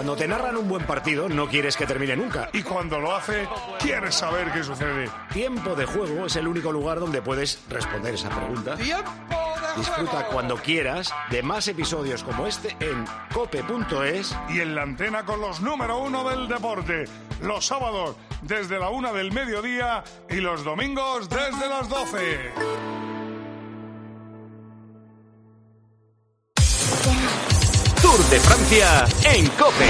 Cuando te narran un buen partido, no quieres que termine nunca. Y cuando lo hace, quieres saber qué sucede. Tiempo de Juego es el único lugar donde puedes responder esa pregunta. Disfruta cuando quieras de más episodios como este en cope.es. Y en la antena con los número 1 del deporte. Los sábados desde la 1 del mediodía y los domingos desde las 12. Tour de Francia en COPE.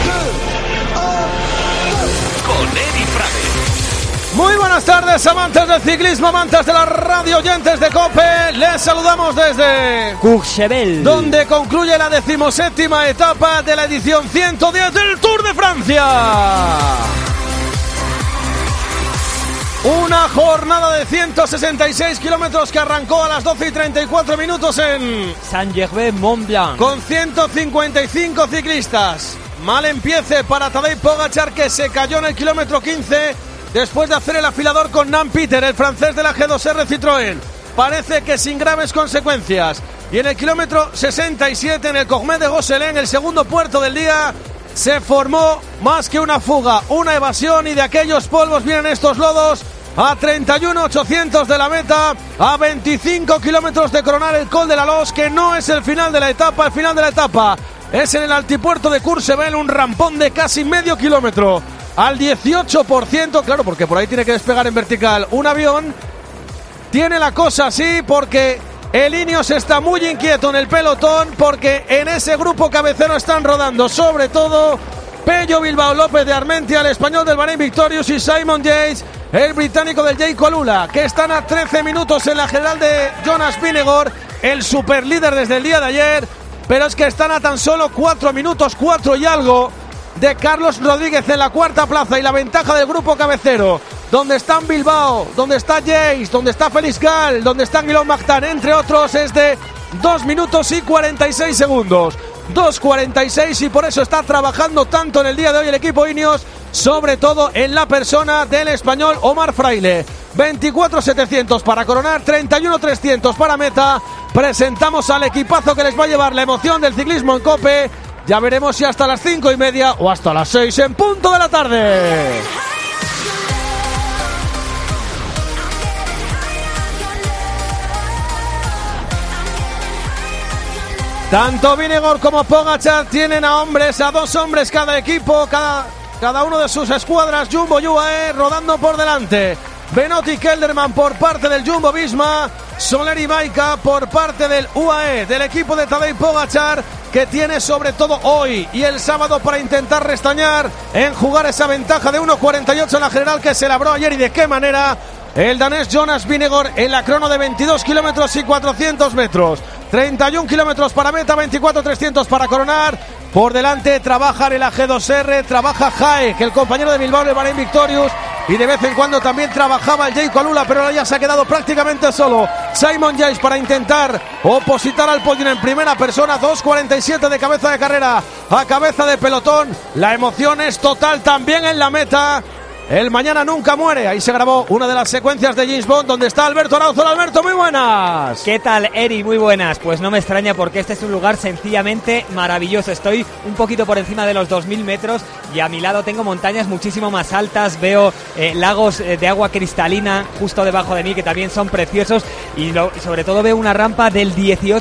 Con Eri Prades. Muy buenas tardes, amantes del ciclismo, amantes de la radio, oyentes de COPE. Les saludamos desde Courchevel, donde concluye la 17ª etapa de la edición 110 del Tour de Francia. Una jornada de 166 kilómetros que arrancó a las 12:34 minutos en Saint-Gervais-Mont-Blanc. Con 155 ciclistas. Mal empiece para Tadej Pogačar, que se cayó en el kilómetro 15 después de hacer el afilador con Nam Peter, el francés de la G2R Citroën. Parece que sin graves consecuencias. Y en el kilómetro 67, en el Cogmet de Gosselin, el segundo puerto del día, se formó más que una fuga, una evasión, y de aquellos polvos vienen estos lodos. A 31.800 de la meta, a 25 kilómetros de coronar el Col de la Loze, que no es el final de la etapa. El final de la etapa es en el altipuerto de Courchevel, un rampón de casi medio kilómetro, al 18%, claro, porque por ahí tiene que despegar en vertical un avión. Tiene la cosa así porque el Ineos está muy inquieto en el pelotón, porque en ese grupo cabecero están rodando sobre todo Pello Bilbao López de Armentia, el español del Bahrein Victorious, y Simon Yates, el británico del Jayco Alula, que están a 13 minutos en la general de Jonas Vingegaard, el superlíder desde el día de ayer, pero es que están a tan solo 4 minutos, 4 y algo, de Carlos Rodríguez en la cuarta plaza. Y la ventaja del grupo cabecero, donde están Bilbao, donde está Yates, donde está Félix Gall, donde está Guillaume Martin, entre otros, es de 2 minutos y 46 segundos. 2.46, y por eso está trabajando tanto en el día de hoy el equipo Ineos, sobre todo en la persona del español Omar Fraile. 24.700 para coronar, 31.300 para meta. Presentamos al equipazo que les va a llevar la emoción del ciclismo en COPE. Ya veremos si hasta las 5:30 o hasta las 6 en punto de la tarde. Tanto Vingegaard como Pogačar tienen a hombres, a 2 hombres cada equipo, cada uno de sus escuadras. Jumbo y UAE rodando por delante. Benoit y Kelderman por parte del Jumbo Visma. Soler y Maika por parte del UAE, del equipo de Tadej Pogačar, que tiene sobre todo hoy y el sábado para intentar restañar en jugar esa ventaja de 1.48 en la general que se labró ayer. Y de qué manera el danés Jonas Vingegaard en la crono de 22 kilómetros y 400 metros. 31 kilómetros para meta, 24.300 para coronar. Por delante trabajan el AG2R, trabaja Jae, que el compañero de Bilbao del Bahrein Victorious, y de vez en cuando también trabajaba el Jayco Alula, pero ahora ya se ha quedado prácticamente solo Simon Yates para intentar opositar al podio en primera persona. 2.47 de cabeza de carrera a cabeza de pelotón. La emoción es total también en la meta. El mañana nunca muere. Ahí se grabó una de las secuencias de James Bond, donde está Alberto Arauzo. Alberto, muy buenas. ¿Qué tal, Eri? Muy buenas. Pues no me extraña, porque este es un lugar sencillamente maravilloso. Estoy un poquito por encima de los 2.000 metros y a mi lado tengo montañas muchísimo más altas. Veo lagos de agua cristalina justo debajo de mí, que también son preciosos, y sobre todo veo una rampa del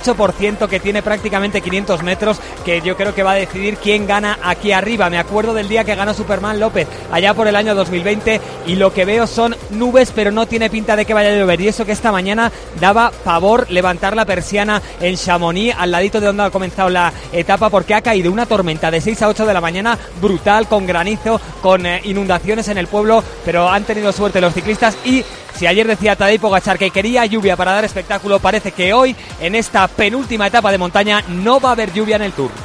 18% que tiene prácticamente 500 metros, que yo creo que va a decidir quién gana aquí arriba. Me acuerdo del día que ganó Superman López allá por el año 2020, y lo que veo son nubes, pero no tiene pinta de que vaya a llover. Y eso que esta mañana daba pavor levantar la persiana en Chamonix, al ladito de donde ha comenzado la etapa, porque ha caído una tormenta de 6 a 8 de la mañana brutal, con granizo, con inundaciones en el pueblo, pero han tenido suerte los ciclistas. Y si ayer decía Tadej Pogačar que quería lluvia para dar espectáculo, parece que hoy, en esta penúltima etapa de montaña, no va a haber lluvia en el Tour.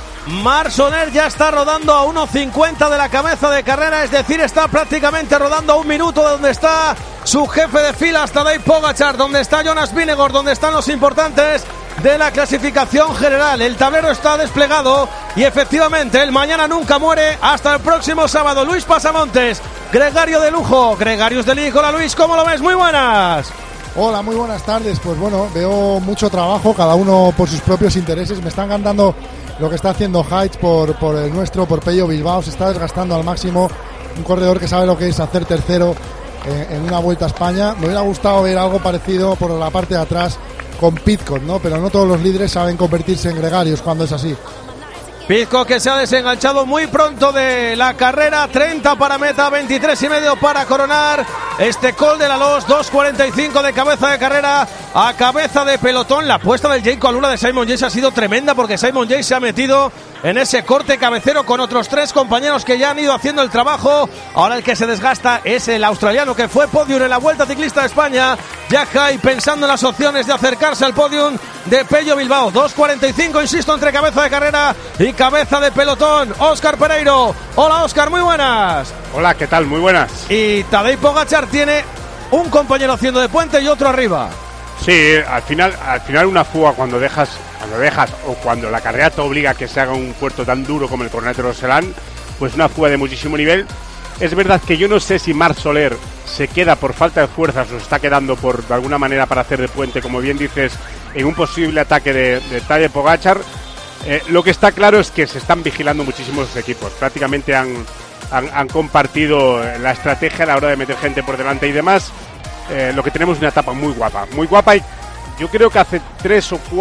Marc Soler ya está rodando a 1.50 de la cabeza de carrera, es decir, está prácticamente rodando a 1 minuto de donde está su jefe de filas Tadej Pogačar, donde está Jonas Vingegaard, donde están los importantes de la clasificación general. El tablero está desplegado y efectivamente el mañana nunca muere. Hasta el próximo sábado. Luis Pasamontes, gregario de lujo, gregarios de Liga. Hola Luis, ¿cómo lo ves? Muy buenas. Hola, muy buenas tardes. Pues bueno, veo mucho trabajo, cada uno por sus propios intereses. Me están dando lo que está haciendo Heitz por el nuestro, por Pello Bilbao. Se está desgastando al máximo, un corredor que sabe lo que es hacer tercero en una Vuelta a España. Me hubiera gustado ver algo parecido por la parte de atrás con Pidcock, ¿no? Pero no todos los líderes saben convertirse en gregarios cuando es así. Pidcock, que se ha desenganchado muy pronto de la carrera, 30 para meta, 23,5 para coronar este Col de la Loos, 2.45 de cabeza de carrera a cabeza de pelotón. La apuesta del Jayco Alula de Simon Yates ha sido tremenda, porque Simon Yates se ha metido en ese corte cabecero con otros 3 compañeros que ya han ido haciendo el trabajo. Ahora el que se desgasta es el australiano que fue podium en la Vuelta Ciclista de España, Jack Hay, pensando en las opciones de acercarse al podium de Pello Bilbao. 2.45, insisto, entre cabeza de carrera y cabeza de pelotón. Óscar Pereiro. Hola, Óscar, muy buenas. Hola, ¿qué tal? Muy buenas. Y Tadej Pogačar tiene un compañero haciendo de puente y otro arriba. Sí, al final una fuga cuando dejas o cuando la carrera te obliga a que se haga un puerto tan duro como el Cornet de Roselán, pues una fuga de muchísimo nivel. Es verdad que yo no sé si Marc Soler se queda por falta de fuerzas o se está quedando de alguna manera para hacer de puente, como bien dices, en un posible ataque de Tadej Pogačar. Lo que está claro es que se están vigilando muchísimos equipos. Prácticamente han compartido la estrategia a la hora de meter gente por delante y demás. Lo que tenemos es una etapa muy guapa, y yo creo que hace 3 o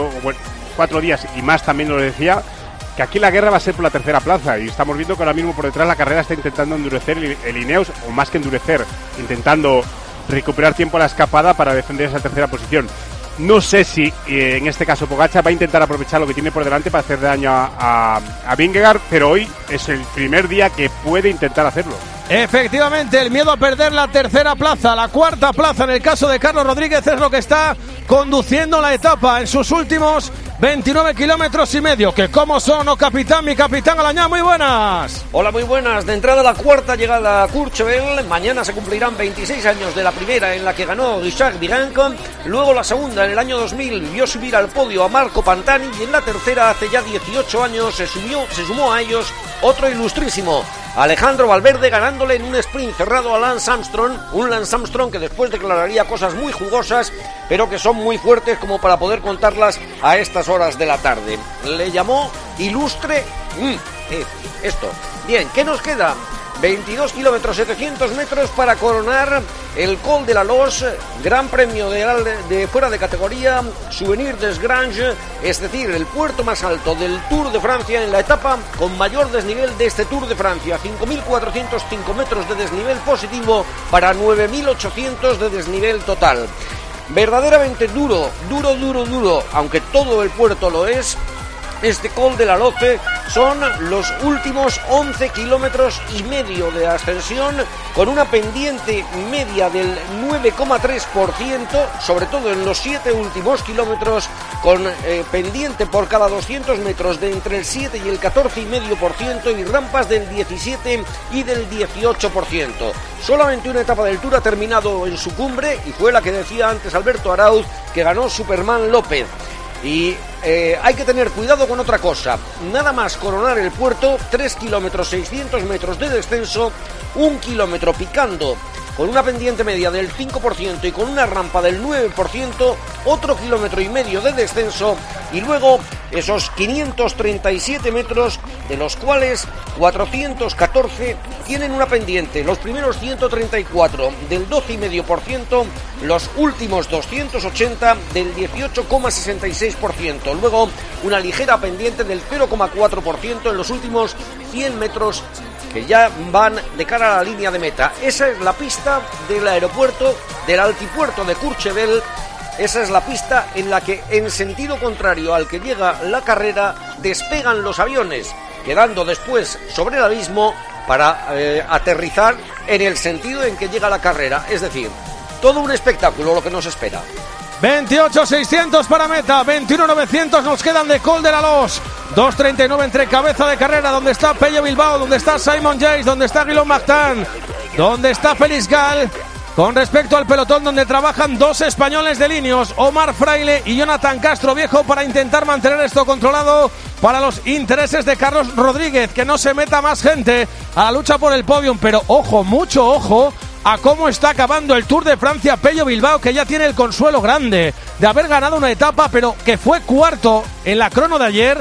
4 días y más también lo decía, que aquí la guerra va a ser por la tercera plaza, y estamos viendo que ahora mismo por detrás la carrera está intentando endurecer el Ineos, o más que endurecer, intentando recuperar tiempo a la escapada para defender esa tercera posición. No sé si en este caso Pogačar va a intentar aprovechar lo que tiene por delante para hacer daño a Vingegaard, pero hoy es el primer día que puede intentar hacerlo. Efectivamente, el miedo a perder la tercera plaza, la cuarta plaza en el caso de Carlos Rodríguez, es lo que está conduciendo la etapa en sus últimos 29 kilómetros y medio. Que como son, oh capitán, mi capitán Alañá, muy buenas. Hola, muy buenas. De entrada la cuarta llegada a Courchevel. Mañana se cumplirán 26 años de la primera, en la que ganó Richard Virenque. Luego la segunda, en el año 2000, vio subir al podio a Marco Pantani. Y en la tercera, hace ya 18 años, se sumó a ellos otro ilustrísimo, Alejandro Valverde, ganándole en un sprint cerrado a Lance Armstrong. Un Lance Armstrong que después declararía cosas muy jugosas, pero que son muy fuertes como para poder contarlas a estas horas de la tarde. Le llamó ilustre esto. Bien, ¿qué nos queda? 22 kilómetros, 700 metros para coronar el Col de la Loos, Gran Premio de fuera de categoría, Souvenir des Granges, es decir, el puerto más alto del Tour de Francia, en la etapa con mayor desnivel de este Tour de Francia. 5.405 metros de desnivel positivo para 9.800 de desnivel total. Verdaderamente duro, aunque todo el puerto lo es. Este Col de la Loce son los últimos 11 kilómetros y medio de ascensión, con una pendiente media del 9,3%, sobre todo en los 7 últimos kilómetros, con pendiente por cada 200 metros de entre el 7 y el 14,5%, y rampas del 17 y del 18%. Solamente una etapa del Tour ha terminado en su cumbre, y fue la que decía antes Alberto Arauz, que ganó Superman López. Y hay que tener cuidado con otra cosa. Nada más coronar el puerto, 3 kilómetros 600 metros de descenso, 1 kilómetro picando con una pendiente media del 5% y con una rampa del 9%, otro kilómetro y medio de descenso, y luego esos 537 metros, de los cuales 414 tienen una pendiente, los primeros 134 del 12,5%, los últimos 280 del 18,66%, luego una ligera pendiente del 0,4% en los últimos 100 metros que ya van de cara a la línea de meta. Esa es la pista del aeropuerto, del altipuerto de Courchevel. Esa es la pista en la que, en sentido contrario al que llega la carrera, despegan los aviones, quedando después sobre el abismo para aterrizar en el sentido en que llega la carrera. Es decir, todo un espectáculo lo que nos espera. 28.600 para meta, 21.900 nos quedan de Col de la Loos, 2.39 entre cabeza de carrera, donde está Pello Bilbao, donde está Simon Yates, donde está Guillaume Martin, donde está Félix Gall. Con respecto al pelotón, donde trabajan 2 españoles de Ineos, Omar Fraile y Jonathan Castro Viejo, para intentar mantener esto controlado para los intereses de Carlos Rodríguez, que no se meta más gente a la lucha por el podium. Pero ojo, mucho ojo a cómo está acabando el Tour de Francia Pello Bilbao, que ya tiene el consuelo grande de haber ganado una etapa, pero que fue cuarto en la crono de ayer,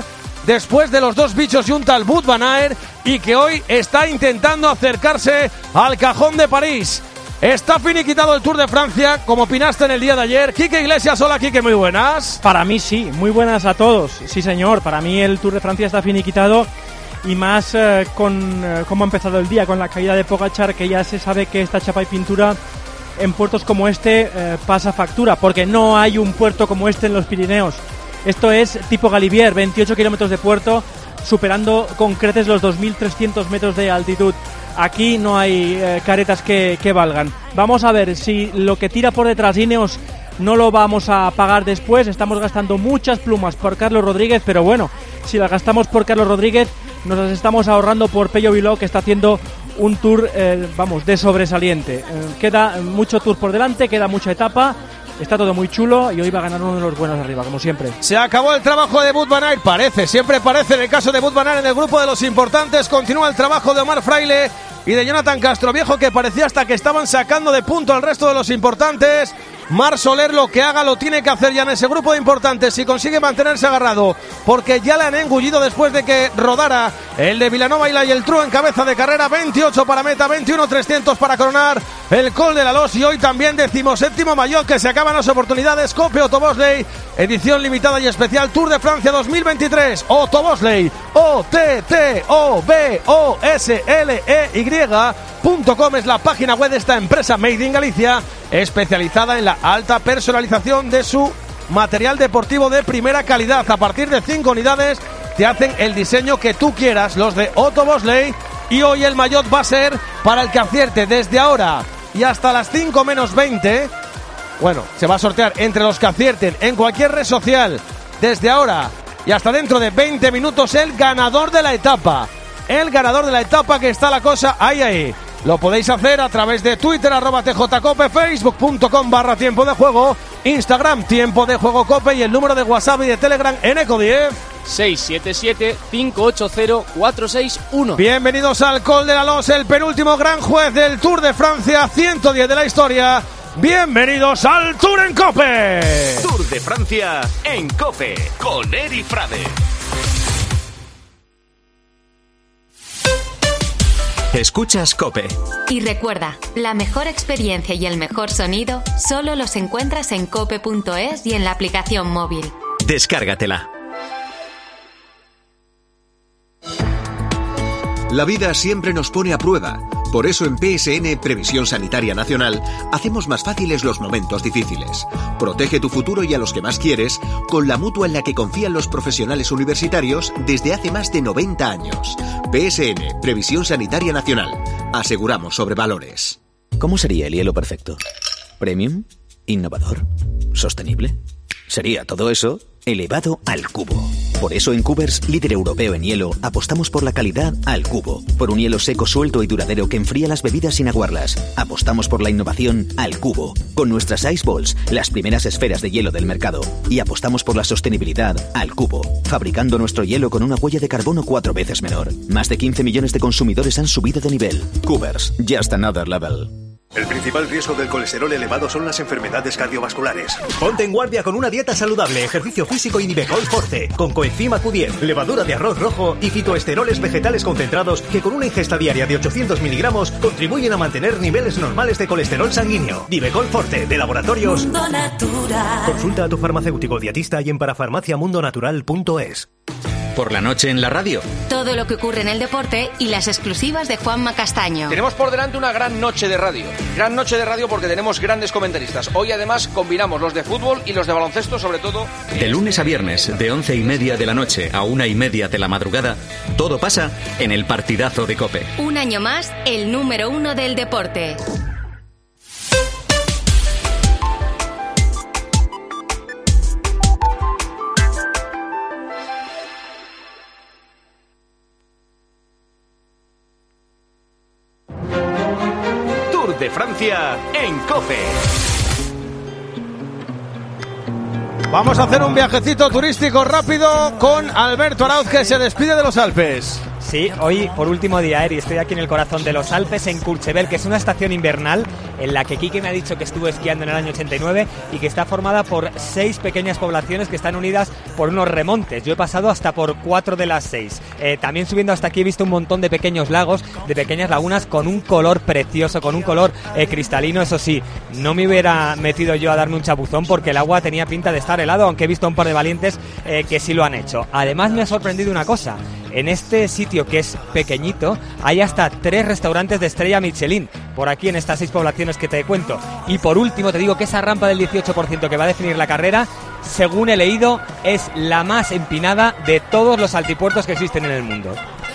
después de los dos bichos y un tal Wout van Aert, y que hoy está intentando acercarse al cajón de París. Está finiquitado el Tour de Francia, como opinaste en el día de ayer. Quique Iglesias, hola Quique, muy buenas. Para mí sí, muy buenas a todos. Sí señor, para mí el Tour de Francia está finiquitado, y más con cómo ha empezado el día, con la caída de Pogačar, que ya se sabe que esta chapa y pintura en puertos como este pasa factura, porque no hay un puerto como este en los Pirineos. Esto es tipo Galibier, 28 kilómetros de puerto, superando con creces los 2.300 metros de altitud. Aquí no hay caretas que valgan. Vamos a ver si lo que tira por detrás Ineos no lo vamos a pagar después. Estamos gastando muchas plumas por Carlos Rodríguez, pero bueno, si las gastamos por Carlos Rodríguez, nos las estamos ahorrando por Pello Bilbao, que está haciendo un tour, de sobresaliente. Queda mucho tour por delante, queda mucha etapa. Está todo muy chulo y hoy va a ganar uno de los buenos arriba, como siempre. Se acabó el trabajo de Wout van Aert, siempre parece en el caso de Wout van Aert en el grupo de los importantes. Continúa el trabajo de Omar Fraile y de Jonathan Castroviejo, que parecía hasta que estaban sacando de punto al resto de los importantes. Mar Soler, lo que haga lo tiene que hacer ya en ese grupo de importantes, si consigue mantenerse agarrado, porque ya le han engullido después de que rodara el de Vilanova y el True en cabeza de carrera. 28 para meta, 21.300 para coronar el Col de la Los, y hoy también 17º Maillot, que se acaban las oportunidades. Cope Otto Bosley, edición limitada y especial Tour de Francia 2023. Otto Bosley, OTTOBOSLEY.com es la página web de esta empresa Made in Galicia, especializada en la alta personalización de su material deportivo de primera calidad. A partir de 5 unidades te hacen el diseño que tú quieras, los de Otto Bosley, y hoy el maillot va a ser para el que acierte desde ahora y hasta las 5 menos 20. Bueno, se va a sortear entre los que acierten en cualquier red social desde ahora y hasta dentro de 20 minutos el ganador de la etapa. El ganador de la etapa, que está la cosa ahí. Lo podéis hacer a través de Twitter, @tjcope, facebook.com/tiempo de juego, Instagram, tiempo de juego cope, y el número de WhatsApp y de Telegram en Eco 10. 677-580-461. Bienvenidos al Col de la Los, el penúltimo gran juez del Tour de Francia, 110 de la historia. Bienvenidos al Tour en Cope. Tour de Francia en Cope, con Eri Frade. Escuchas Cope. Y recuerda, la mejor experiencia y el mejor sonido solo los encuentras en cope.es y en la aplicación móvil. Descárgatela. La vida siempre nos pone a prueba. Por eso en PSN, Previsión Sanitaria Nacional, hacemos más fáciles los momentos difíciles. Protege tu futuro y a los que más quieres con la mutua en la que confían los profesionales universitarios desde hace más de 90 años. PSN, Previsión Sanitaria Nacional. Aseguramos sobre valores. ¿Cómo sería el hielo perfecto? ¿Premium? ¿Innovador? ¿Sostenible? Sería todo eso elevado al cubo. Por eso en Cubers, líder europeo en hielo, apostamos por la calidad al cubo. Por un hielo seco, suelto y duradero que enfría las bebidas sin aguarlas. Apostamos por la innovación al cubo, con nuestras Ice Balls, las primeras esferas de hielo del mercado. Y apostamos por la sostenibilidad al cubo, fabricando nuestro hielo con una huella de carbono 4 veces menor. Más de 15 millones de consumidores han subido de nivel. Cubers, just another level. El principal riesgo del colesterol elevado son las enfermedades cardiovasculares. Ponte en guardia con una dieta saludable, ejercicio físico y Nivecol Forte, con coenzima Q10, levadura de arroz rojo y fitoesteroles vegetales concentrados que con una ingesta diaria de 800 miligramos contribuyen a mantener niveles normales de colesterol sanguíneo. Nivecol Forte, de Laboratorios Mundo Natural. Consulta a tu farmacéutico dietista y en parafarmaciamundonatural.es. Por la noche en la radio. Todo lo que ocurre en el deporte y las exclusivas de Juanma Castaño. Tenemos por delante una gran noche de radio. Gran noche de radio porque tenemos grandes comentaristas. Hoy además combinamos los de fútbol y los de baloncesto, sobre todo. De lunes a viernes, de 11:30 de la noche a 1:30 de la madrugada, todo pasa en el partidazo de Cope. Un año más, el número 1 del deporte. De Francia en Cope. Vamos a hacer un viajecito turístico rápido con Alberto Arauz, que se despide de los Alpes. Sí, hoy por último día, Eri, estoy aquí en el corazón de los Alpes, en Courchevel, que es una estación invernal en la que Quique me ha dicho que estuvo esquiando en el año 89 y que está formada por 6 pequeñas poblaciones que están unidas por unos remontes. Yo he pasado hasta por 4 de las 6. También subiendo hasta aquí he visto un montón de pequeños lagos, de pequeñas lagunas con un color precioso, con un color cristalino. Eso sí, no me hubiera metido yo a darme un chapuzón porque el agua tenía pinta de estar helado, aunque he visto a un par de valientes que sí lo han hecho. Además me ha sorprendido una cosa. En este sitio que es pequeñito hay hasta 3 restaurantes de estrella Michelin por aquí en estas 6 poblaciones que te cuento. Y por último te digo que esa rampa del 18% que va a definir la carrera, según he leído, es la más empinada de todos los altipuertos que existen en el mundo.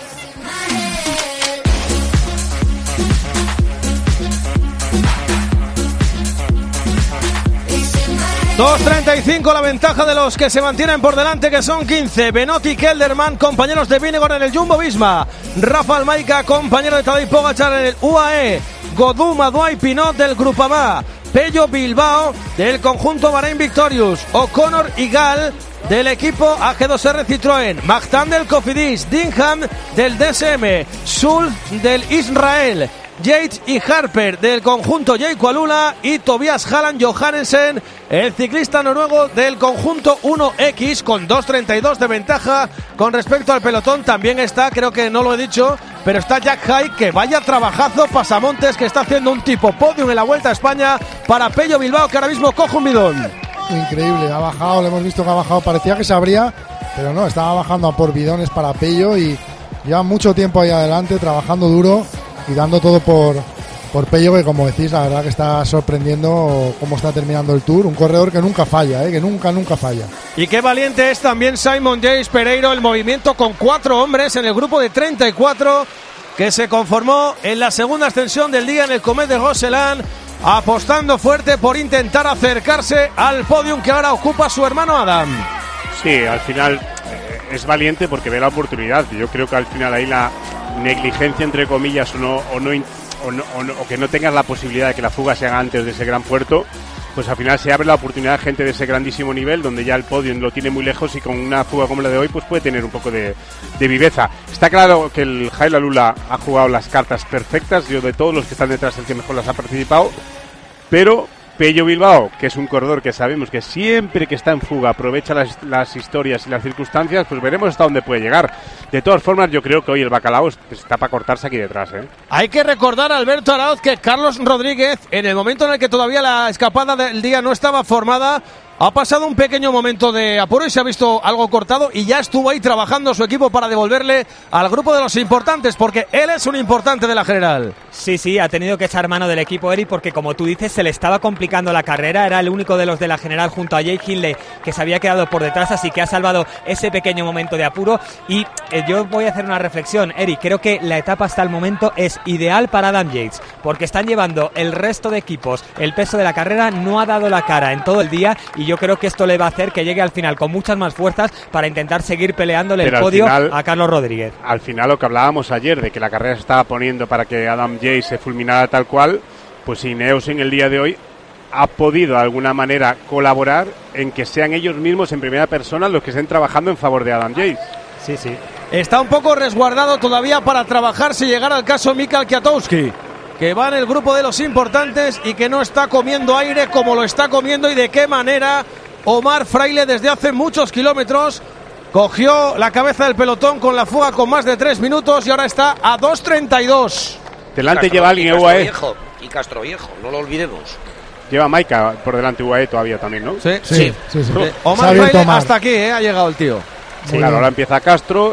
2.35 la ventaja de los que se mantienen por delante, que son 15. Benoit y Kelderman, compañeros de Vingegaard en el Jumbo-Visma. Rafa Almaica, compañero de Tadej Pogačar en el UAE. Godou, Madouas y Pinot del Groupama. Pello Bilbao del conjunto Bahrain Victorious. O'Connor y Gal del equipo AG2R Citroën. Magdan del Cofidis. Dinham del DSM. Sul del Israel. Yates y Harper del conjunto Jayco Alula y Tobias Halland Johannesen, el ciclista noruego del conjunto 1X, con 2.32 de ventaja con respecto al pelotón. También está, creo que no lo he dicho, pero está Jack Haig, que vaya trabajazo pasamontes que está haciendo, un tipo podium en la Vuelta a España para Pello Bilbao, que ahora mismo coge un bidón. Increíble, ha bajado, le hemos visto que ha bajado, parecía que se abría, pero no, estaba bajando a por bidones para Pello y lleva mucho tiempo ahí adelante, trabajando duro y dando todo por Pello, que como decís, la verdad que está sorprendiendo cómo está terminando el Tour. Un corredor que nunca falla, que nunca falla. Y qué valiente es también Simon Yates Pereiro, el movimiento con 4 hombres en el grupo de 34 que se conformó en la segunda ascensión del día en el Comet de Roseland, apostando fuerte por intentar acercarse al podium que ahora ocupa su hermano Adam. Sí, al final es valiente porque ve la oportunidad. Yo creo que al final ahí la negligencia, entre comillas, o que no tengas la posibilidad de que la fuga se haga antes de ese gran puerto, pues al final se abre la oportunidad a gente de ese grandísimo nivel, donde ya el podio lo tiene muy lejos, y con una fuga como la de hoy pues puede tener un poco de viveza. Está claro que el Jayco Alula ha jugado las cartas perfectas. Yo, de todos los que están detrás, el que mejor las ha participado, pero Pello Bilbao, que es un corredor que sabemos que siempre que está en fuga aprovecha las historias y las circunstancias, pues veremos hasta dónde puede llegar. De todas formas, yo creo que hoy el bacalao está para cortarse aquí detrás, ¿eh? Hay que recordar a Alberto Arauz que Carlos Rodríguez, en el momento en el que todavía la escapada del día no estaba formada, ha pasado un pequeño momento de apuro y se ha visto algo cortado, y ya estuvo ahí trabajando su equipo para devolverle al grupo de los importantes, porque él es un importante de la general. Sí, ha tenido que echar mano del equipo, Eri, porque como tú dices, se le estaba complicando la carrera. Era el único de los de la general junto a Jake Hindley que se había quedado por detrás, así que ha salvado ese pequeño momento de apuro. Y yo voy a hacer una reflexión, Eri. Creo que la etapa hasta el momento es ideal para Adam Yates, porque están llevando el resto de equipos el peso de la carrera, no ha dado la cara en todo el día, y yo creo que esto le va a hacer que llegue al final con muchas más fuerzas para intentar seguir peleándole el podio a Carlos Rodríguez. Al final, lo que hablábamos ayer de que la carrera se estaba poniendo para que Adam Yates se fulminara tal cual, pues Ineos en el día de hoy ha podido de alguna manera colaborar en que sean ellos mismos en primera persona los que estén trabajando en favor de Adam Yates. Sí. Está un poco resguardado todavía para trabajar si llegara el caso Mikel Kwiatkowski, que va en el grupo de los importantes y que no está comiendo aire como lo está comiendo, y de qué manera Omar Fraile desde hace muchos kilómetros cogió la cabeza del pelotón con la fuga con más de 3 minutos y ahora está a 2.32. Delante lleva alguien UAE. Y Castroviejo, no lo olvidemos. Lleva Maika por delante UAE todavía también, ¿no? Sí. Omar Fraile hasta aquí, ha llegado el tío. Sí, claro, ahora empieza Castro.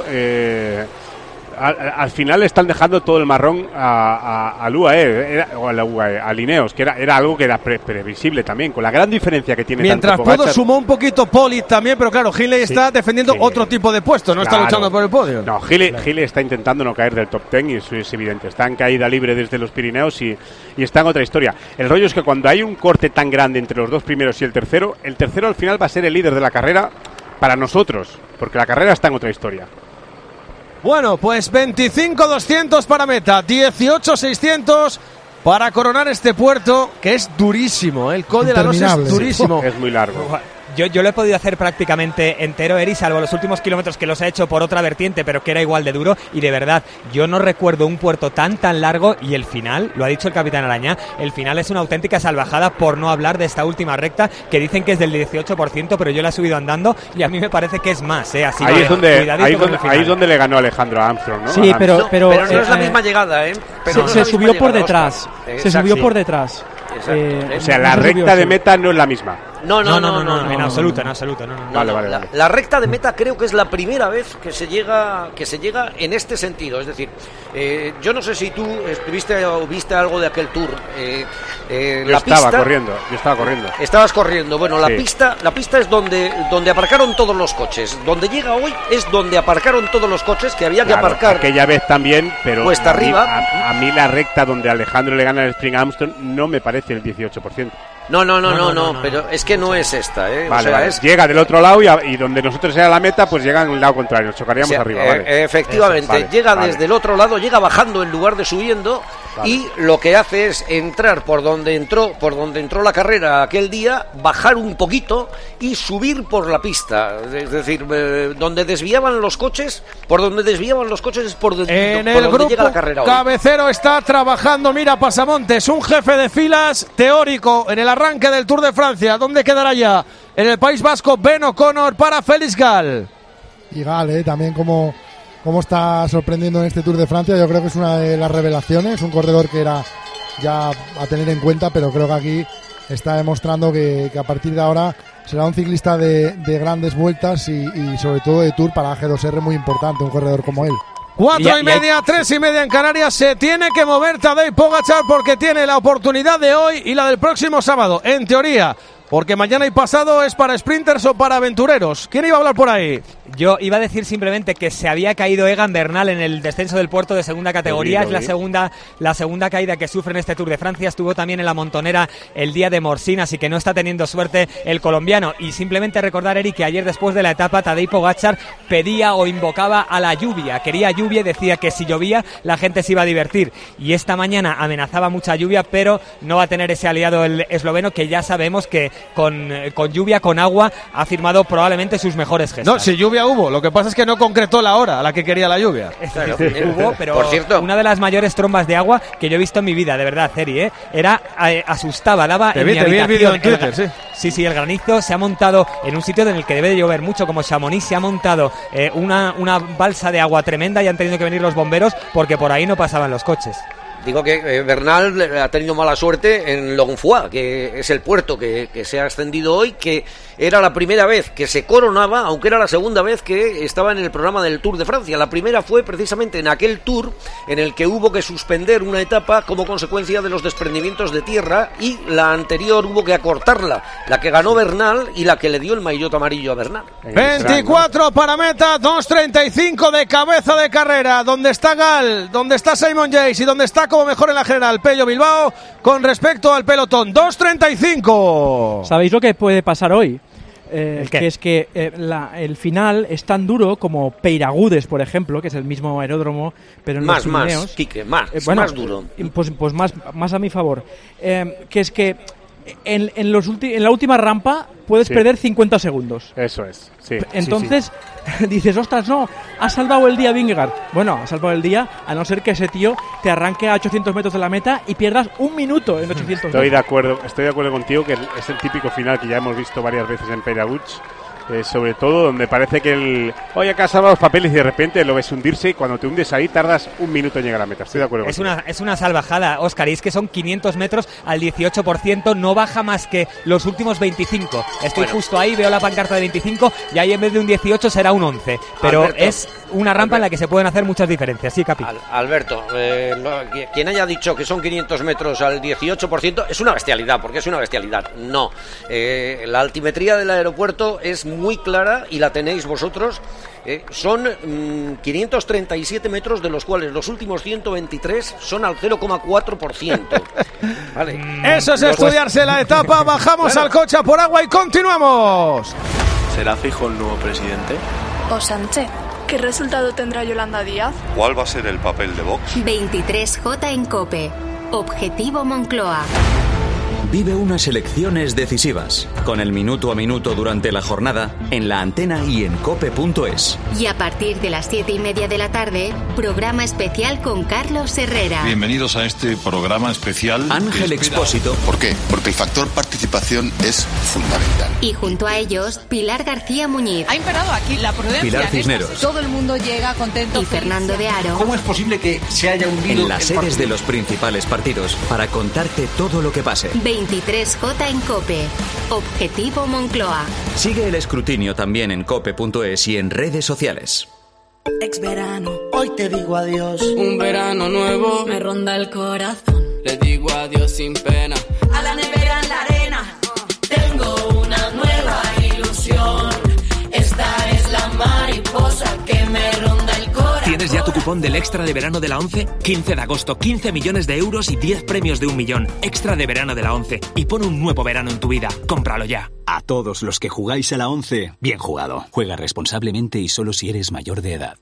Al final le están dejando todo el marrón al UAE, al Ineos, que era algo que era previsible también, con la gran diferencia que tiene. Mientras pudo, sumó un poquito Poli también, pero claro, Hindley está defendiendo otro tipo de puesto, no está luchando por el podio. No, Hindley está intentando no caer del top 10 y eso es evidente. Está en caída libre desde los Pirineos y está en otra historia. El rollo es que cuando hay un corte tan grande entre los dos primeros y el tercero al final va a ser el líder de la carrera para nosotros, porque la carrera está en otra historia. Bueno, pues 25.200 para meta, 18.600 para coronar este puerto, que es durísimo, el Col de la Noche es durísimo. Es muy largo. Yo lo he podido hacer prácticamente entero, Eri, salvo los últimos kilómetros que los he hecho por otra vertiente, pero que era igual de duro, y de verdad, yo no recuerdo un puerto tan largo, y el final, lo ha dicho el capitán Arañá, el final es una auténtica salvajada, por no hablar de esta última recta, que dicen que es del 18%, pero yo la he subido andando, y a mí me parece que es más, así ahí es donde le ganó Alejandro Armstrong, ¿no? Sí, pero no es la misma llegada, Pero se subió por detrás. Se subió por detrás. O sea, la recta de meta no es la misma. No, en absoluto. Vale. La recta de meta creo que es la primera vez que se llega en este sentido. Es decir, yo no sé si tú estuviste o viste algo de aquel tour. Yo estaba corriendo. Estabas corriendo. Bueno, la pista es donde aparcaron todos los coches. Donde llega hoy es donde aparcaron todos los coches que había que aparcar. Aquella vez también, pero cuesta arriba. A mí la recta donde Alejandro le gana el Spring Armstrong no me parece el 18%. No, pero es que no es esta, Vale, llega del otro lado y donde nosotros era la meta, pues llega en el lado contrario, chocaríamos arriba, vale. Efectivamente, llega desde el otro lado, llega bajando en lugar de subiendo, y lo que hace es entrar por donde entró la carrera aquel día, bajar un poquito y subir por la pista, es decir, donde desviaban los coches, es por donde llega la carrera hoy. Cabecero está trabajando, mira Pasamontes, un jefe de filas teórico en el arranque del Tour de Francia. ¿Dónde quedará ya? En el País Vasco, Ben O'Connor para Félix Gall. Y Gall, también como está sorprendiendo en este Tour de Francia. Yo creo que es una de las revelaciones, un corredor que era ya a tener en cuenta, pero creo que aquí está demostrando que a partir de ahora será un ciclista de grandes vueltas y sobre todo de Tour para G2R muy importante, un corredor como él. 4:30, 3:30 en Canarias. Se tiene que mover Tadej Pogačar porque tiene la oportunidad de hoy y la del próximo sábado, en teoría. Porque mañana y pasado es para sprinters o para aventureros. ¿Quién iba a hablar por ahí? Yo iba a decir simplemente que se había caído Egan Bernal en el descenso del puerto de segunda categoría. Es la segunda caída que sufre en este Tour de Francia. Estuvo también en la Montonera el día de Morsín, así que no está teniendo suerte el colombiano. Y simplemente recordar, Eric, que ayer después de la etapa Tadej Pogačar pedía o invocaba a la lluvia. Quería lluvia y decía que si llovía la gente se iba a divertir. Y esta mañana amenazaba mucha lluvia, pero no va a tener ese aliado el esloveno, que ya sabemos que con lluvia, con agua, ha firmado probablemente sus mejores gestas. No, si lluvia hubo, lo que pasa es que no concretó la hora a la que quería la lluvia. Claro, hubo, pero por cierto, una de las mayores trombas de agua que yo he visto en mi vida, de verdad, Ceri, asustaba, daba en mi habitación. Te vi el vídeo en Twitter, sí, el granizo se ha montado en un sitio en el que debe de llover mucho, como Chamonix. Se ha montado una balsa de agua tremenda y han tenido que venir los bomberos porque por ahí no pasaban los coches. Digo que Bernal ha tenido mala suerte en Lonfoy, que es el puerto que se ha ascendido hoy, que era la primera vez que se coronaba, aunque era la segunda vez que estaba en el programa del Tour de Francia. La primera fue precisamente en aquel Tour en el que hubo que suspender una etapa como consecuencia de los desprendimientos de tierra, y la anterior hubo que acortarla, la que ganó Bernal y la que le dio el maillot amarillo a Bernal. 24 para meta, 2:35 de cabeza de carrera, donde está Gall, donde está Simon Yates y donde está como mejor en la general Pello Bilbao con respecto al pelotón. 2:35. ¿Sabéis lo que puede pasar hoy? Que es que el final es tan duro como Peiragudes, por ejemplo, que es el mismo aeródromo, pero en los Pirineos. Quique, más duro. Pues más a mi favor. Que es que en la última rampa puedes perder 50 segundos. Eso es, sí. Entonces dices, ostras, no, ha salvado el día Vingegaard. Bueno, ha salvado el día, a no ser que ese tío te arranque a 800 metros de la meta y pierdas un minuto en 800 metros. Estoy de acuerdo contigo, que es el típico final que ya hemos visto varias veces en Peiragudes. Sobre todo donde parece que hoy acá salva los papeles y de repente lo ves hundirse, y cuando te hundes ahí tardas un minuto en llegar a la meta. Estoy de acuerdo contigo. Es una salvajada, Óscar, y es que son 500 metros al 18%, no baja más que los últimos 25. Estoy justo ahí, veo la pancarta de 25 y ahí en vez de un 18 será un 11. Pero Alberto, es una rampa en la que se pueden hacer muchas diferencias. Sí, Capi. Alberto, quien haya dicho que son 500 metros al 18% es una bestialidad, porque es una bestialidad. No, la altimetría del aeropuerto es muy clara y la tenéis vosotros. Son 537 metros, de los cuales los últimos 123 son al 0,4%. Vale. Eso es estudiarse la etapa. Bajamos al coche a por agua y continuamos. ¿Será Feijóo el nuevo presidente? ¿O Sánchez? ¿Qué resultado tendrá Yolanda Díaz? ¿Cuál va a ser el papel de Vox? 23J en COPE. Objetivo Moncloa. Vive unas elecciones decisivas, con el minuto a minuto durante la jornada, en la antena y en cope.es. Y a partir de las 7:30 de la tarde, programa especial con Carlos Herrera. Bienvenidos a este programa especial. Ángel Expósito. ¿Por qué? Porque el factor participación es fundamental. Y junto a ellos, Pilar García Muñiz. Ha imperado aquí la prudencia. Pilar Cisneros. Todo el mundo llega contento. Y Fernando de Aro. ¿Cómo es posible que se haya hundido en las sedes de los principales partidos para contarte todo lo que pase? 23J en COPE. Objetivo Moncloa. Sigue el escrutinio también en cope.es y en redes sociales. Ex verano, hoy te digo adiós. Un verano nuevo me ronda el corazón. Le digo adiós sin pena. A la nevera en la arena. Tengo una nueva ilusión. Esta es la mariposa que me ronda el corazón. ¿Tienes ya tu cupón del Extra de Verano de la ONCE? 15 de agosto, 15 millones de euros y 10 premios de 1 millón. Extra de Verano de la ONCE. Y pon un nuevo verano en tu vida. Cómpralo ya. A todos los que jugáis a la ONCE, bien jugado. Juega responsablemente y solo si eres mayor de edad.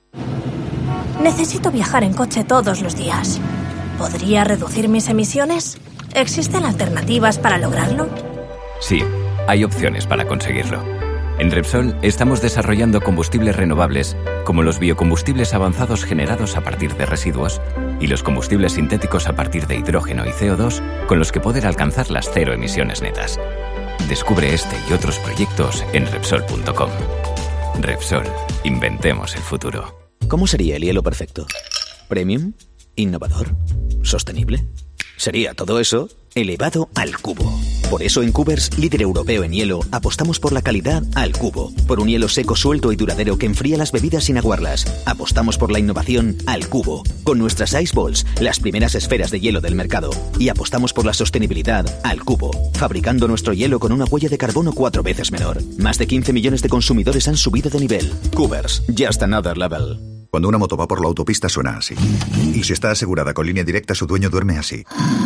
Necesito viajar en coche todos los días. ¿Podría reducir mis emisiones? ¿Existen alternativas para lograrlo? Sí, hay opciones para conseguirlo. En Repsol estamos desarrollando combustibles renovables, como los biocombustibles avanzados generados a partir de residuos y los combustibles sintéticos a partir de hidrógeno y CO2, con los que poder alcanzar las cero emisiones netas. Descubre este y otros proyectos en Repsol.com. Repsol, inventemos el futuro. ¿Cómo sería el hielo perfecto? ¿Premium? ¿Innovador? ¿Sostenible? Sería todo eso elevado al cubo. Por eso en Cubers, líder europeo en hielo, apostamos por la calidad al cubo. Por un hielo seco, suelto y duradero que enfría las bebidas sin aguarlas. Apostamos por la innovación al cubo. Con nuestras Ice Balls, las primeras esferas de hielo del mercado. Y apostamos por la sostenibilidad al cubo. Fabricando nuestro hielo con una huella de carbono 4 veces menor. Más de 15 millones de consumidores han subido de nivel. Cubers, just another level. Cuando una moto va por la autopista suena así. Y si está asegurada con Línea Directa, su dueño duerme así.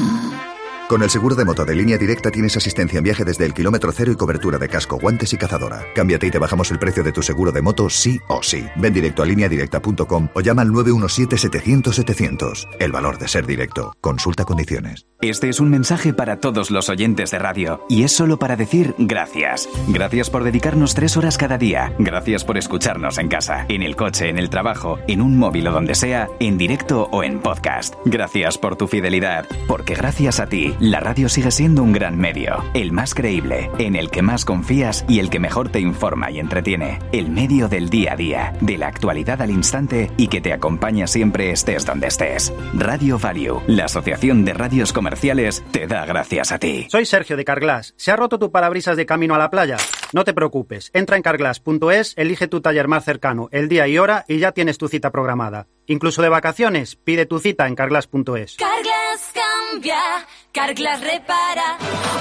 Con el seguro de moto de Línea Directa tienes asistencia en viaje desde el kilómetro cero y cobertura de casco, guantes y cazadora. Cámbiate y te bajamos el precio de tu seguro de moto sí o sí. Ven directo a lineadirecta.com o llama al 917-700-700. El valor de ser directo. Consulta condiciones. Este es un mensaje para todos los oyentes de radio. Y es solo para decir gracias. Gracias por dedicarnos 3 horas cada día. Gracias por escucharnos en casa, en el coche, en el trabajo, en un móvil o donde sea, en directo o en podcast. Gracias por tu fidelidad. Porque gracias a ti, la radio sigue siendo un gran medio, el más creíble, en el que más confías y el que mejor te informa y entretiene. El medio del día a día, de la actualidad al instante y que te acompaña siempre estés donde estés. Radio Value, la asociación de radios comerciales, te da gracias a ti. Soy Sergio de Carglass. ¿Se ha roto tu parabrisas de camino a la playa? No te preocupes, entra en carglass.es, elige tu taller más cercano, el día y hora y ya tienes tu cita programada. Incluso de vacaciones, pide tu cita en carglass.es. Carglass cambia, Carglass repara.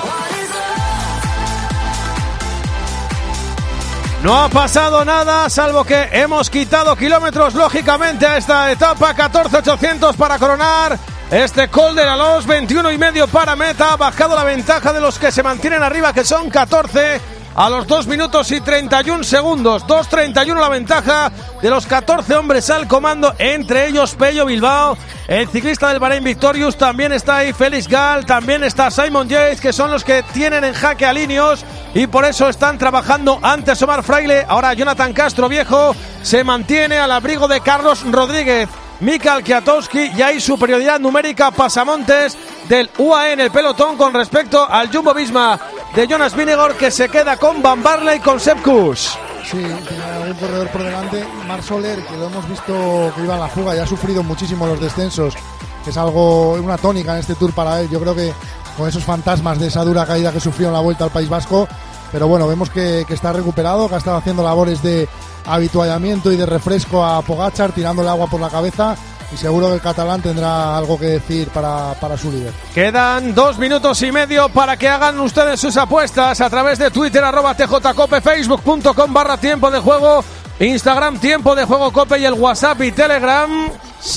No ha pasado nada, salvo que hemos quitado kilómetros, lógicamente, a esta etapa. 14.800 para coronar este Col de la Los, 21,5 para meta. Ha bajado la ventaja de los que se mantienen arriba, que son 14, a los 2 minutos y 31 segundos. 2.31 la ventaja de los 14 hombres al comando, entre ellos Pello Bilbao, el ciclista del Bahrein Victorious. También está ahí Félix Gall, también está Simon Yates, que son los que tienen en jaque a Linios, y por eso están trabajando antes Omar Fraile. Ahora Jonathan Castro Viejo se mantiene al abrigo de Carlos Rodríguez, Mikel Kwiatkowski, y hay superioridad numérica pasamontes del UAE en el pelotón con respecto al Jumbo-Visma de Jonas Vingegaard, que se queda con Van Barle y con Sepp Kuss. Sí, tiene algún corredor por delante. Marc Soler, que lo hemos visto que iba a la fuga y ha sufrido muchísimo los descensos, que es algo, una tónica en este Tour para él. Yo creo que con esos fantasmas de esa dura caída que sufrió en la Vuelta al País Vasco, pero bueno, vemos que está recuperado, que ha estado haciendo labores de habituallamiento y de refresco a Pogačar, tirándole agua por la cabeza, y seguro que el catalán tendrá algo que decir para su líder. Quedan 2 minutos y medio para que hagan ustedes sus apuestas a través de Twitter, @tjcope, facebook.com/tiempo de juego, Instagram Tiempo de Juego Cope y el WhatsApp y Telegram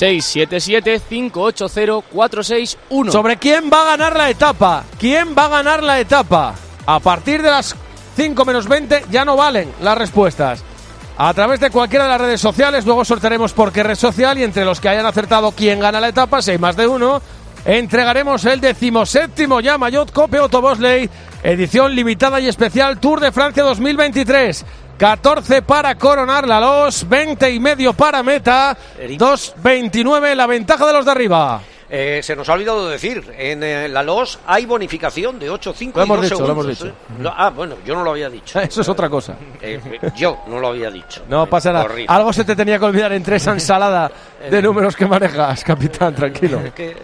677-580-461. Sobre quién va a ganar la etapa. ¿Quién va a ganar la etapa? A partir de las 5 menos 20 ya no valen las respuestas. A través de cualquiera de las redes sociales, luego sortearemos por qué red social, y entre los que hayan acertado quién gana la etapa, si hay más de uno, entregaremos el 17º ya Maillot Cope Otto Bosley, edición limitada y especial Tour de Francia 2023. 14 para coronar la LOS, 20,5 para meta, 2,29 la ventaja de los de arriba. Se nos ha olvidado decir, en la LOS hay bonificación de 8,5 y 2 segundos. Lo hemos dicho. Bueno, yo no lo había dicho. Eso es otra cosa. Yo no lo había dicho. No pasa nada. Horrible. Algo se te tenía que olvidar entre esa ensalada de números que manejas, capitán, tranquilo.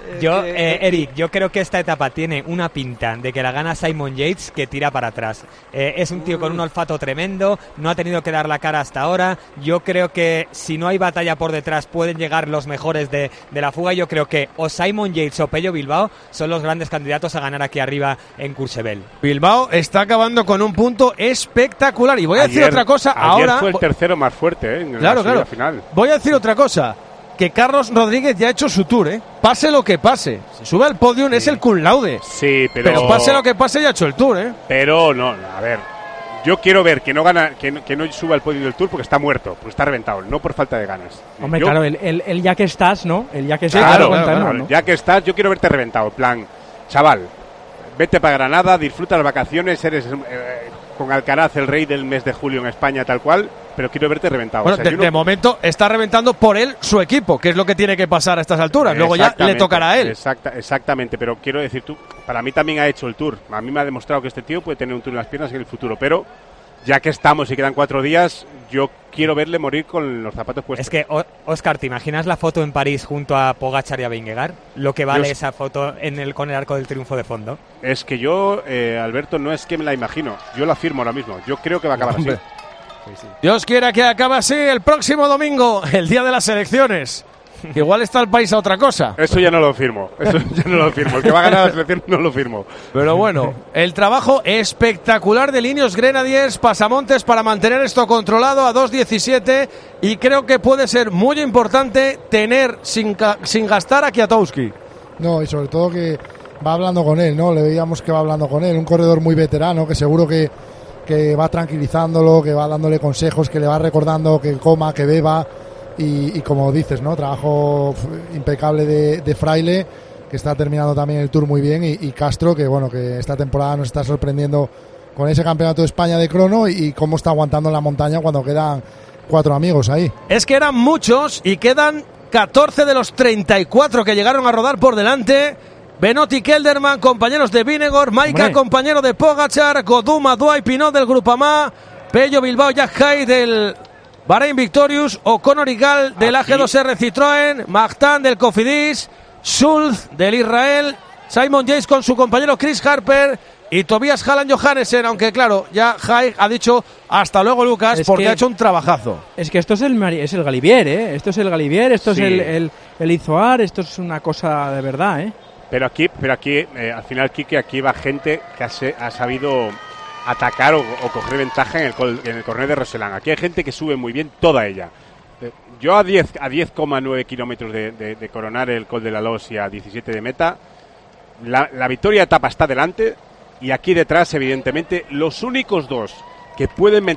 Eric, yo creo que esta etapa tiene una pinta de que la gana Simon Yates que tira para atrás. Es un tío con un olfato tremendo, no ha tenido que dar la cara hasta ahora. Yo creo que si no hay batalla por detrás pueden llegar los mejores de la fuga. Yo creo que o Simon Yates o Pello Bilbao son los grandes candidatos a ganar aquí arriba en Courchevel. Bilbao está acabando con un punto espectacular. Y voy a decir otra cosa ayer ahora. Fue el tercero más fuerte, en la subida final. Voy a decir otra cosa. Que Carlos Rodríguez ya ha hecho su tour, Pase lo que pase. Se sube al podium, es el cum laude. Sí, pero pase lo que pase, ya ha hecho el tour, Pero no, a ver. Yo quiero ver que no gana, que no suba al podium del tour porque está muerto, porque está reventado, no por falta de ganas. Hombre, claro, el ya que estás, ¿no? El ya que estás. Claro, ¿no? Ya que estás, yo quiero verte reventado. En plan, chaval, vete para Granada, disfruta las vacaciones, eres con Alcaraz el rey del mes de julio en España, tal cual, pero quiero verte reventado. Bueno, de momento está reventando por él su equipo, que es lo que tiene que pasar a estas alturas. Luego ya le tocará a él. Exactamente, pero quiero decir, para mí también ha hecho el tour. A mí me ha demostrado que este tío puede tener un tour en las piernas en el futuro, pero ya que estamos y quedan 4 días, yo quiero verle morir con los zapatos puestos. Es que, Óscar, ¿te imaginas la foto en París junto a Pogačar y a Vingegaard? Lo que vale esa foto con el Arco del Triunfo de fondo. Es que yo, Alberto, no es que me la imagino, yo la afirmo ahora mismo. Yo creo que va a acabar así. Sí. Dios quiera que acabe así el próximo domingo, el día de las elecciones. Igual está el país a otra cosa. Eso ya no lo firmo. El que va a ganar la selección no lo firmo. Pero bueno, el trabajo espectacular de Ineos Grenadiers Pasamontes para mantener esto controlado a 2.17 y creo que puede ser muy importante tener sin gastar a Kwiatkowski. No, y sobre todo que va hablando con él, ¿no? Le veíamos que va hablando con él, un corredor muy veterano que seguro que va tranquilizándolo, que va dándole consejos, que le va recordando que coma, que beba. Y como dices, ¿no? Trabajo impecable de Fraile, que está terminando también el Tour muy bien, y Castro, que bueno, que esta temporada nos está sorprendiendo con ese campeonato de España de crono y cómo está aguantando en la montaña cuando quedan 4 amigos ahí. Es que eran muchos y quedan 14 de los 34 que llegaron a rodar por delante. Benotti, Kelderman, compañeros de Vingegaard, Maika, compañero de Pogačar, Goduma, Dua y Pinot del Groupama, Pello Bilbao, Jack Hay del Bahrain Victorious, O'Connor y Gal del AG2R Citroën, Magtan del Cofidis, Schulz del Israel, Simon Yates con su compañero Chris Harper y Tobias Halland Johannesen, aunque claro, ya Haig ha dicho hasta luego Lucas, porque ha hecho un trabajazo. Es que esto es el Galibier, esto es el Galibier, esto es el Izoar, esto es una cosa de verdad, Pero aquí al final, Quique, aquí va gente que ha sabido atacar o coger ventaja en el Cornet de Roselán. Aquí hay gente que sube muy bien, toda ella. Yo a 10,9 kilómetros de coronar el Col de la Los y a 17 de meta, la victoria de etapa está delante y aquí detrás, evidentemente, los únicos dos que pueden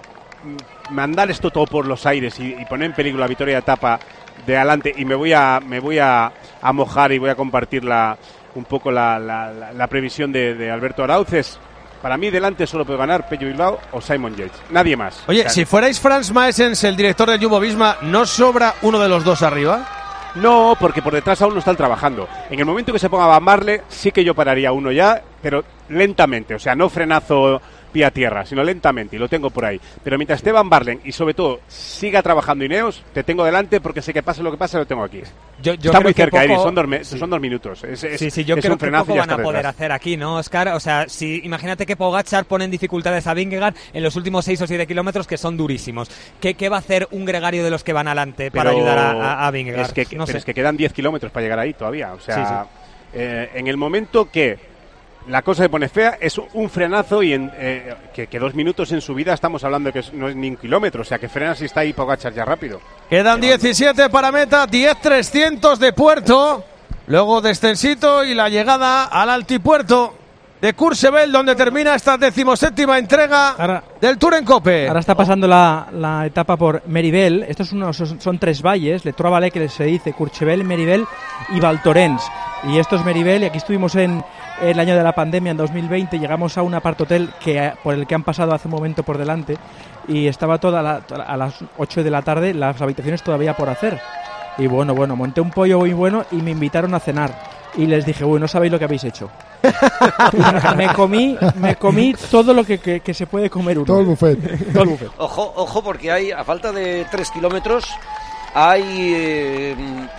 mandar esto todo por los aires y poner en peligro la victoria de etapa de adelante, y me voy a mojar y voy a compartir un poco la previsión de Alberto Arauz. Para mí delante solo puede ganar Pello Bilbao o Simon Yates, nadie más. Oye, si fuerais Franz Maessens, el director del Jumbo-Visma, ¿no sobra uno de los dos arriba? No, porque por detrás aún no están trabajando. En el momento que se ponga a Van Marle, sí que yo pararía uno ya, pero lentamente, o sea, no frenazo pie a tierra, sino lentamente, y lo tengo por ahí. Pero mientras esté Van Barlen y sobre todo siga trabajando Ineos, te tengo delante porque sé que pase lo que pase, lo tengo aquí. Yo está muy cerca, Eri, son 2 minutos. Yo creo que poco van a poder hacer aquí, ¿no, Óscar? O sea, imagínate que Pogačar pone en dificultades a Vingegaard en los últimos 6 o 7 kilómetros, que son durísimos. ¿Qué va a hacer un gregario de los que van adelante para ayudar a Vingegaard? Es que quedan 10 kilómetros para llegar ahí todavía. O sea, en el momento que la cosa se pone fea, es un frenazo y que 2 minutos en subida estamos hablando de que no es ni un kilómetro, o sea que frenas y está ahí Pogačar ya rápido. Quedan 17 para meta, 10.300 de puerto, luego descensito y la llegada al altipuerto de Courchevel, donde termina esta 17ª entrega del Tour en Cope. Ahora está pasando la etapa por Meribel. Estos son 3 valles, Le Trois-Vallées, que se dice Courchevel, Meribel y Val Thorens. Y esto es Meribel, y aquí estuvimos en el año de la pandemia, en 2020, llegamos a un apart-hotel por el que han pasado hace un momento por delante, y estaba a las 8 de la tarde las habitaciones todavía por hacer. Y bueno, monté un pollo muy bueno y me invitaron a cenar. Y les dije, no sabéis lo que habéis hecho. me comí todo lo que se puede comer uno. Todo el buffet. Todo el buffet. Ojo, porque hay, a falta de 3 kilómetros, hay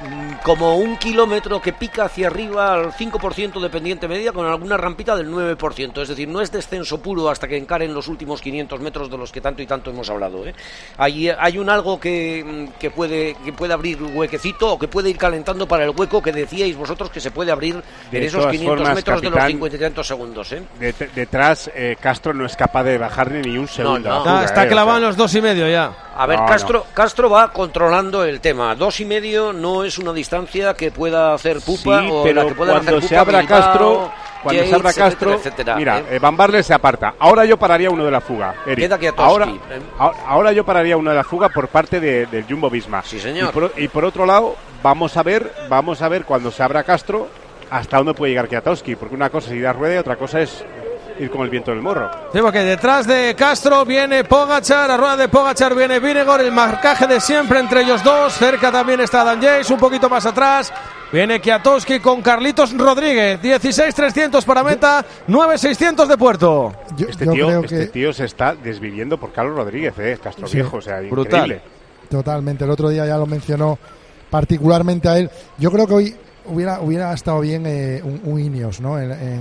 como 1 kilómetro que pica hacia arriba al 5% de pendiente media con alguna rampita del 9%. Es decir, no es descenso puro hasta que encaren los últimos 500 metros de los que tanto y tanto hemos hablado, ¿eh? Hay un algo que puede abrir huequecito o que puede ir calentando para el hueco que decíais vosotros que se puede abrir en esos 500 metros, capitán, de los 50 y tantos segundos, ¿eh? Detrás, Castro no es capaz de bajarle ni un segundo. No. Está clavado en los 2,5 ya. A ver, Castro va controlando el tema. 2,5 no es una distancia que pueda hacer pupa, o pero la que pueda cuando hacer se abra Bilbao, Castro, etcétera. Mira, Van Barle se aparta. Ahora yo pararía uno de la fuga, Eric. Queda Kwiatkowski. Ahora yo pararía uno de la fuga por parte del Jumbo Visma. Sí, señor. Y por otro lado, vamos a ver cuando se abra Castro hasta dónde puede llegar Kwiatkowski, porque una cosa es ir a rueda y otra cosa es ir con el viento del morro. Sí, porque detrás de Castro viene Pogačar, a rueda de Pogačar viene Vingegaard, el marcaje de siempre entre ellos dos. Cerca también está Dan Yates, un poquito más atrás viene Kwiatkowski con Carlitos Rodríguez. 16.300 para meta, 9.600 de puerto. Este tío se está desviviendo por Carlos Rodríguez, Castro Viejo, o sea, brutal. Increíble. Totalmente, el otro día ya lo mencionó particularmente a él. Yo creo que hoy hubiera estado bien un Ineos, ¿no?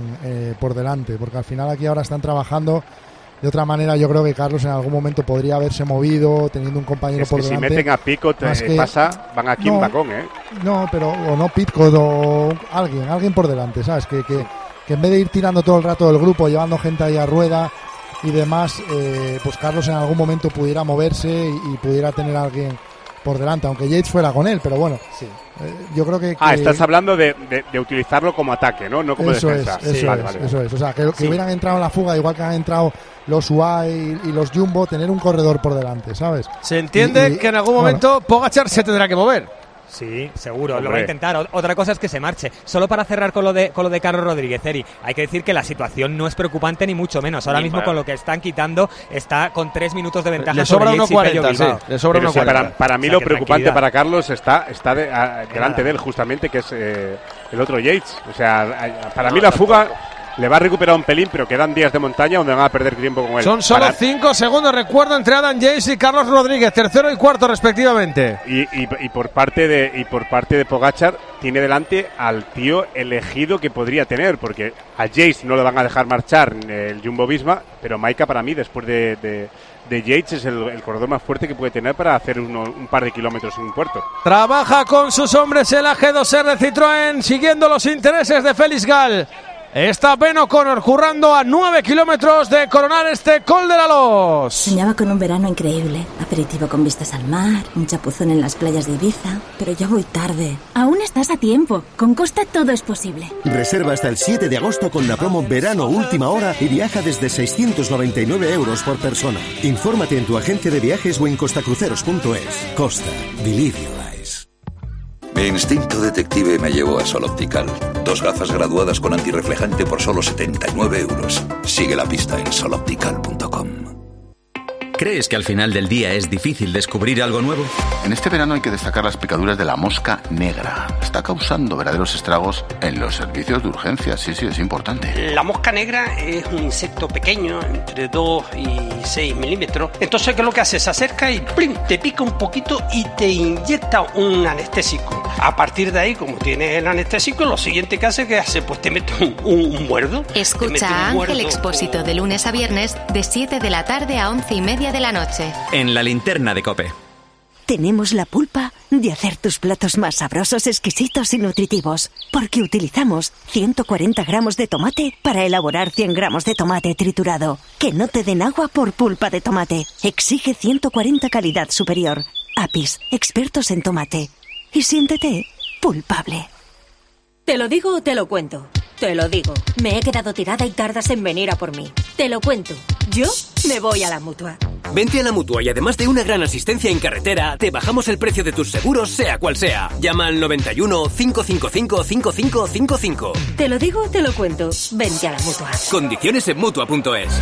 Por delante, porque al final aquí ahora están trabajando de otra manera. Yo creo que Carlos en algún momento podría haberse movido teniendo un compañero por delante. Si meten a Picot, van aquí en vagón, No, pero o no Picot o alguien por delante, ¿sabes? Que en vez de ir tirando todo el rato del grupo, llevando gente ahí a rueda y demás, pues Carlos en algún momento pudiera moverse y pudiera tener a alguien por delante, aunque Yates fuera con él, pero bueno, sí. Yo creo que... estás hablando de utilizarlo como ataque, ¿no? No como defensa. Eso es. O sea, que hubieran entrado en la fuga, igual que han entrado los UAE y los Jumbo, tener un corredor por delante, ¿sabes? Se entiende que en algún momento Pogačar se tendrá que mover. Sí, seguro, lo va a intentar. Otra cosa es que se marche. Solo para cerrar con lo de Carlos Rodríguez, Eri, hay que decir que la situación no es preocupante ni mucho menos. Ahora mismo con lo que están quitando está con 3 minutos de ventaja. Le sobra 1.40, sí. Le sobra 1.40. Para mí lo preocupante para Carlos está delante de él justamente, que es el otro Yates. O sea, para mí la fuga le va a recuperar un pelín, pero quedan días de montaña donde van a perder tiempo con él. Son solo 5 segundos, recuerdo, entre Adam Yates y Carlos Rodríguez, tercero y cuarto respectivamente. Y por parte de Pogačar tiene delante al tío elegido que podría tener, porque a Yates no lo van a dejar marchar en el Jumbo Visma, pero Maika para mí después de Yates es el corredor más fuerte que puede tener para hacer un par de kilómetros en un puerto. Trabaja con sus hombres el AG2R de Citroën, siguiendo los intereses de Félix Gall. Está Ben O'Connor currando a 9 kilómetros de coronar este Col de la Los. Soñaba con un verano increíble, aperitivo con vistas al mar, un chapuzón en las playas de Ibiza, pero ya voy tarde. Aún estás a tiempo, con Costa todo es posible. Reserva hasta el 7 de agosto con la promo Verano Última Hora y viaja desde 699 € por persona. Infórmate en tu agencia de viajes o en costacruceros.es. Costa, believe your eyes. Mi instinto detective me llevó a Sol Optical. 2 gafas graduadas con antirreflejante por solo 79 €. Sigue la pista en soloptical.com. ¿Crees que al final del día es difícil descubrir algo nuevo? En este verano hay que destacar las picaduras de la mosca negra. Está causando verdaderos estragos en los servicios de urgencia. Sí, es importante. La mosca negra es un insecto pequeño, entre 2 y 6 milímetros. Entonces, ¿qué es lo que hace? Se acerca y ¡plim!, te pica un poquito y te inyecta un anestésico. A partir de ahí, como tienes el anestésico, lo siguiente que hace, pues te mete un muerdo. Escucha a Ángel Expósito de lunes a viernes, de 7 de la tarde a 11:30 de la noche. En la linterna de COPE. Tenemos la pulpa de hacer tus platos más sabrosos, exquisitos y nutritivos, porque utilizamos 140 gramos de tomate para elaborar 100 gramos de tomate triturado. Que no te den agua por pulpa de tomate. Exige 140 calidad superior. Apis, expertos en tomate. Y siéntete pulpable. ¿Te lo digo o te lo cuento? Te lo digo. Me he quedado tirada y tardas en venir a por mí. Te lo cuento. Yo me voy a la Mutua. Vente a la Mutua y además de una gran asistencia en carretera, te bajamos el precio de tus seguros, sea cual sea. Llama al 91 555 5555. Te lo digo, te lo cuento. Vente a la Mutua. Condiciones en Mutua.es.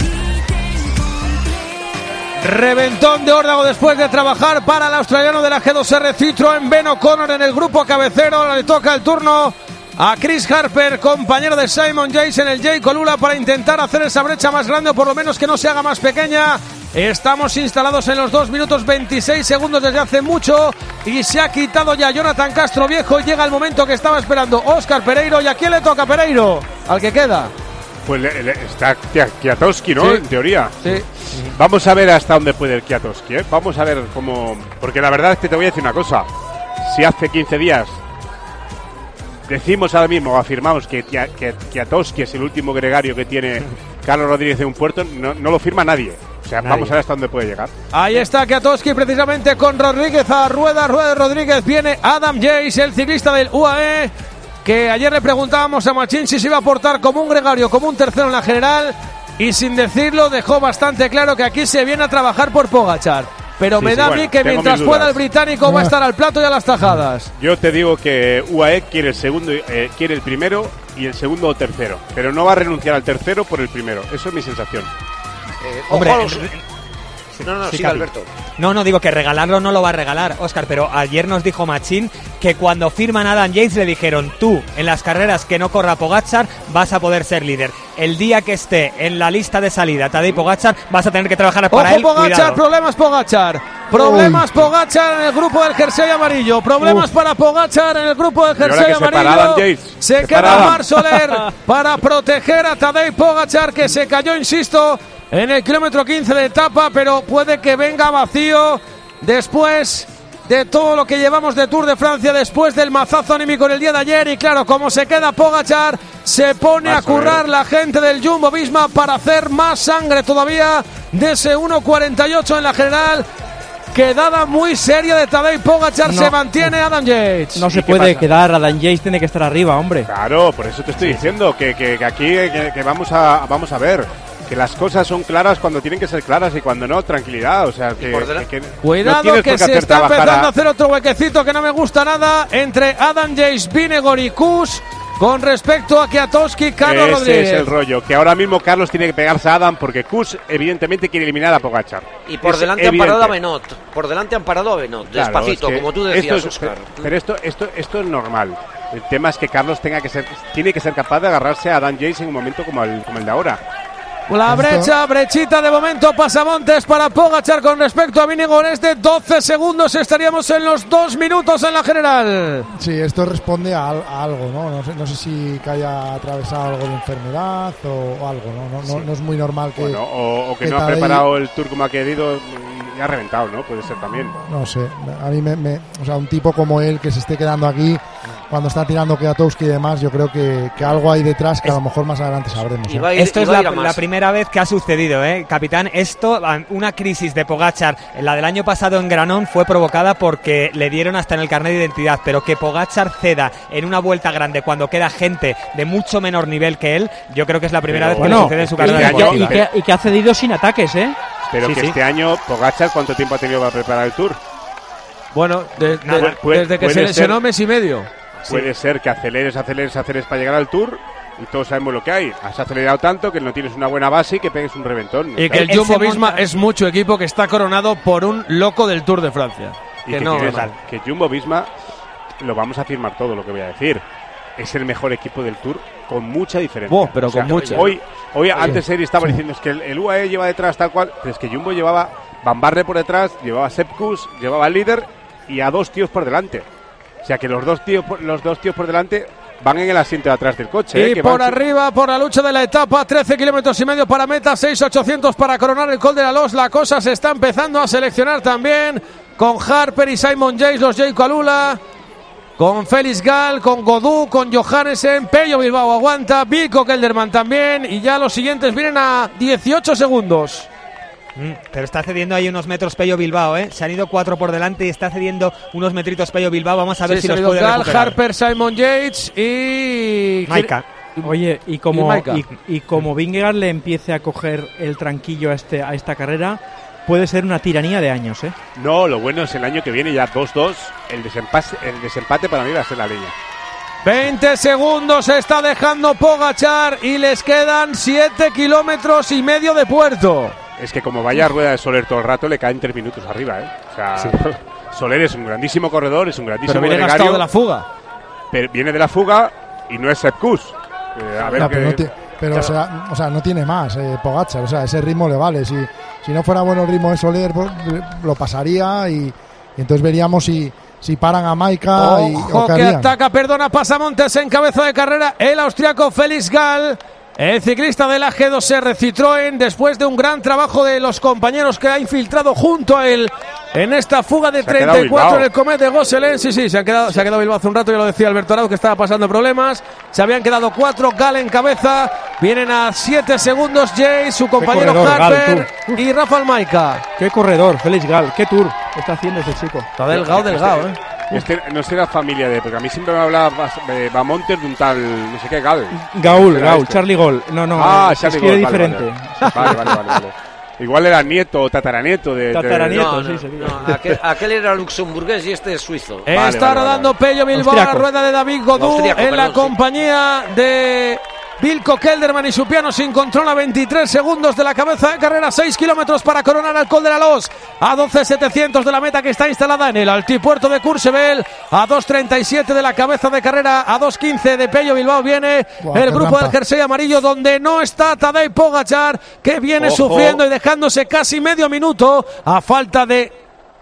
Reventón de órdago después de trabajar para el australiano de la G2R Citroën, Ben O'Connor en el grupo cabecero. Le toca el turno a Chris Harper, compañero de Simon Yates en el Jay Colula, para intentar hacer esa brecha más grande o por lo menos que no se haga más pequeña. Estamos instalados en los 2 minutos 26 segundos desde hace mucho y se ha quitado ya Jonathan Castro Viejo y llega el momento que estaba esperando Óscar Pereiro. ¿Y a quién le toca Pereiro? Al que queda. Pues está Kwiatkowski, ¿no? Sí. En teoría. Sí. Vamos a ver hasta dónde puede el Kwiatkowski, ¿eh? Vamos a ver cómo... Porque la verdad es que te voy a decir una cosa. Si hace 15 días decimos ahora mismo, afirmamos que Kwiatkowski es el último gregario que tiene Carlos Rodríguez de un puerto, no lo firma nadie. O sea, vamos a ver hasta dónde puede llegar. Ahí está Kwiatkowski precisamente con Rodríguez a rueda de Rodríguez. Viene Adam Yates, el ciclista del UAE, que ayer le preguntábamos a Machín si se iba a portar como un gregario, como un tercero en la general, y sin decirlo dejó bastante claro que aquí se viene a trabajar por Pogačar. Pero me da a mí que mientras pueda el británico va a estar al plato y a las tajadas. Yo te digo que UAE quiere el segundo, quiere el primero y el segundo o tercero, pero no va a renunciar al tercero por el primero. Eso es mi sensación. Hombre, Sí, Alberto. No, digo que regalarlo no lo va a regalar, Óscar, pero ayer nos dijo Machín que cuando firman a Adam Yates le dijeron: tú, en las carreras que no corra Pogačar, vas a poder ser líder. El día que esté en la lista de salida Tadej Pogačar, vas a tener que trabajar para él. Pogačar, problemas Pogačar en el grupo del jersey amarillo. Problemas para Pogačar en el grupo del jersey amarillo. Se queda Marc Soler para proteger a Tadej Pogačar, que se cayó, insisto, en el kilómetro 15 de etapa, pero puede que venga vacío después de todo lo que llevamos de Tour de Francia, después del mazazo anímico en el día de ayer. Y claro, como se queda Pogačar, se pone a currar la gente del Jumbo-Visma para hacer más sangre todavía de ese 1.48 en la general. Quedada muy seria de Tadej Pogačar, se mantiene Adam Yates. No se puede quedar, Adam Yates tiene que estar arriba, hombre. Claro, por eso te estoy diciendo que aquí que vamos a ver que las cosas son claras cuando tienen que ser claras y cuando no, tranquilidad. O sea, cuidado, no que se está empezando a hacer otro huequecito que no me gusta nada entre Adam Yates, Vingegaard y Kuss con respecto a Kwiatkowski, Carlos Rodríguez. Ese es el rollo, que ahora mismo Carlos tiene que pegarse a Adam porque Kuss evidentemente quiere eliminar a Pogačar. Y por delante han parado a Benot. Despacito, claro, como tú decías, Óscar. Pero esto es normal. El tema es que Carlos tiene que ser capaz de agarrarse a Adam Yates en un momento como el de ahora. La brechita de momento, pasamontes para Pogačar con respecto a Vingegaard es de 12 segundos. Estaríamos en los 2 minutos en la general. Sí, esto responde a algo, ¿no? No sé si que haya atravesado algo de enfermedad o algo, ¿no? No es muy normal que... Bueno, o que no ha preparado el Tour como ha querido y ha reventado, ¿no? Puede ser también. No sé, a mí o sea, un tipo como él que se esté quedando aquí cuando está tirando Kwiatkowski y demás, yo creo que algo hay detrás que a lo mejor más adelante sabremos. Esto es la primera vez que ha sucedido, capitán. Esto, una crisis de Pogačar, la del año pasado en Granón, fue provocada porque le dieron hasta en el carnet de identidad, pero que Pogačar ceda en una vuelta grande cuando queda gente de mucho menor nivel que él, yo creo que es la primera vez que le sucede en su carrera. Y que ha cedido sin ataques, Pero sí, este año Pogačar, ¿cuánto tiempo ha tenido para preparar el Tour? Bueno, desde que se lesionó mes y medio. Puede ser que aceleres para llegar al Tour y todos sabemos lo que hay. Has acelerado tanto que no tienes una buena base y que pegues un reventón. Y que el Jumbo-Visma es mucho equipo que está coronado por un loco del Tour de Francia. Y que Jumbo-Visma, lo vamos a afirmar todo lo que voy a decir, es el mejor equipo del Tour con mucha diferencia. Pero con mucha. Hoy antes Eri estaba diciendo es que el UAE lleva detrás tal cual, pero es que Jumbo llevaba Van Barle por detrás, llevaba Sepp Kuss, llevaba al líder y a 2 tíos por delante. O sea que los dos tíos por delante van en el asiento de atrás del coche. Y por arriba, por la lucha de la etapa, 13 kilómetros y medio para meta, 6.800 para coronar el Col de la Los. La cosa se está empezando a seleccionar también con Harper y Simon Yates, los Jay Kalula, con Félix Gall, con Godú, con Johannesen, Pello Bilbao aguanta, Vico Kelderman también, y ya los siguientes vienen a 18 segundos. Pero está cediendo ahí unos metros Pello Bilbao, Se han ido 4 por delante y está cediendo unos metritos Pello Bilbao. Vamos a ver si los puede Gall, recuperar. Harper, Simon Yates y... Maika. Oye, y como Vingegaard le empiece a coger el tranquillo a esta carrera, puede ser una tiranía de años, ¿eh? No, lo bueno es el año que viene ya 2-2, el desempate para mí va a ser la leña. 20 segundos está dejando Pogačar y les quedan 7 kilómetros y medio de puerto. Es que como vaya a rueda de Soler todo el rato, le caen 3 minutos arriba, ¿eh? O sea, sí. Soler es un grandísimo corredor, es un grandísimo gregario. Pero viene gastado de la fuga. Pero viene de la fuga y no es Sepp Kuss. A ver, pero claro. o sea, no tiene más Pogačar, o sea, ese ritmo le vale. Si no fuera bueno el ritmo de Soler, pues, lo pasaría y entonces veríamos si paran a Maika. Ojo que ataca, Pasamontes en cabeza de carrera el austriaco Felix Gall, el ciclista de la G2R Citroën, después de un gran trabajo de los compañeros que ha infiltrado junto a él en esta fuga de 34 en el Comet de Gosselin. Sí, se ha quedado Bilbao hace un rato, ya lo decía Alberto Arau, que estaba pasando problemas. Se habían quedado 4, Gall en cabeza, vienen a 7 segundos Jay, su compañero Harper y Rafael Maika. Qué corredor, Felix Gall, qué tour está haciendo este chico. Está delgado, no será familia porque a mí siempre me hablaba de Bamontes de un tal, no sé qué, Gall. Gaul, Charlie Gall. No, Charlie Gall, diferente. Vale. Igual era nieto o tataranieto de... Tataranieto, aquel era luxemburgués y este es suizo. Está rodando Pello Bilbao a la rueda de David Godú en la compañía de Wilco Kelderman y su piano sin control a 23 segundos de la cabeza de carrera, 6 kilómetros para coronar al Col de la Los, a 12.700 de la meta que está instalada en el altipuerto de Courchevel, a 2.37 de la cabeza de carrera, a 2.15 de Pello Bilbao viene el grupo del jersey amarillo, donde no está Tadej Pogačar, que viene sufriendo y dejándose casi medio minuto a falta de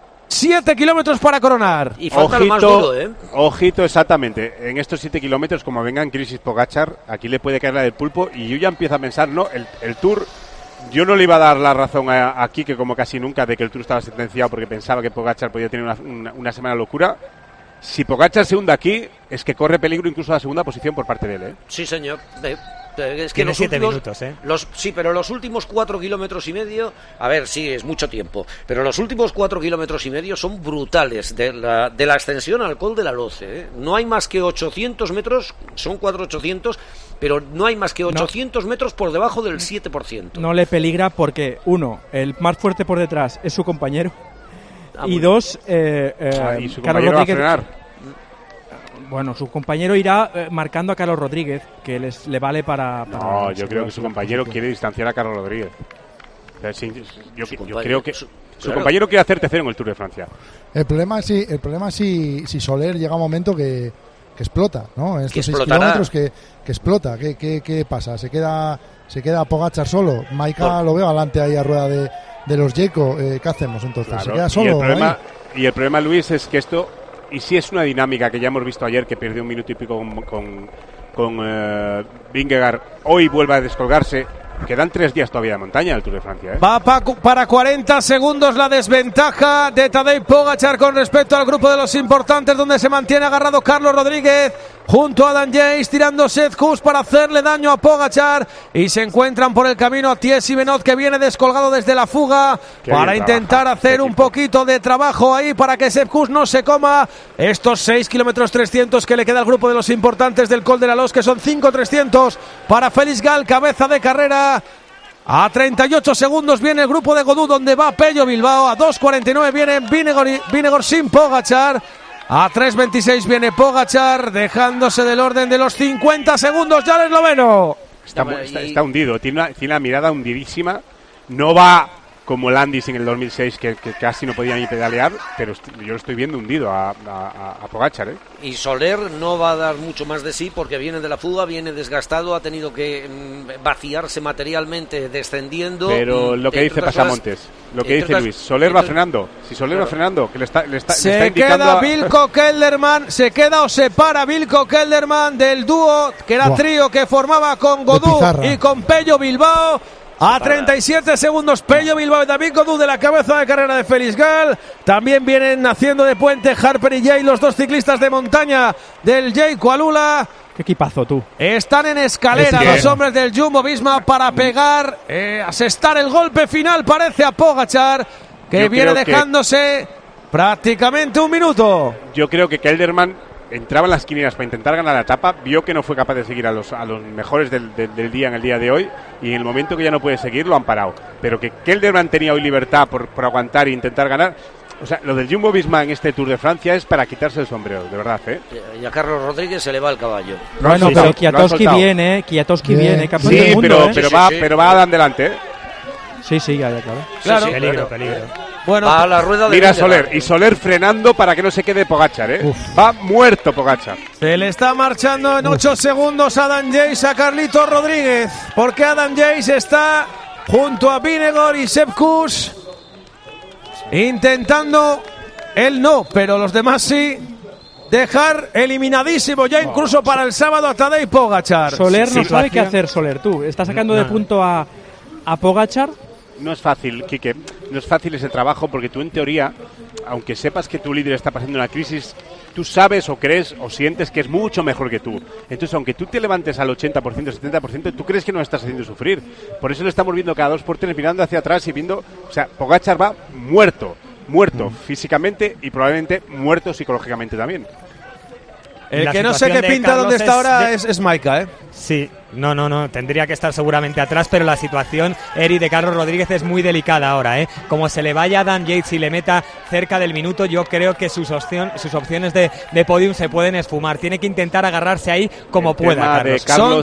7 kilómetros para coronar. Y falta lo más duro, ¿eh? Ojito, exactamente. En estos 7 kilómetros, como venga en crisis Pogačar, aquí le puede caer la del pulpo. Y yo ya empiezo a pensar, no, el Tour, yo no le iba a dar la razón a Quique, como casi nunca, de que el Tour estaba sentenciado porque pensaba que Pogačar podía tener una semana locura. Si Pogačar se hunde aquí, es que corre peligro incluso la segunda posición por parte de él, ¿eh? Sí, señor. Es que tiene 7 minutos, ¿eh? Sí, pero los últimos 4 kilómetros y medio, a ver, sí, es mucho tiempo, pero los últimos 4 kilómetros y medio son brutales de la ascensión al Col de la Loce, ¿eh? No hay más que 800 metros, son 4.800, pero no hay más que 800 metros por debajo del 7%. No le peligra porque, uno, el más fuerte por detrás es su compañero, y dos, y su Carlos Rodríguez va a frenar. Bueno, su compañero irá marcando a Carlos Rodríguez, que le vale para no, yo creo que su compañero quiere distanciar a Carlos Rodríguez. Yo creo que su compañero quiere hacer tercero en el Tour de Francia. El problema es si Soler llega a un momento que explota, ¿no? En estos 6 kilómetros que explota. ¿Qué pasa? ¿Se queda Pogačar solo? Maika lo veo adelante ahí a rueda de los Jayco. ¿Qué hacemos entonces? Claro. ¿Se queda solo? Y el problema, Luis, es que esto... Y si es una dinámica que ya hemos visto ayer, que perdió un minuto y pico con Vingegaard, hoy vuelve a descolgarse. Quedan 3 días todavía de montaña el Tour de Francia, ¿eh? Va para 40 segundos la desventaja de Tadej Pogačar con respecto al grupo de los importantes, donde se mantiene agarrado Carlos Rodríguez junto a Dan Jace, tirando Sepp Kuss para hacerle daño a Pogačar, y se encuentran por el camino a Thies y Benoit, que viene descolgado desde la fuga para intentar hacer un poquito de trabajo ahí para que Sepp Kuss no se coma estos 6 kilómetros 300 que le queda al grupo de los importantes del Col de la Los, que son 5.300 para Felix Gall, cabeza de carrera. A 38 segundos viene el grupo de Godú, donde va Pello Bilbao. A 2.49 viene Vingegaard sin Pogačar. A 3.26 viene Pogačar, dejándose del orden de los 50 segundos ya el esloveno. Está hundido, tiene la mirada hundidísima. No va como Landis en el 2006, que casi no podía ni pedalear, pero yo lo estoy viendo hundido a Pogačar, ¿eh? Y Soler no va a dar mucho más de sí porque viene de la fuga, viene desgastado, ha tenido que vaciarse materialmente descendiendo. Pero lo que dice Pasamontes, lo que dice Luis, Soler va frenando. Si Soler va frenando, que le está se queda Wilco Kelderman, se queda o se para Wilco Kelderman del dúo, que era trío que formaba con Godú y con Pello Bilbao. A 37 segundos Pello Bilbao y David Godú de la cabeza de carrera de Felix Gall. También vienen haciendo de puente Harper y Jay, los dos ciclistas de montaña del Jayco Alula. Qué equipazo tú. Están en escalera los hombres del Jumbo-Visma para pegar, asestar el golpe final, parece, a Pogačar, que viene dejándose prácticamente un minuto. Yo creo que Kelderman entraba en las quinielas para intentar ganar la etapa, vio que no fue capaz de seguir a los mejores del día en el día de hoy, y en el momento que ya no puede seguir lo han parado. Pero que Kelderman tenía hoy libertad por aguantar e intentar ganar. O sea, lo del Jumbo-Visma en este Tour de Francia es para quitarse el sombrero, de verdad, ¿eh? Y a Carlos Rodríguez se le va el caballo. Bueno, pero Kwiatkowski viene, campeón del mundo, pero va adelante, ¿eh? Sí, ya, claro. Sí, peligro. Bueno, a la rueda de mira Soler, y Soler frenando para que no se quede Pogačar, ¿eh? Va muerto Pogačar. Se le está marchando en 8 segundos Adam Yates a Carlitos Rodríguez, porque Adam Yates está junto a Vingegaard y Sepp Kuss intentando, él no, pero los demás sí, dejar eliminadísimo ya incluso para el sábado a Tadej Pogačar. Soler no sabe qué hacer, Soler, tú. Está sacando de punto a Pogačar. No es fácil, Quique, no es fácil ese trabajo, porque tú en teoría, aunque sepas que tu líder está pasando una crisis, tú sabes o crees o sientes que es mucho mejor que tú. Entonces, aunque tú te levantes al 80%, 70%, tú crees que no estás haciendo sufrir. Por eso lo estamos viendo cada 2 por 3 mirando hacia atrás y viendo, o sea, Pogačar va muerto físicamente y probablemente muerto psicológicamente también. El que no sé qué pinta donde está ahora es Maika, ¿eh? Sí, no, tendría que estar seguramente atrás, pero la situación, Eri, de Carlos Rodríguez es muy delicada ahora, ¿eh? Como se le vaya a Dan Yates y le meta cerca del minuto, yo creo que sus opciones de podium se pueden esfumar. Tiene que intentar agarrarse ahí como pueda, Carlos. Son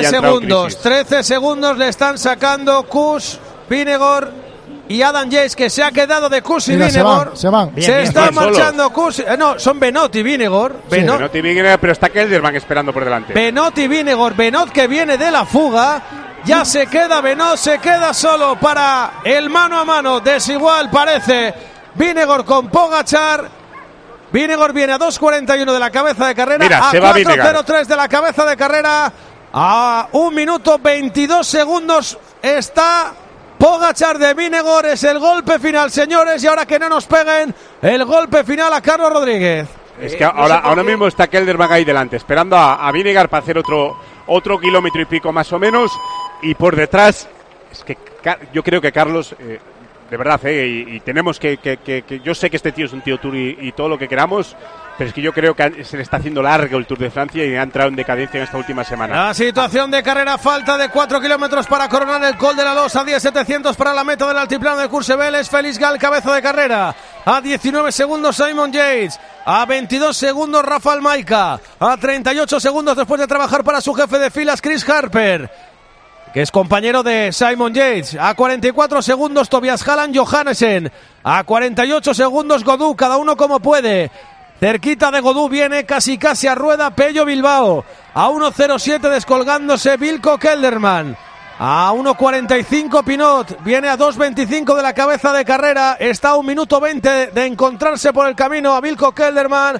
13 segundos le están sacando Kuss, Vingegaard y Adam Yates, que se ha quedado de Kuss y Vingegaard. Se van. Se está marchando Kuss. No, son Benoit y Vingegaard. Benoit y Vingegaard, pero está Kelderman esperando por delante. Benoit y Vingegaard. Benoit que viene de la fuga. Ya se queda Benoit, se queda solo para el mano a mano. Desigual parece Vingegaard con Pogačar. Vingegaard viene a 2.41 de la cabeza de carrera. Mira, a se va 4.03 de la cabeza de carrera. A 1 minuto 22 segundos está Pogačar de Vingegaard. Es el golpe final, señores, y ahora que no nos peguen el golpe final a Carlos Rodríguez. Es que ahora mismo está Kelderman ahí delante, esperando a Vingegaard para hacer otro kilómetro y pico más o menos, y por detrás, es que yo creo que Carlos, de verdad, y tenemos que yo sé que este tío es un tío Tour y todo lo que queramos, pero es que yo creo que se le está haciendo largo el Tour de Francia y ha entrado en decadencia en esta última semana. La situación de carrera, falta de 4 kilómetros para coronar el Col de la Losa, 10.700 para la meta del altiplano de Courchevel. Es Félix Gall, cabeza de carrera. A 19 segundos Simon Yates, a 22 segundos Rafael Maika, a 38 segundos después de trabajar para su jefe de filas Chris Harper, que es compañero de Simon Yates, a 44 segundos Tobias Halland Johannesen, a 48 segundos Godú, cada uno como puede. Cerquita de Godú viene casi a rueda Pello Bilbao, a 1.07 descolgándose Wilco Kelderman, a 1.45 Pinot, viene a 2.25 de la cabeza de carrera, está a 1 minuto 20 de encontrarse por el camino a Wilco Kelderman.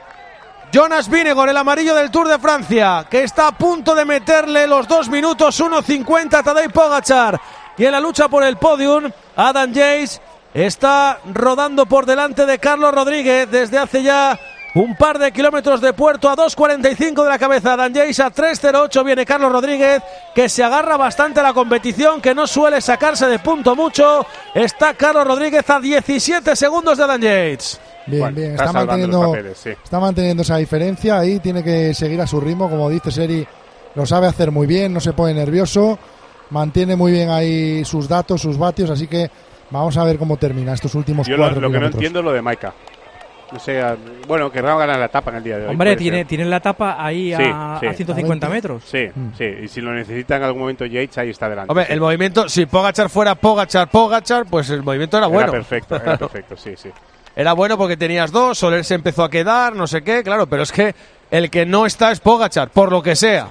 Jonas Vingegaard, el amarillo del Tour de Francia, que está a punto de meterle los 2 minutos, 1.50 a Tadej Pogačar, y en la lucha por el podium, Adam Yates está rodando por delante de Carlos Rodríguez desde hace ya un par de kilómetros de puerto, a 2.45 de la cabeza. Adam Yates a 3.08 viene Carlos Rodríguez, que se agarra bastante a la competición, que no suele sacarse de punto mucho. Está Carlos Rodríguez a 17 segundos de Adam Yates. Bien, está manteniendo esa diferencia ahí, tiene que seguir a su ritmo, como dice Seri, lo sabe hacer muy bien, no se pone nervioso, mantiene muy bien ahí sus datos, sus vatios, así que vamos a ver cómo termina estos últimos 4 kilómetros. Lo que no entiendo es lo de Maika. No sé, bueno, querrá ganar la etapa en el día de hoy. Hombre, tiene la etapa ahí a 150 metros. Sí, y si lo necesita en algún momento Yates, ahí está delante. Hombre, el movimiento, si Pogačar fuera Pogačar, pues el movimiento era bueno. Era perfecto, sí. Era bueno porque tenías 2, Soler se empezó a quedar, no sé qué, claro, pero es que el que no está es Pogačar, por lo que sea.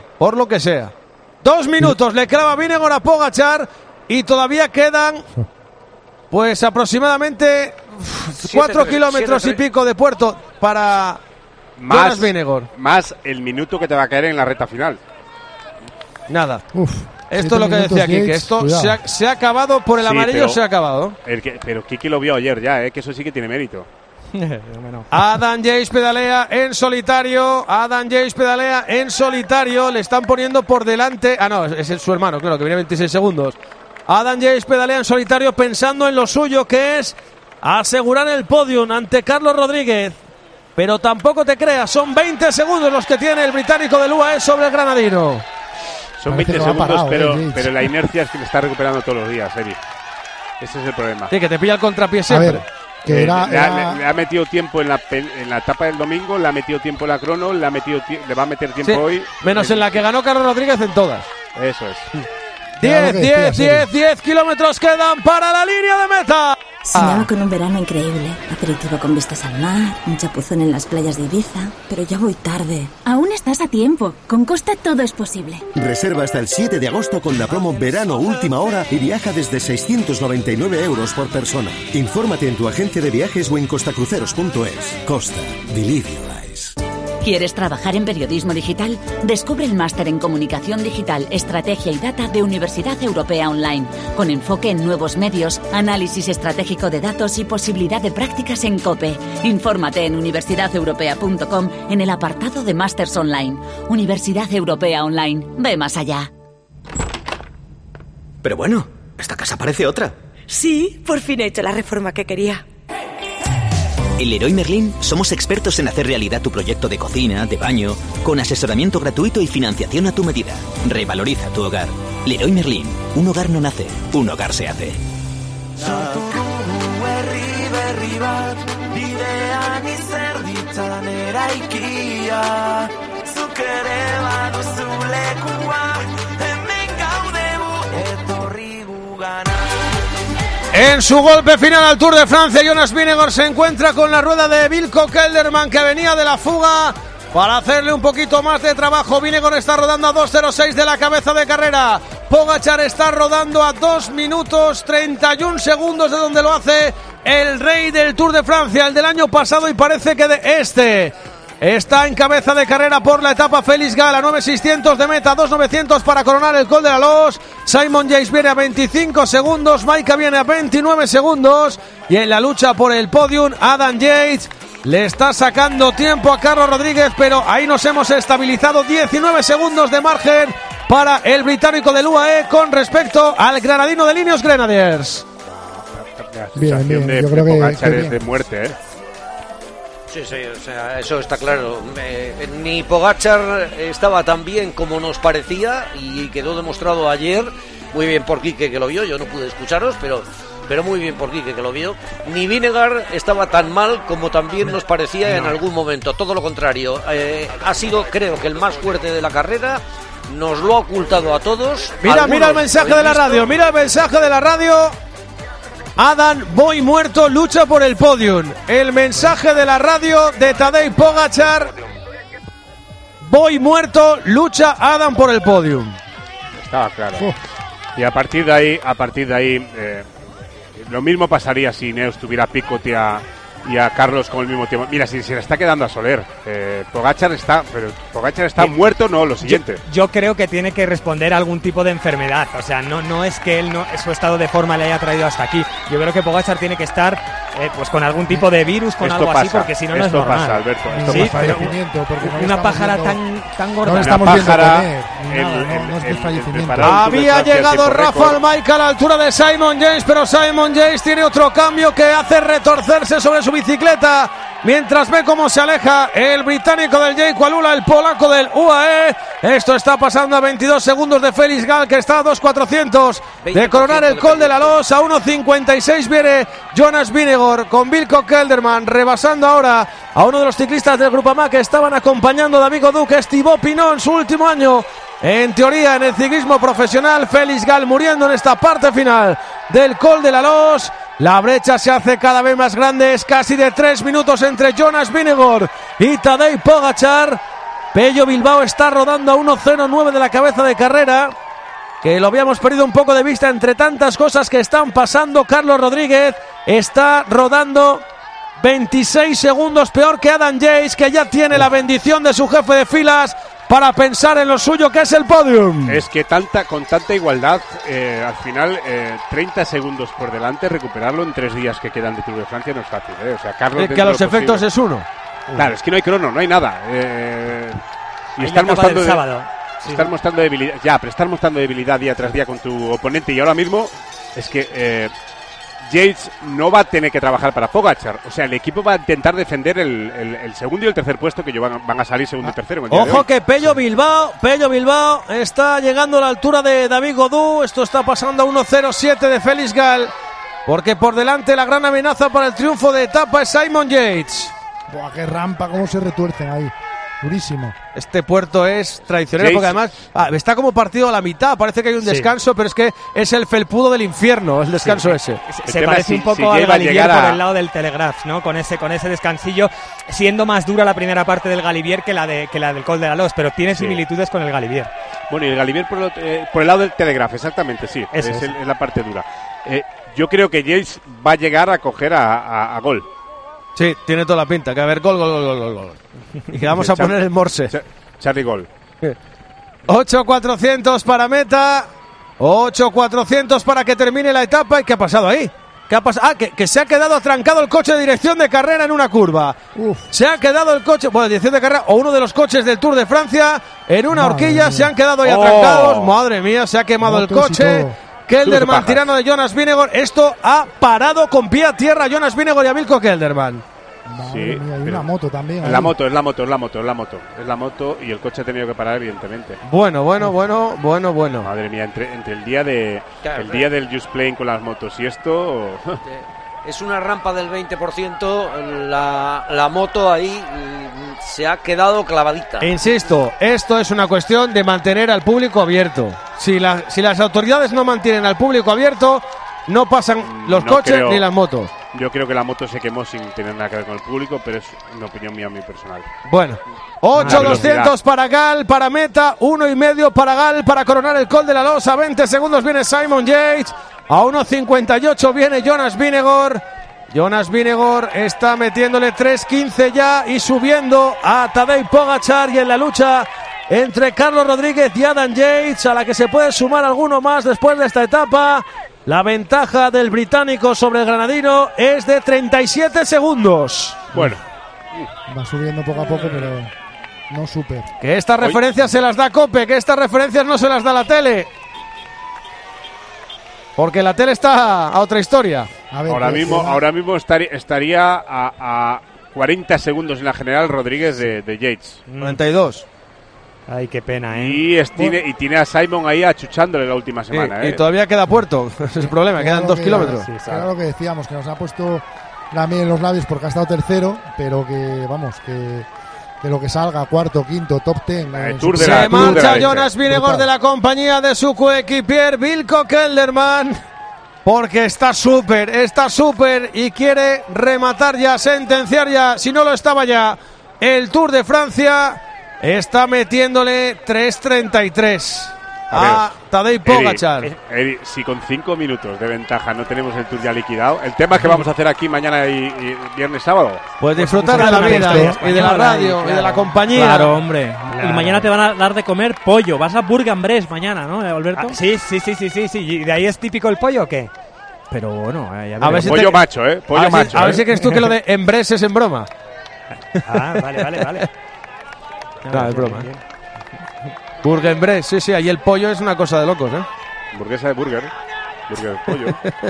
2 minutos le clava Vingegaard a Pogačar y todavía quedan pues aproximadamente 4 kilómetros y pico de puerto para Jonas Vingegaard. Más el minuto que te va a caer en la recta final. Nada. Esto es lo que decía Kike, esto se ha acabado por el amarillo, se ha acabado. Pero Kike lo vio ayer ya, que eso sí que tiene mérito. Adam Yates pedalea en solitario, le están poniendo por delante, no, es su hermano, claro, que viene 26 segundos. Adam Yates pedalea en solitario pensando en lo suyo, que es asegurar el podium ante Carlos Rodríguez. pero tampoco te creas, son 20 segundos los que tiene el británico del UAE sobre el granadino. Son Parece 20 que va segundos, parado, pero la inercia es que le está recuperando todos los días, Eric. Ese es el problema. Sí, que te pilla el contrapié A siempre. ver, que Le ha metido tiempo en la etapa del domingo, le ha metido tiempo en la crono, le va a meter tiempo Sí, hoy. menos en la que ganó Carlos Rodríguez en todas. Eso es. 10 kilómetros quedan para la línea de meta. Soñaba con un verano increíble, aperitivo con vistas al mar, un chapuzón en las playas de Ibiza, pero ya voy tarde. Aún estás a tiempo. Con Costa todo es posible. Reserva hasta el 7 de agosto con la promo Verano Última Hora y viaja desde 699 euros por persona. Infórmate en tu agencia de viajes o en costacruceros.es. Costa, believe your eyes. ¿Quieres trabajar en periodismo digital? Descubre el máster en Comunicación Digital, Estrategia y Data de Universidad Europea Online, con enfoque en nuevos medios, análisis estratégico de datos y posibilidad de prácticas en COPE. Infórmate en universidadeuropea.com en el apartado de Másters Online. Universidad Europea Online. Ve más allá. Pero bueno, esta casa parece otra. Sí, por fin he hecho la reforma que quería. En Leroy Merlin somos expertos en hacer realidad tu proyecto de cocina, de baño, con asesoramiento gratuito y financiación a tu medida. Revaloriza tu hogar. Leroy Merlin. Un hogar no nace, un hogar se hace. En su golpe final al Tour de Francia, Jonas Vingegaard se encuentra con la rueda de Wilco Kelderman, que venía de la fuga para hacerle un poquito más de trabajo. Vingegaard está rodando a 2:06 de la cabeza de carrera. Pogačar está rodando a 2 minutos 31 segundos de donde lo hace el rey del Tour de Francia, el del año pasado, y parece que de este. Está en cabeza de carrera por la etapa Félix Gall, a 9.600 de meta, 2.900 para coronar el Col de la Loos. Simon Yates viene a 25 segundos, Maika viene a 29 segundos. Y en la lucha por el podium, Adam Yates le está sacando tiempo a Carlos Rodríguez, pero ahí nos hemos estabilizado. 19 segundos de margen para el británico del UAE con respecto al granadino de Ineos Grenadiers. La sensación de yo creo que Pogačar es bien. de muerte, Sí, o sea, eso está claro. Ni Pogačar estaba tan bien como nos parecía y quedó demostrado ayer. Muy bien por Quique que lo vio, yo no pude escucharos, pero muy bien por Quique que lo vio. Ni Vingegaard estaba tan mal como también nos parecía en algún momento, todo lo contrario. Ha sido, creo que el más fuerte de la carrera, nos lo ha ocultado a todos. Mira Algunos el mensaje lo de la habéis radio, mira el mensaje de la radio. Adam, voy muerto, lucha por el podium. El mensaje de la radio de Tadej Pogačar. Voy muerto, lucha Adam por el podium. Estaba claro. Y a partir de ahí, lo mismo pasaría si Ineos tuviera a Picot y a Carlos con el mismo tiempo. Mira, si se le está quedando a Soler, Pogačar está muerto, no, lo siguiente. Yo creo que tiene que responder a algún tipo de enfermedad. O sea, no es que él su estado de forma le haya traído hasta aquí. Yo creo que Pogačar tiene que estar pues con algún tipo de virus, con Esto algo pasa, así, porque si no, no es esto normal. pasa, Alberto, esto Sí, pasa. pero Fallecimiento, porque no le una estamos pájara viendo- tan gorda. No le Una estamos viendo pájara, comer, no es desfallecimiento. Había llegado Rafael Maika a la altura de Simon Yates, pero Simon Yates tiene otro cambio que hace retorcerse sobre su bicicleta mientras ve cómo se aleja el británico del Jake Walula, el polaco del UAE. Esto está pasando a 22 segundos de Félix Gall, que está a 2.400 de coronar el Col de la Loos. A 1.56 viene Jonas Vingegaard con Wilco Kelderman, rebasando ahora a uno de los ciclistas del Groupama que estaban acompañando de amigo Duque, Thibaut Pinot, en su último año en teoría en el ciclismo profesional. Félix Gall muriendo en esta parte final del Col de la Loos. La brecha se hace cada vez más grande, es casi de 3 minutos entre Jonas Vingegaard y Tadej Pogačar. Pello Bilbao está rodando a 1.09 de la cabeza de carrera, que lo habíamos perdido un poco de vista entre tantas cosas que están pasando. Carlos Rodríguez está rodando 26 segundos peor que Adam Yates, que ya tiene la bendición de su jefe de filas para pensar en lo suyo, que es el podium. Es que con tanta igualdad, al final 30 segundos por delante, recuperarlo en 3 días que quedan de Tour de Francia no es fácil, O sea, Carlos, que a los efectos es uno. Claro, es que no hay crono, no hay nada. Y Ahí están la etapa mostrando del sábado. están mostrando debilidad. Ya, pero están mostrando debilidad día tras día con tu oponente. Y ahora mismo es que Yates no va a tener que trabajar para Pogačar. O sea, el equipo va a intentar defender el segundo y el tercer puesto, que van a salir segundo y tercero. Ojo que Pello Bilbao está llegando a la altura de David Gaudu. Esto está pasando a 1.07 de Félix Gall, porque por delante la gran amenaza para el triunfo de etapa es Simon Yates. Buah, qué rampa, cómo se retuercen ahí. Durísimo. Este puerto es tradicional porque además está como partido a la mitad. Parece que hay un descanso, pero es que es el felpudo del infierno, el descanso ese. Se parece un poco al Galibier por el lado del Telegraph, ¿no? Con ese descansillo, siendo más dura la primera parte del Galibier que la del Col de la Los, pero tiene similitudes con el Galibier. Bueno, y el Galibier por el lado del Telegraph, exactamente, sí. Es la parte dura. Yo creo que Yates va a llegar a coger a Gol. Sí, tiene toda la pinta. Que a ver, gol. Y que vamos a poner el morse. Charlie Gol. 8.400 para meta. 8.400 para que termine la etapa. ¿Y qué ha pasado ahí? ¿Qué ha pasado? Que se ha quedado atrancado el coche de dirección de carrera en una curva. Se ha quedado el coche, dirección de carrera, o uno de los coches del Tour de Francia en una horquilla. Se han quedado ahí atrancados. Madre mía, se ha quemado el coche. Kelderman tirando de Jonas Vingegaard. Esto ha parado con pie a tierra Jonas Vingegaard y a Vilko Kelderman. Madre mía, hay una moto también. Es la moto y el coche ha tenido que parar, evidentemente. Bueno. Madre mía, entre el día del Just Playing con las motos y esto. Es una rampa del 20%, la moto ahí se ha quedado clavadita. Insisto, esto es una cuestión de mantener al público abierto. Si las autoridades no mantienen al público abierto, no pasan los coches ni las motos. Yo creo que la moto se quemó sin tener nada que ver con el público, pero es una opinión mía muy personal. Bueno, 8.200 para Gall, para meta, 1.5 para Gall, para coronar el Col de la Losa. 20 segundos viene Simon Yates. A 1.58 viene Jonas Vingegaard. Jonas Vingegaard está metiéndole 3.15 ya y subiendo a Tadej Pogačar, y en la lucha entre Carlos Rodríguez y Adam Yates, a la que se puede sumar alguno más después de esta etapa. La ventaja del británico sobre el granadino es de 37 segundos. Bueno, va subiendo poco a poco, pero no súper. Que estas referencias se las da COPE, que estas referencias no se las da la tele. Porque la tele está a otra historia. A ver, ahora mismo estaría a 40 segundos en la general Rodríguez de Yates. 92. Ay, qué pena, Y tiene a Simon ahí achuchándole la última semana. Y todavía queda puerto. Ese es el problema, quedan 2 kilómetros. Era lo que decíamos, que nos ha puesto la miel en los labios porque ha estado tercero, pero que lo que salga, cuarto, quinto, top 10. Se marcha Jonas Vingegaard de la compañía de su coequipier Vilko Kelderman, porque está súper y quiere rematar ya, sentenciar ya, si no lo estaba ya, el Tour de Francia. Está metiéndole 3.33 a Tadej Pogačar. Si con 5 minutos de ventaja no tenemos el Tour ya liquidado, el tema es que vamos a hacer aquí mañana y viernes, sábado. Pues disfrutar de la vida y de la radio y de la compañía. Claro, hombre. Y mañana te van a dar de comer pollo. Vas a Bourg-en-Bresse mañana, ¿no, Alberto? Sí. ¿Y de ahí es típico el pollo o qué? Pero bueno, a ver si pollo macho, pollo macho. A ver si crees tú que lo de en Bresse es en broma. Vale. No, es broma. Bourg-en-Bresse, sí, ahí el pollo es una cosa de locos, Burguesa de burger de pollo.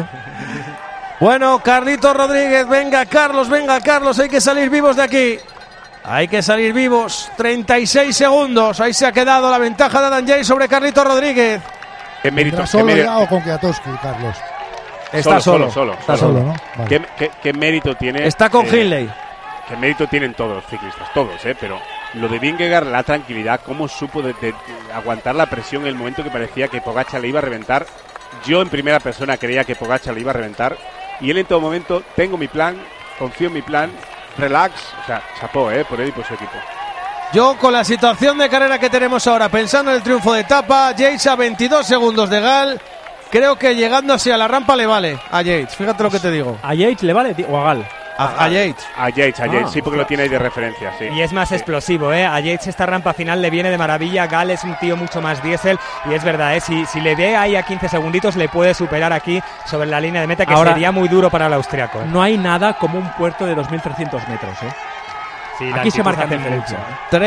Bueno, Carlito Rodríguez, venga Carlos, hay que salir vivos de aquí. Hay que salir vivos. 36 segundos, ahí se ha quedado la ventaja de Adam Yates sobre Carlito Rodríguez. ¿Qué mérito? ¿Solo ya o con Kwiatkowski, Carlos? Está solo, ¿no? Vale. ¿Qué mérito tiene? Está con Hindley. ¿Qué mérito tienen todos los ciclistas? Todos, pero lo de Vingegaard, la tranquilidad, cómo supo de aguantar la presión en el momento que parecía que Pogačar le iba a reventar. Yo en primera persona creía que Pogačar le iba a reventar, y él en todo momento, tengo mi plan, confío en mi plan, relax, o sea, chapó, por él y por su equipo. Yo, con la situación de carrera que tenemos ahora, pensando en el triunfo de etapa, Yates a 22 segundos de Gall, creo que llegando así a la rampa le vale a Yates, fíjate lo que te digo. ¿A Yates le vale o a Gall? A Yates. A Yates, sí, porque lo tiene ahí de referencia, sí. Y es más explosivo, A Yates esta rampa final le viene de maravilla. Gall es un tío mucho más diésel, y es verdad, si le ve ahí a 15 segunditos le puede superar aquí sobre la línea de meta, que ahora, sería muy duro para el austriaco. No hay nada como un puerto de 2.300 metros, Sí, aquí se marca diferencia.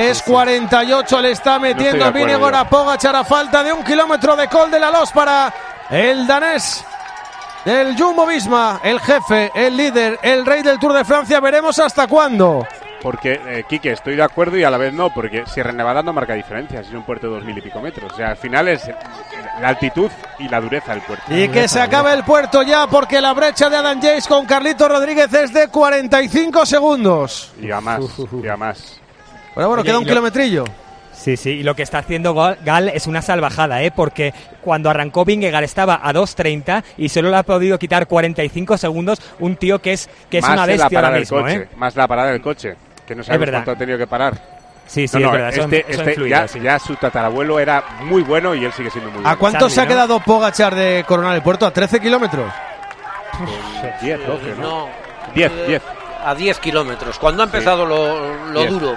3.48 le está metiendo Vingegaard a Pogačar a falta de 1 kilómetro de Col de la Los para el danés. del Jumbo-Visma, el jefe, el líder, el rey del Tour de Francia. Veremos hasta cuándo. Porque, Quique, estoy de acuerdo y a la vez no, porque Sierra Nevada no marca diferencias, es un puerto de 2000 y pico metros. O sea, al final es la altitud y la dureza del puerto. Y que se acabe el puerto ya, porque la brecha de Adam Yates con Carlito Rodríguez es de 45 segundos. Y a más, y a más. Bueno, Oye, queda un kilometrillo. Sí, y lo que está haciendo Gal es una salvajada, porque cuando arrancó Vingegaard estaba a 2.30 y solo le ha podido quitar 45 segundos un tío que es una bestia ahora mismo. Más la parada del coche, que no sabemos cuánto ha tenido que parar. Sí, es verdad. Ya su tatarabuelo era muy bueno y él sigue siendo muy bueno. ¿A cuánto se ha quedado Pogačar de coronar el puerto? ¿A 13 kilómetros? 10, 12, ¿no? 10. 10. A 10 kilómetros, cuando ha empezado lo duro.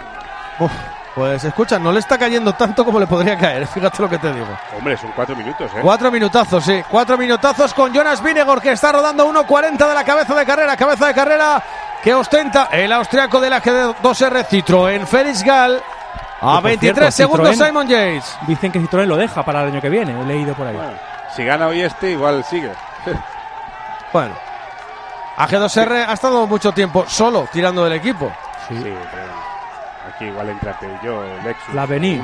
Pues escucha, no le está cayendo tanto como le podría caer, fíjate lo que te digo. Hombre, son 4 minutos, 4 minutazos, sí. 4 minutazos con Jonas Vingegaard, que está rodando 1.40 de la cabeza de carrera que ostenta el austriaco de la G2R Citroën. Félix Gall a 23 segundos Citroën, Simon Yates. Dicen que Citroën lo deja para el año que viene, he leído por ahí. Bueno, si gana hoy igual sigue. Bueno, a G2R ha estado mucho tiempo solo tirando del equipo. Sí, pero aquí igual entra Peugeot, Lexus. La Avenir.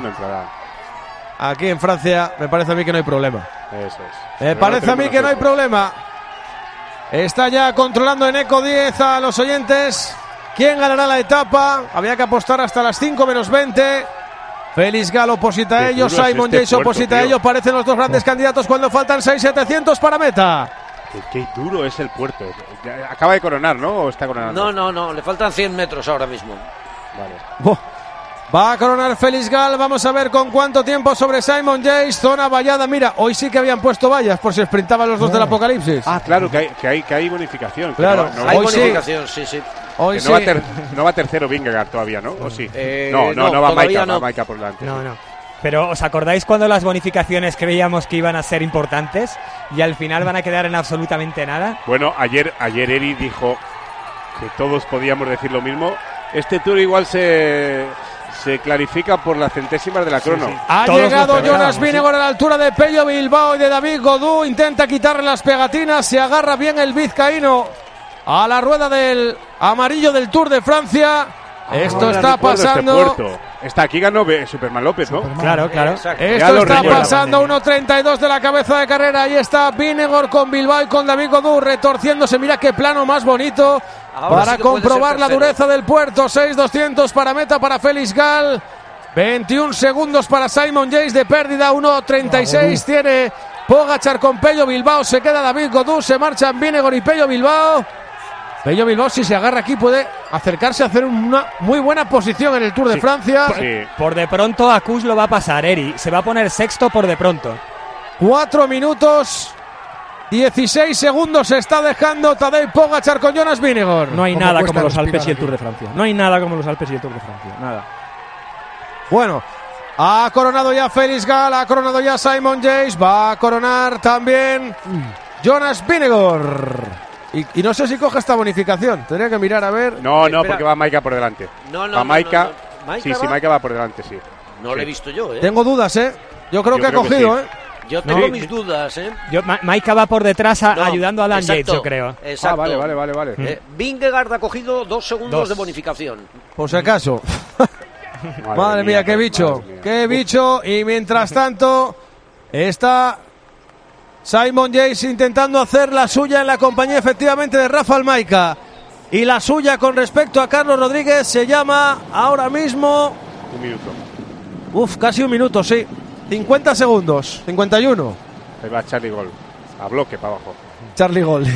Aquí en Francia me parece a mí que no hay problema. Eso es. Me parece a mí que no hay problema. Está ya controlando en Eco 10 a los oyentes. ¿Quién ganará la etapa? Había que apostar hasta las 5 menos 20. Félix Gall oposita a ellos, Simon Yates oposita a ellos. Parecen los dos grandes candidatos cuando faltan 6.700 para meta. Qué duro es el puerto. Acaba de coronar, ¿no? ¿O está coronando? No, le faltan 100 metros ahora mismo. Vale. Va a coronar Félix Gall. Vamos a ver con cuánto tiempo sobre Simon Yates. Zona vallada. Mira, hoy sí que habían puesto vallas por si sprintaban los dos del Apocalipsis. Ah, claro, que hay bonificación. Claro, hay bonificación, sí. Hoy sí. No va tercero Vingegaard todavía, ¿no? ¿O sí? No va Maika por delante. No. Pero ¿os acordáis cuando las bonificaciones creíamos que iban a ser importantes y al final van a quedar en absolutamente nada? Bueno, ayer Eri dijo que todos podíamos decir lo mismo. Este Tour igual se clarifica por las centésimas de la crono. Sí. Ha llegado Jonas Vingegaard a la altura de Pello Bilbao y de David Godú. Intenta quitarle las pegatinas. Se agarra bien el vizcaíno a la rueda del amarillo del Tour de Francia. Esto está pasando. Está aquí ganó Superman López, ¿no? Claro. Esto está pasando 1.32 de la cabeza de carrera. Ahí está Vingegaard con Bilbao y con David Godú retorciéndose. Mira qué plano más bonito. Ahora para sí comprobar la dureza del puerto. 6.200 para meta para Félix Gall. 21 segundos para Simon Yates de pérdida. 1.36 tiene Pogačar con Pello Bilbao. Se queda David Godú. Se marchan Vingegaard y Pello Bilbao. Pello Bilbao, si se agarra aquí, puede acercarse a hacer una muy buena posición en el Tour de Francia. Por de pronto a Kuss lo va a pasar, Eri. Se va a poner sexto por de pronto. 4 minutos 16 segundos se está dejando Tadej Pogačar con Jonas Vingegaard. No hay nada como los Alpes y el Tour de Francia. No hay nada como los Alpes y el Tour de Francia. Nada. Bueno, ha coronado ya Félix Gall, ha coronado ya Simon Yates. Va a coronar también Jonas Vingegaard. Y no sé si coge esta bonificación. Tendría que mirar a ver. No, porque va Maika por delante. Va Maika. Sí, Maika va por delante, sí. No lo he visto yo, Tengo dudas, Yo creo que ha cogido, Yo tengo mis dudas, Maika va por detrás ayudando a Dan Yates, yo creo. Exacto. Vale. Vingegaard ha cogido 2 segundos de bonificación. Por si acaso. Madre mía, qué bicho. Qué bicho. Y mientras tanto está Simon Yates intentando hacer la suya en la compañía efectivamente de Rafał Majka. Y la suya con respecto a Carlos Rodríguez se llama ahora mismo... 1 minuto. Casi 1 minuto, sí. 50 segundos, 51. Ahí va Charlie Gol, a bloque para abajo. Charlie Gol.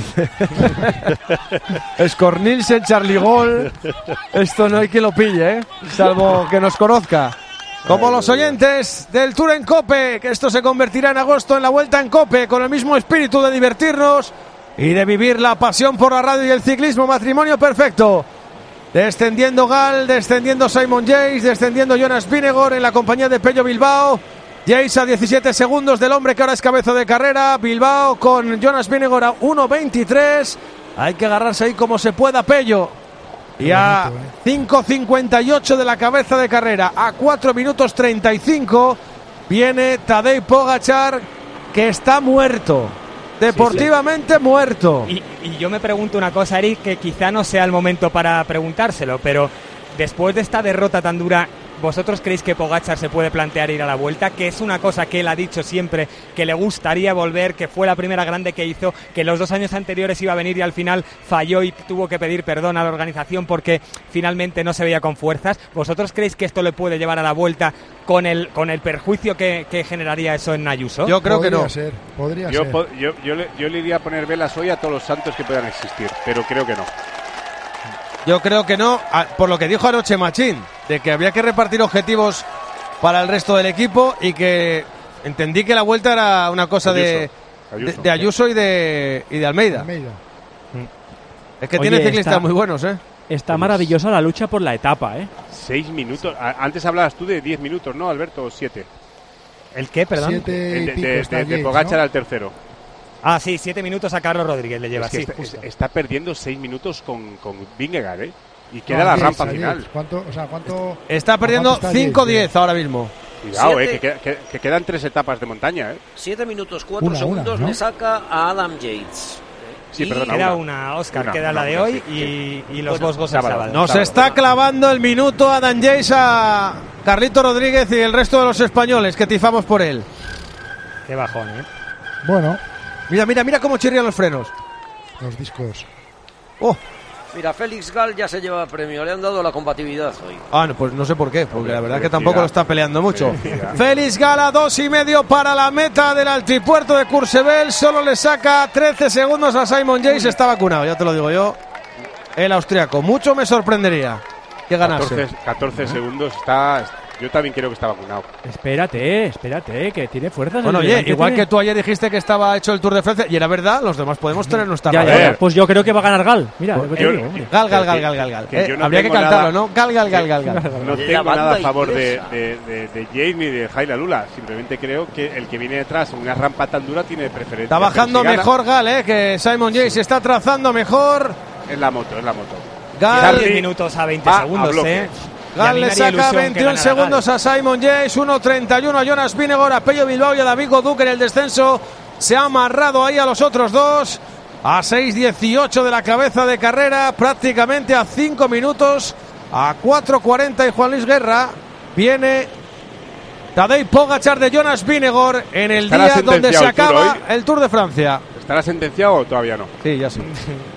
Skornilsen, Charlie Gol. Esto no hay quien lo pille, salvo que nos conozca. Como los oyentes del Tour en COPE, que esto se convertirá en agosto en la Vuelta en COPE, con el mismo espíritu de divertirnos y de vivir la pasión por la radio y el ciclismo, matrimonio perfecto. Descendiendo Gall, descendiendo Simon Yates, descendiendo Jonas Vingegaard en la compañía de Pello Bilbao. Yates a 17 segundos del hombre que ahora es cabeza de carrera. Bilbao con Jonas Vingegaard a 1.23. Hay que agarrarse ahí como se pueda Pello. Y a 5.58 de la cabeza de carrera, a 4 minutos 35, viene Tadej Pogačar, que está muerto. deportivamente muerto. Y yo me pregunto una cosa, Eric, que quizá no sea el momento para preguntárselo, pero después de esta derrota tan dura, ¿vosotros creéis que Pogačar se puede plantear ir a la Vuelta? Que es una cosa que él ha dicho siempre, que le gustaría volver, que fue la primera grande que hizo, que los 2 años anteriores iba a venir y al final falló y tuvo que pedir perdón a la organización porque finalmente no se veía con fuerzas. ¿Vosotros creéis que esto le puede llevar a la Vuelta con el perjuicio que generaría eso en Ayuso? Yo creo que no. Podría Yo ser. le iría a poner velas hoy a todos los santos que puedan existir, pero creo que no. Yo creo que no, por lo que dijo anoche Machín, de que había que repartir objetivos para el resto del equipo y que entendí que la Vuelta era una cosa de Ayuso y de Almeida. Es que tiene ciclistas muy buenos, ¿eh? Está maravillosa la lucha por la etapa, ¿eh? 6 minutos. Antes hablabas tú de 10 minutos, ¿no, Alberto? O 7. ¿El qué, perdón? 7 y pico está De Yates, Pogačar ¿no? al tercero. Ah, sí, 7 minutos a Carlos Rodríguez le lleva. Es que sí, está perdiendo 6 minutos con Vingegaard, ¿eh? Y queda la rampa final. ¿Cuánto? Está perdiendo 5-10 ahora mismo. Cuidado, que quedan 3 etapas de montaña, ¿eh? 7 minutos 4 segundos, ¿no? Le saca a Adam Yates. Sí, perdona, queda una, Oscar, queda la de hoy y los Vosgos el sábado. Nos está clavando el minuto Adam Yates a Carlito Rodríguez y el resto de los españoles que tifamos por él. Qué bajón, ¿eh? Bueno. Mira cómo chirrían los frenos. Los discos. Oh. Mira, Félix Gall ya se lleva premio, le han dado la compatibilidad hoy. No, pues no sé por qué, porque la verdad es que tampoco lo está peleando mucho. Félix Gall a 2,5 para la meta del altipuerto de Courchevel, solo le saca 13 segundos a Simon Yates, está vacunado, ya te lo digo yo. El austriaco, mucho me sorprendería que ganase. 14 segundos está. Yo también creo que está vacunado. Espérate, que tiene fuerzas. Bueno, oye, igual que tú ayer dijiste que estaba hecho el Tour de Francia, y era verdad, los demás podemos tener nuestra ya, pues yo creo que va a ganar Gal. Mira, Gal. Habría que cantarlo, ¿no? Gal. No tengo nada a favor de Yates ni de Jaila Lula. Simplemente creo que el que viene detrás, una rampa tan dura, tiene preferencia. Está bajando mejor Gal, que Simon Yates se está trazando mejor. Es la moto. Gal, 10 minutos a 20 segundos, Gal le saca 21 segundos a Simon Yates, 1.31 a Jonas Vingegaard, a Pello Bilbao y a David Gaudu, en el descenso se ha amarrado ahí a los otros dos, a 6.18 de la cabeza de carrera, prácticamente a 5 minutos, a 4.40 y Juan Luis Guerra. Viene Tadej Pogačar de Jonas Vingegaard en el día donde se acaba el Tour de Francia. ¿Estará sentenciado o todavía no? Sí, ya sí.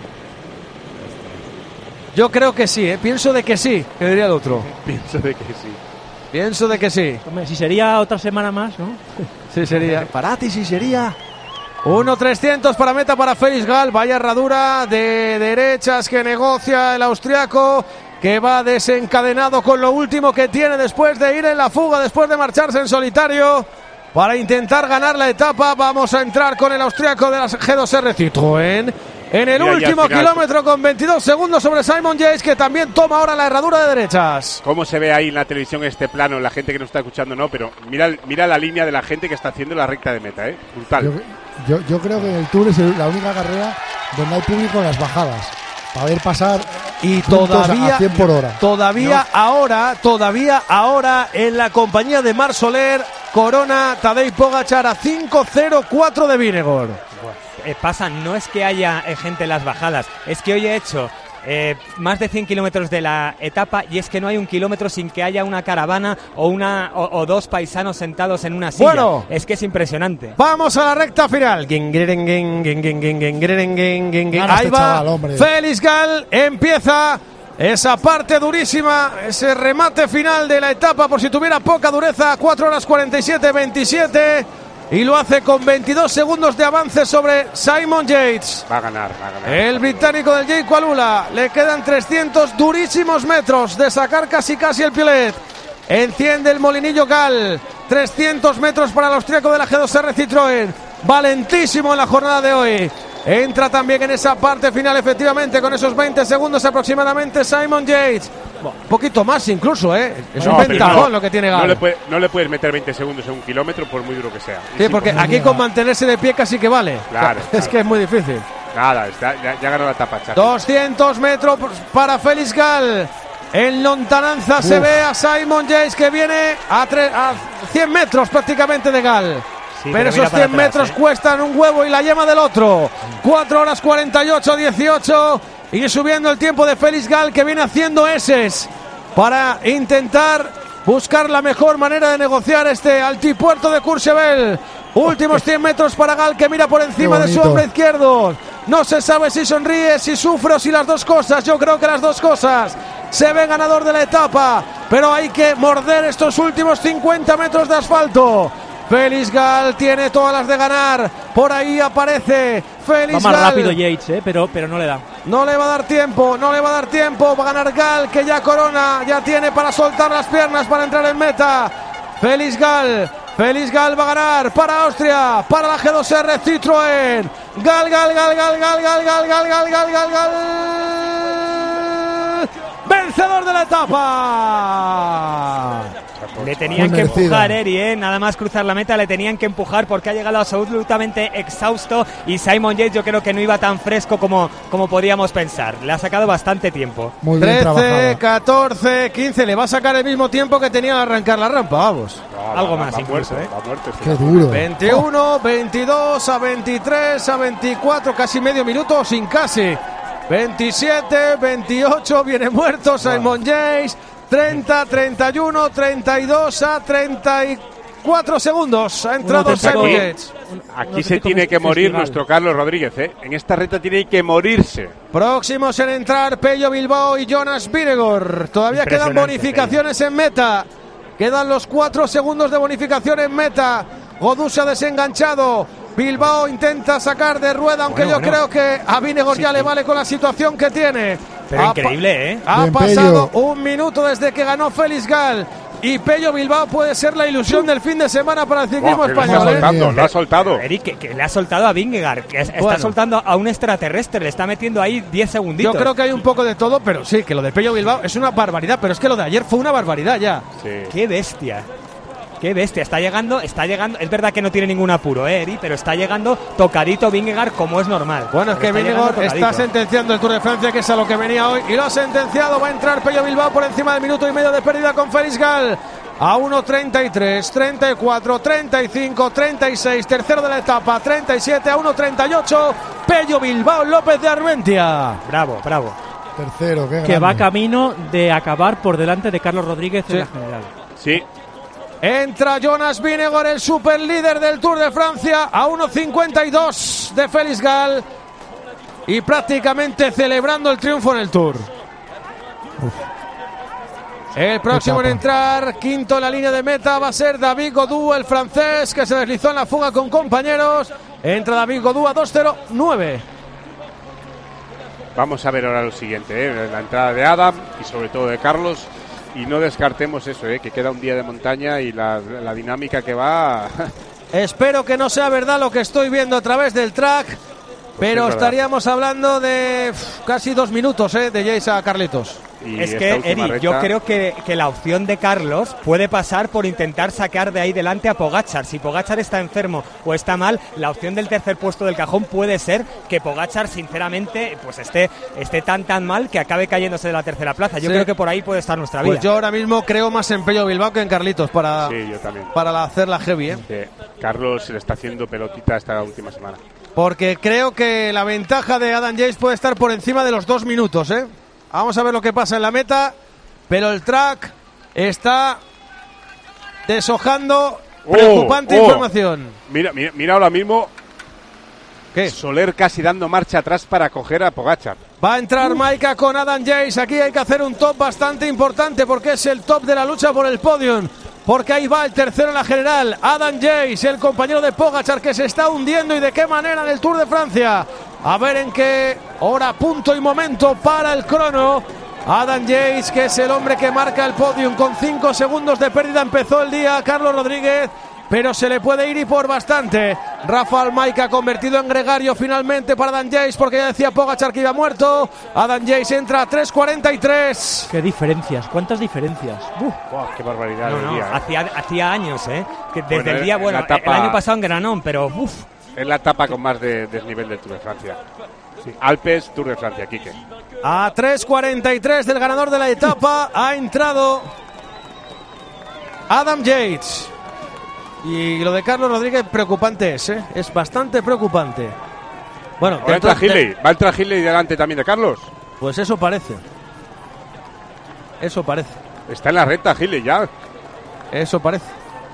Yo creo que sí, pienso de que sí, que diría el otro. Pienso de que sí. Hombre, si sería otra semana más, ¿no? Sí sería. Para ti sí sería. 1.300 para meta para Félix Gall. Vaya herradura de derechas que negocia el austriaco, que va desencadenado con lo último que tiene después de ir en la fuga, después de marcharse en solitario para intentar ganar la etapa. Vamos a entrar con el austriaco de la G2R Citroën en el último kilómetro con 22 segundos sobre Simon Yates, que también toma ahora la herradura de derechas. ¿Cómo se ve ahí en la televisión este plano? La gente que nos está escuchando no, pero mira la línea de la gente que está haciendo la recta de meta, brutal. Yo creo que el Tour es la única carrera donde hay público en las bajadas, para ver pasar y todavía a 100 por hora. Todavía ahora en la compañía de Marc Soler corona Tadej Pogačar a 5.04 de Vingegaard. Pasa, no es que haya gente en las bajadas, es que hoy he hecho más de 100 kilómetros de la etapa y es que no hay un kilómetro sin que haya una caravana o dos paisanos sentados en una silla. Bueno, es que es impresionante. Vamos a la recta final. Ahí va Félix Gall, empieza esa parte durísima, ese remate final de la etapa, por si tuviera poca dureza, 4 horas 47-27. Y lo hace con 22 segundos de avance sobre Simon Yates. Va a ganar. El británico del Jake Walula. Le quedan 300 durísimos metros de sacar casi el piolet. Enciende el molinillo Gall. 300 metros para el austriaco de la G2R Citroën. Valentísimo en la jornada de hoy. Entra también en esa parte final, efectivamente, con esos 20 segundos aproximadamente Simon Yates. Un poquito más incluso, Es un ventajón lo que tiene Gall. No le puedes meter 20 segundos en un kilómetro por muy duro que sea. Sí, porque aquí con mantenerse de pie casi que vale. Claro. Es que es muy difícil. Nada, ya ganó la etapa, Chaco. 200 metros para Félix Gall. En lontananza se ve a Simon Yates, que viene a 100 metros prácticamente de Gall. Sí, pero esos 100 metros cuestan un huevo y la yema del otro. 4 horas 48-18 y subiendo el tiempo de Félix Gal, que viene haciendo eses para intentar buscar la mejor manera de negociar este altipuerto de Courchevel. Últimos 100 metros para Gal, que mira por encima de su hombro izquierdo. No se sabe si sonríe, si sufre o si las dos cosas. Yo creo que las dos cosas. Se ve ganador de la etapa, pero hay que morder estos últimos 50 metros de asfalto. Félix Gal tiene todas las de ganar. Por ahí aparece Félix Gal. Va más rápido Yates, pero no le da. No le va a dar tiempo, no le va a dar tiempo. Va a ganar Gal, que ya corona, ya tiene para soltar las piernas para entrar en meta. Félix Gal va a ganar para Austria, para la G2R Citroën. Gal. Vencedor de la etapa. Le tenían que empujar, Eri, nada más cruzar la meta le tenían que empujar porque ha llegado absolutamente exhausto y Simon Yates yo creo que no iba tan fresco como podíamos pensar. Le ha sacado bastante tiempo. Muy bien 13, 14, 15. Le va a sacar el mismo tiempo que tenía al arrancar la rampa, vamos. No, algo más incluso, Qué duro. 21, 22, a 23, a 24, casi medio minuto, sin casi. 27, 28, viene muerto Simon Yates. 30, 31, 32 a 34 segundos. Ha entrado Simon Yates. Aquí se tiene que morir nuestro Carlos Rodríguez, En esta recta tiene que morirse. Próximos en entrar Pello Bilbao y Jonas Vingegaard. Todavía quedan bonificaciones en meta. Quedan los 4 segundos de bonificación en meta. Godú se ha desenganchado. Bilbao intenta sacar de rueda, aunque yo creo que a Vingegaard ya le vale con la situación que tiene. Pero increíble, Ha pasado un minuto desde que ganó Félix Gal. Y Pello Bilbao puede ser la ilusión del fin de semana para el ciclismo español. Lo ha soltado. Eric, que le ha soltado a Vingegaard, que está soltando a un extraterrestre, le está metiendo ahí 10 segunditos. Yo creo que hay un poco de todo, pero sí, que lo de Pello Bilbao es una barbaridad, pero es que lo de ayer fue una barbaridad ya. Sí. ¡Qué bestia! ¡Qué bestia! Está llegando. Es verdad que no tiene ningún apuro, Eri, pero está llegando tocadito Vingegaard como es normal. Bueno, es que Vingegaard está sentenciando el Tour de Francia, que es a lo que venía hoy, y lo ha sentenciado. Va a entrar Pello Bilbao por encima del minuto y medio de pérdida con Félix Gal. A 1.33, 34, 35, 36, tercero de la etapa, 37, a 1.38, Pello Bilbao López de Armentia. Bravo. Tercero, que va camino de acabar por delante de Carlos Rodríguez en la general. Sí. Entra Jonas Vingegaard, el superlíder del Tour de Francia, a 1.52 de Félix Gal y prácticamente celebrando el triunfo en el Tour. El próximo en entrar, quinto en la línea de meta, va a ser David Godú, el francés, que se deslizó en la fuga con compañeros. Entra David Godú a 2.09. Vamos a ver ahora lo siguiente, la entrada de Adam y sobre todo de Carlos. Y no descartemos eso, que queda un día de montaña y la dinámica que va. Espero que no sea verdad lo que estoy viendo a través del track, pero estaríamos hablando de casi 2 minutos de Yates a Carlitos. Y es que, Eri, yo creo que la opción de Carlos puede pasar por intentar sacar de ahí delante a Pogačar. Si Pogačar está enfermo o está mal, la opción del tercer puesto del cajón puede ser que Pogačar, sinceramente, pues esté tan mal que acabe cayéndose de la tercera plaza. Yo creo que por ahí puede estar nuestra vida. Pues yo ahora mismo creo más en Pello Bilbao que en Carlitos para hacer la heavy. Carlos se le está haciendo pelotita esta última semana. Porque creo que la ventaja de Adam Yates puede estar por encima de los 2 minutos, Vamos a ver lo que pasa en la meta, pero el track está deshojando preocupante información. Mira ahora mismo. ¿Qué? Soler casi dando marcha atrás para coger a Pogačar. Va a entrar Maika con Adam Yates. Aquí hay que hacer un top bastante importante porque es el top de la lucha por el podium. Porque ahí va el tercero en la general, Adam Yates, el compañero de Pogačar, que se está hundiendo y de qué manera en el Tour de Francia. A ver en qué hora, punto y momento para el crono. Adam Yates, que es el hombre que marca el podium con 5 segundos de pérdida. Empezó el día Carlos Rodríguez, pero se le puede ir y por bastante. Rafael Maika convertido en gregario finalmente para Adam Yates, porque ya decía Pogačar que iba muerto. Adam Yates entra a 3.43. Qué diferencias, cuántas diferencias. Qué barbaridad. Hacía años, que desde el día, el año pasado en Granón, pero es la etapa con más desnivel del Tour de Francia. Sí. Alpes, Tour de Francia, Quique. A 3.43 del ganador de la etapa ha entrado Adam Yates. Y lo de Carlos Rodríguez preocupante es bastante preocupante. Bueno, va a entrar Hindley delante también de Carlos. Pues eso parece. Eso parece. Está en la recta Hindley ya. Eso parece.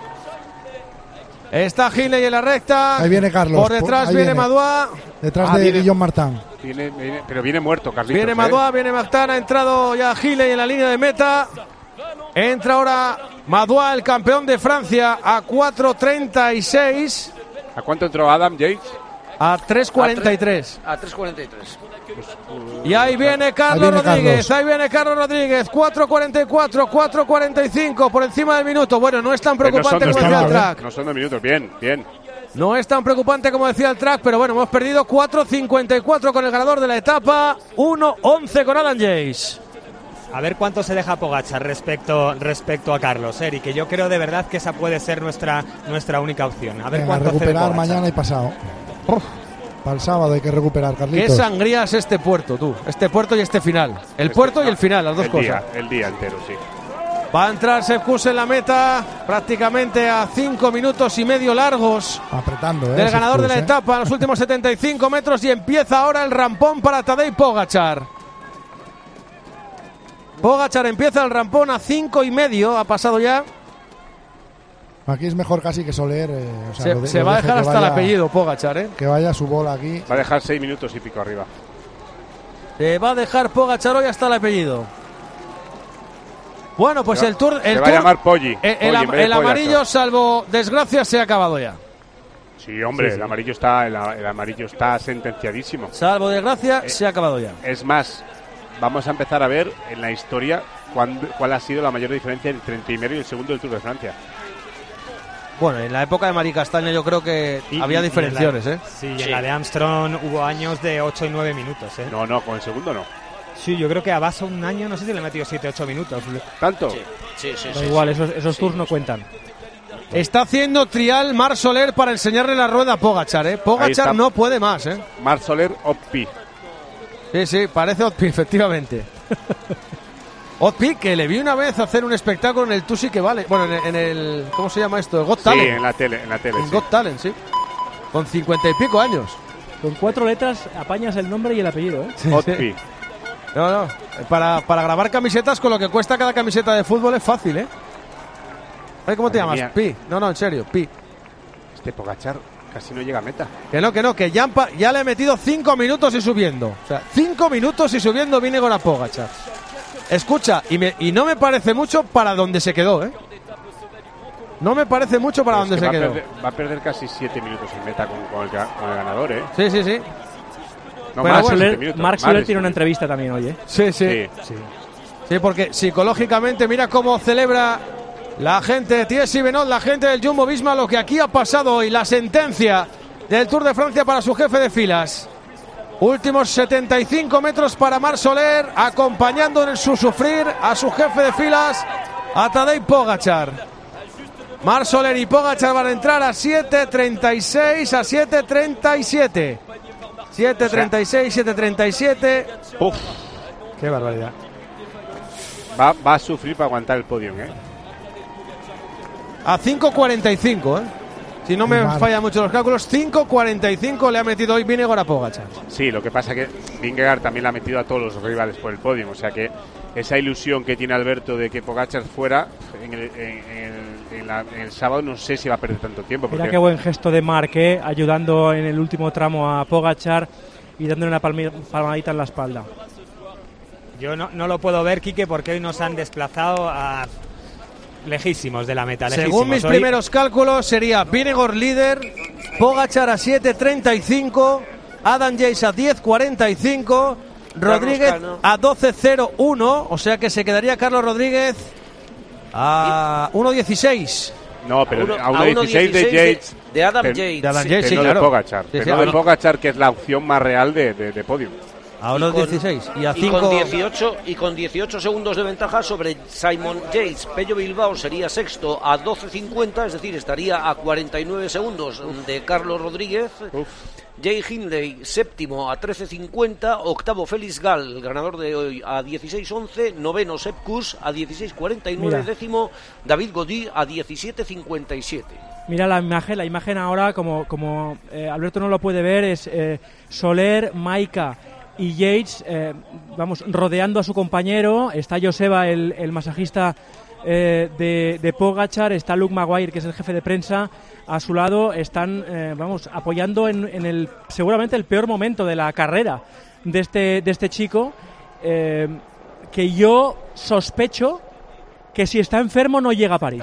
Está Hindley en la recta. Ahí viene Carlos. Por detrás viene Madouas. Detrás de Guillaume Martin. Pero viene muerto, Carlitos. Viene Madouas, viene Martin. Ha entrado ya Hindley en la línea de meta. Entra ahora Madouas, el campeón de Francia, a 4.36. ¿A cuánto entró Adam Yates? A 3.43. A 3.43. Y ahí viene Carlos Rodríguez. Ahí viene Carlos Rodríguez. 4.44, 4.45 por encima del minuto. Bueno, no es tan preocupante como decía el track. No son 2 minutos, bien. No es tan preocupante como decía el track, pero bueno, hemos perdido 4.54 con el ganador de la etapa. 1.11 con Adam Yates. A ver cuánto se deja Pogačar respecto a Carlos, Eric, que yo creo de verdad que esa puede ser nuestra única opción. A ver cuánto recuperar mañana y pasado. Para el sábado hay que recuperar, Carlitos. Qué sangría es este puerto, tú. Este puerto y este final. El puerto y el final, las dos cosas. El día entero, sí. Va a entrar Sepp Kuss en la meta, prácticamente a 5 minutos y medio largos. Apretando, del ganador de la etapa, en los últimos 75 metros. Y empieza ahora el rampón para Tadej Pogačar. Pogačar empieza el rampón a 5,5. Ha pasado ya. Aquí es mejor casi que Soler. Se va a dejar hasta el apellido Pogačar, Que vaya su bola aquí. Va a dejar 6 minutos y pico arriba. Se va a dejar Pogačar hoy hasta el apellido. Bueno, pues el Tour. Se va a llamar Poggi. El amarillo, salvo desgracia, se ha acabado ya. Sí, hombre, sí. El amarillo está sentenciadísimo. Salvo desgracia, se ha acabado ya. Es más, vamos a empezar a ver en la historia cuál ha sido la mayor diferencia entre el primero y el segundo del Tour de Francia. Bueno, en la época de Mari Castaño yo creo que había diferenciaciones, Sí, en la de Armstrong hubo años de 8 y 9 minutos, No, con el segundo no. Sí, yo creo que a Basso un año, no sé si le he metido 7 8 minutos. ¿Tanto? Sí. Da igual, esos tours no cuentan. Está haciendo trial Marc Soler para enseñarle la rueda a Pogačar, Pogačar no puede más, Marc Soler, Otpi. Sí, parece Otpi, efectivamente. Otpi, que le vi una vez hacer un espectáculo en el Tusi que vale. Bueno, en el ¿cómo se llama esto? El Got Talent. Sí, en la tele. En Got Talent, sí. Con 50 y pico años. Con 4 letras apañas el nombre y el apellido, Otpi. No. Para grabar camisetas con lo que cuesta cada camiseta de fútbol es fácil, ¿Cómo te llamas? Mía. Pi. No, en serio, Pi. Este Pogačar casi no llega a meta. Que ya le he metido 5 minutos y subiendo. O sea, 5 minutos y subiendo viene con a Pogačar. Escucha, y no me parece mucho para donde se quedó, No me parece mucho para donde se quedó. Va a perder casi 7 minutos en meta con el ganador, Sí. No, Marc Soler tiene una entrevista también hoy, Sí, porque psicológicamente mira cómo celebra la gente de Thierry Benoit, la gente del Jumbo-Visma, lo que aquí ha pasado hoy, la sentencia del Tour de Francia para su jefe de filas. Últimos 75 metros para Marc Soler, acompañando en su sufrir a su jefe de filas, a Tadej Pogačar. Marc Soler y Pogačar van a entrar a 7.36, a 7.37. 7.36, 7.37. Uf. Qué barbaridad. Va a sufrir para aguantar el podio, A 5.45, Si no me falla mucho los cálculos, 5.45 le ha metido hoy Vingegaard a Pogačar. Sí, lo que pasa es que Vingegaard también le ha metido a todos los rivales por el podio. O sea que esa ilusión que tiene Alberto de que Pogačar fuera en el sábado, no sé si va a perder tanto tiempo. Mira qué buen gesto de Marc, ayudando en el último tramo a Pogačar y dándole una palmadita en la espalda. Yo no lo puedo ver, Quique, porque hoy nos han desplazado a lejísimos de la meta. Según mis primeros cálculos sería Vingegaard líder, Pogačar a 7.35, Adam Yates a 10.45, Rodríguez a 12.01, o sea que se quedaría Carlos Rodríguez a 1.16. No, pero a 1.16 de Yates. De Adam Yates. De Adam Yates, sí, claro. De Pogačar. Pero no de Pogačar, que es la opción más real de podio. A 1.16 y a 5 y con 18 segundos de ventaja sobre Simon Yates. Pello Bilbao sería sexto a 12.50, es decir, estaría a 49 segundos de Carlos Rodríguez. Jay Hindley séptimo a 13.50, octavo Felix Gall, el ganador de hoy, a 16.11, noveno Sepp Kuss a 16.49, décimo David Gaudu a 17.57. Mira la imagen ahora, como Alberto no lo puede ver, es Soler, Maika y Yates, rodeando a su compañero. Está Joseba, el masajista de Pogačar, está Luke Maguire, que es el jefe de prensa, a su lado. Están apoyando en seguramente el peor momento de la carrera de este chico, que yo sospecho que si está enfermo no llega a París.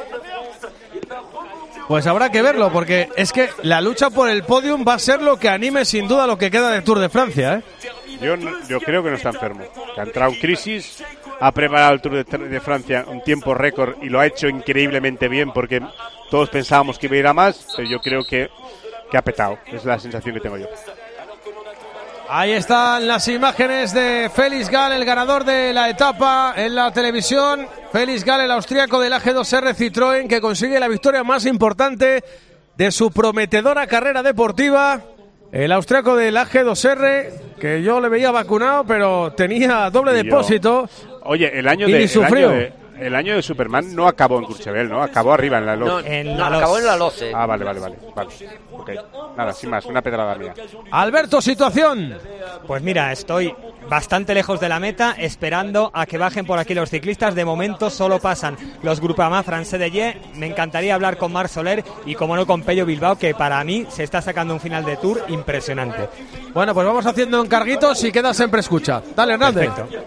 Pues habrá que verlo, porque es que la lucha por el podium va a ser lo que anime sin duda lo que queda del Tour de Francia, Yo creo que no está enfermo, que ha entrado en crisis, ha preparado el Tour de Francia un tiempo récord y lo ha hecho increíblemente bien, porque todos pensábamos que iba a ir a más, pero yo creo que ha petado, es la sensación que tengo yo. Ahí están las imágenes de Felix Gall, el ganador de la etapa en la televisión. Felix Gall, el austríaco del AG2R Citroën, que consigue la victoria más importante de su prometedora carrera deportiva. El austríaco del AG2R, que yo le veía vacunado, pero tenía doble depósito. Oye, el año de Superman no acabó en Courchevel, ¿no? Acabó arriba en la Loce. Acabó en la Loce. Ah, vale. Ok. Nada, sin más, una pedrada mía. Alberto, situación. Pues mira, estoy bastante lejos de la meta, esperando a que bajen por aquí los ciclistas. De momento solo pasan los Groupama Français de Ye. Me encantaría hablar con Marc Soler y, como no, con Pello Bilbao, que para mí se está sacando un final de Tour impresionante. Bueno, pues vamos haciendo encarguitos y queda siempre escucha. Dale, Hernández. Perfecto.